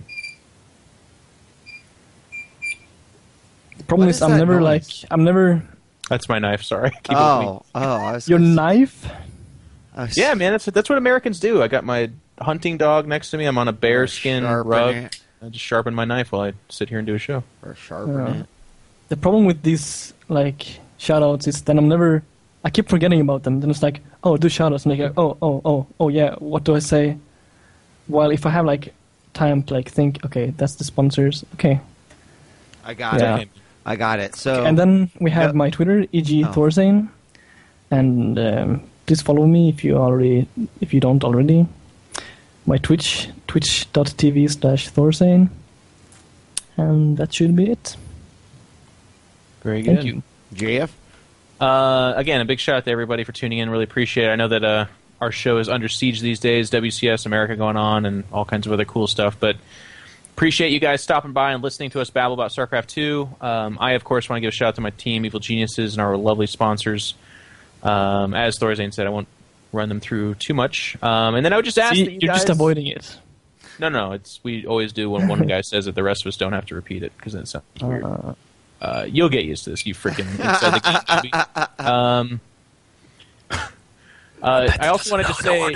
The problem What is, is I'm that never noise? like I'm never. That's my knife. Sorry. Keep it with me. Oh, oh, I was Your gonna s- knife? I was- Yeah, man. That's that's what Americans do. I got my hunting dog next to me. I'm on a bear skin Sharpen rug. it. I just sharpen my knife while I sit here and do a show. Or sharpen Yeah. it. The problem with these like shoutouts is that I'm never. I keep forgetting about them. Then it's like, oh, do shoutouts, and like, oh, oh, oh, oh, yeah. What do I say? While if I have like time to like think, okay, that's the sponsors. Okay, I got Yeah. it. I got it. So and then we have Yep. my Twitter, E G Oh. Thorzane, and um, please follow me if you already if you don't already. My Twitch, twitch.tv slash Thorzane, and that should be it. Very good. Thank you. J F? Uh, again, a big shout out to everybody for tuning in. Really appreciate it. I know that uh, our show is under siege these days. W C S America going on and all kinds of other cool stuff. But appreciate you guys stopping by and listening to us babble about StarCraft two. Um, I, of course, want to give a shout out to my team, Evil Geniuses, and our lovely sponsors. Um, as Thorzane said, I won't run them through too much. Um, and then I would just ask See, that you you're guys... just avoiding it. No, no, it's we always do when one guy says it. The rest of us don't have to repeat it because it sounds weird. Uh, Uh, you'll get used to this, you freaking inside the game baby. Um, uh, I also wanted to say,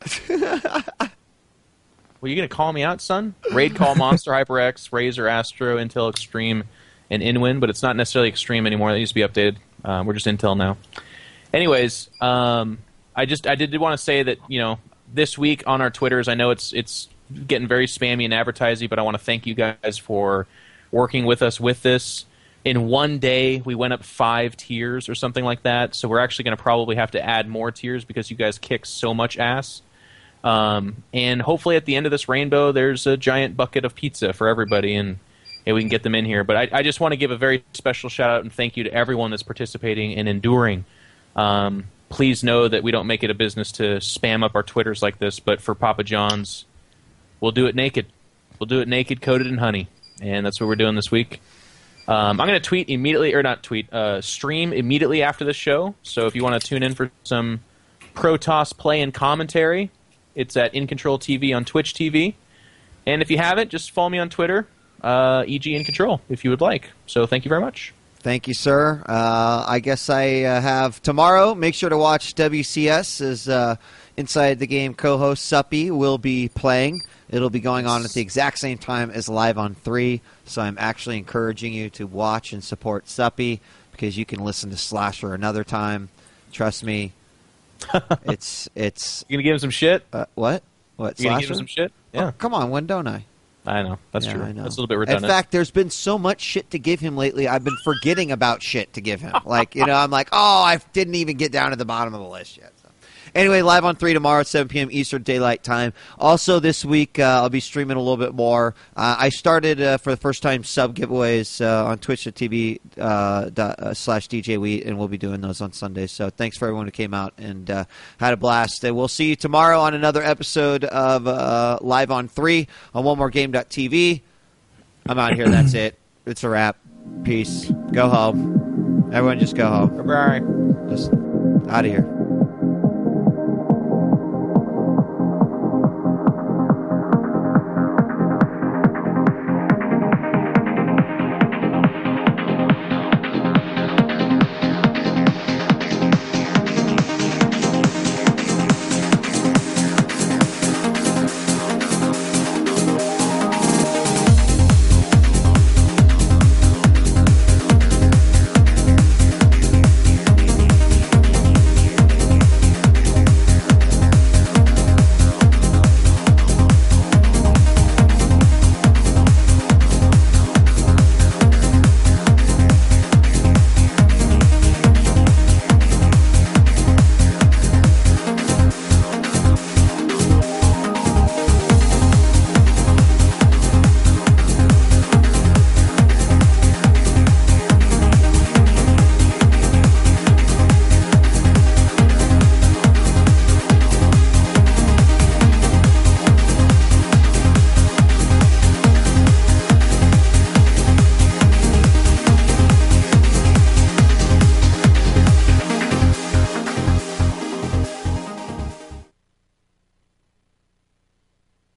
well, you gonna call me out, son? Raid Call, Monster, HyperX, Razer, Astro, Intel Extreme, and Inwin, but it's not necessarily Extreme anymore. That used to be updated. Um, we're just Intel now. Anyways, um, I just I did want to say that you know this week on our Twitters, I know it's it's getting very spammy and advertising, but I want to thank you guys for working with us with this. In one day, we went up five tiers or something like that. So we're actually going to probably have to add more tiers because you guys kick so much ass. Um, and hopefully at the end of this rainbow, there's a giant bucket of pizza for everybody, and, and we can get them in here. But I, I just want to give a very special shout-out and thank you to everyone that's participating and enduring. Um, please know that we don't make it a business to spam up our Twitters like this, but for Papa John's, we'll do it naked. We'll do it naked, coated in honey. And that's what we're doing this week. Um, I'm going to tweet immediately, or not tweet, uh, stream immediately after this show. So if you want to tune in for some Protoss play and commentary, it's at In Control T V on Twitch T V. And if you haven't, just follow me on Twitter, uh, E G In Control, if you would like. So thank you very much. Thank you, sir. Uh, I guess I uh, have tomorrow. Make sure to watch W C S as uh, Inside the Game co-host Suppy will be playing. It'll be going on at the exact same time as Live on three, so I'm actually encouraging you to watch and support Suppy because you can listen to Slasher another time. Trust me, it's it's. You gonna give him some shit? Uh, what? What? You gonna Slasher? give him some shit? Yeah. Oh, come on, when don't I? I know. That's Yeah, true. I know. That's a little bit redundant. In fact, there's been so much shit to give him lately, I've been forgetting about shit to give him. Like, you know, I'm like, oh, I didn't even get down to the bottom of the list yet. So. Anyway, live on three tomorrow at seven p.m. Eastern Daylight Time. Also this week, uh, I'll be streaming a little bit more. Uh, I started uh, for the first time sub giveaways uh, on Twitch dot T V uh, dot, uh, slash D J Wheat, and we'll be doing those on Sundays. So thanks for everyone who came out and uh, had a blast. And we'll see you tomorrow on another episode of uh, Live on three on one more game dot T V. I'm out of here. That's it. It's a wrap. Peace. Go home. Everyone just go home. Bye-bye. Just out of here.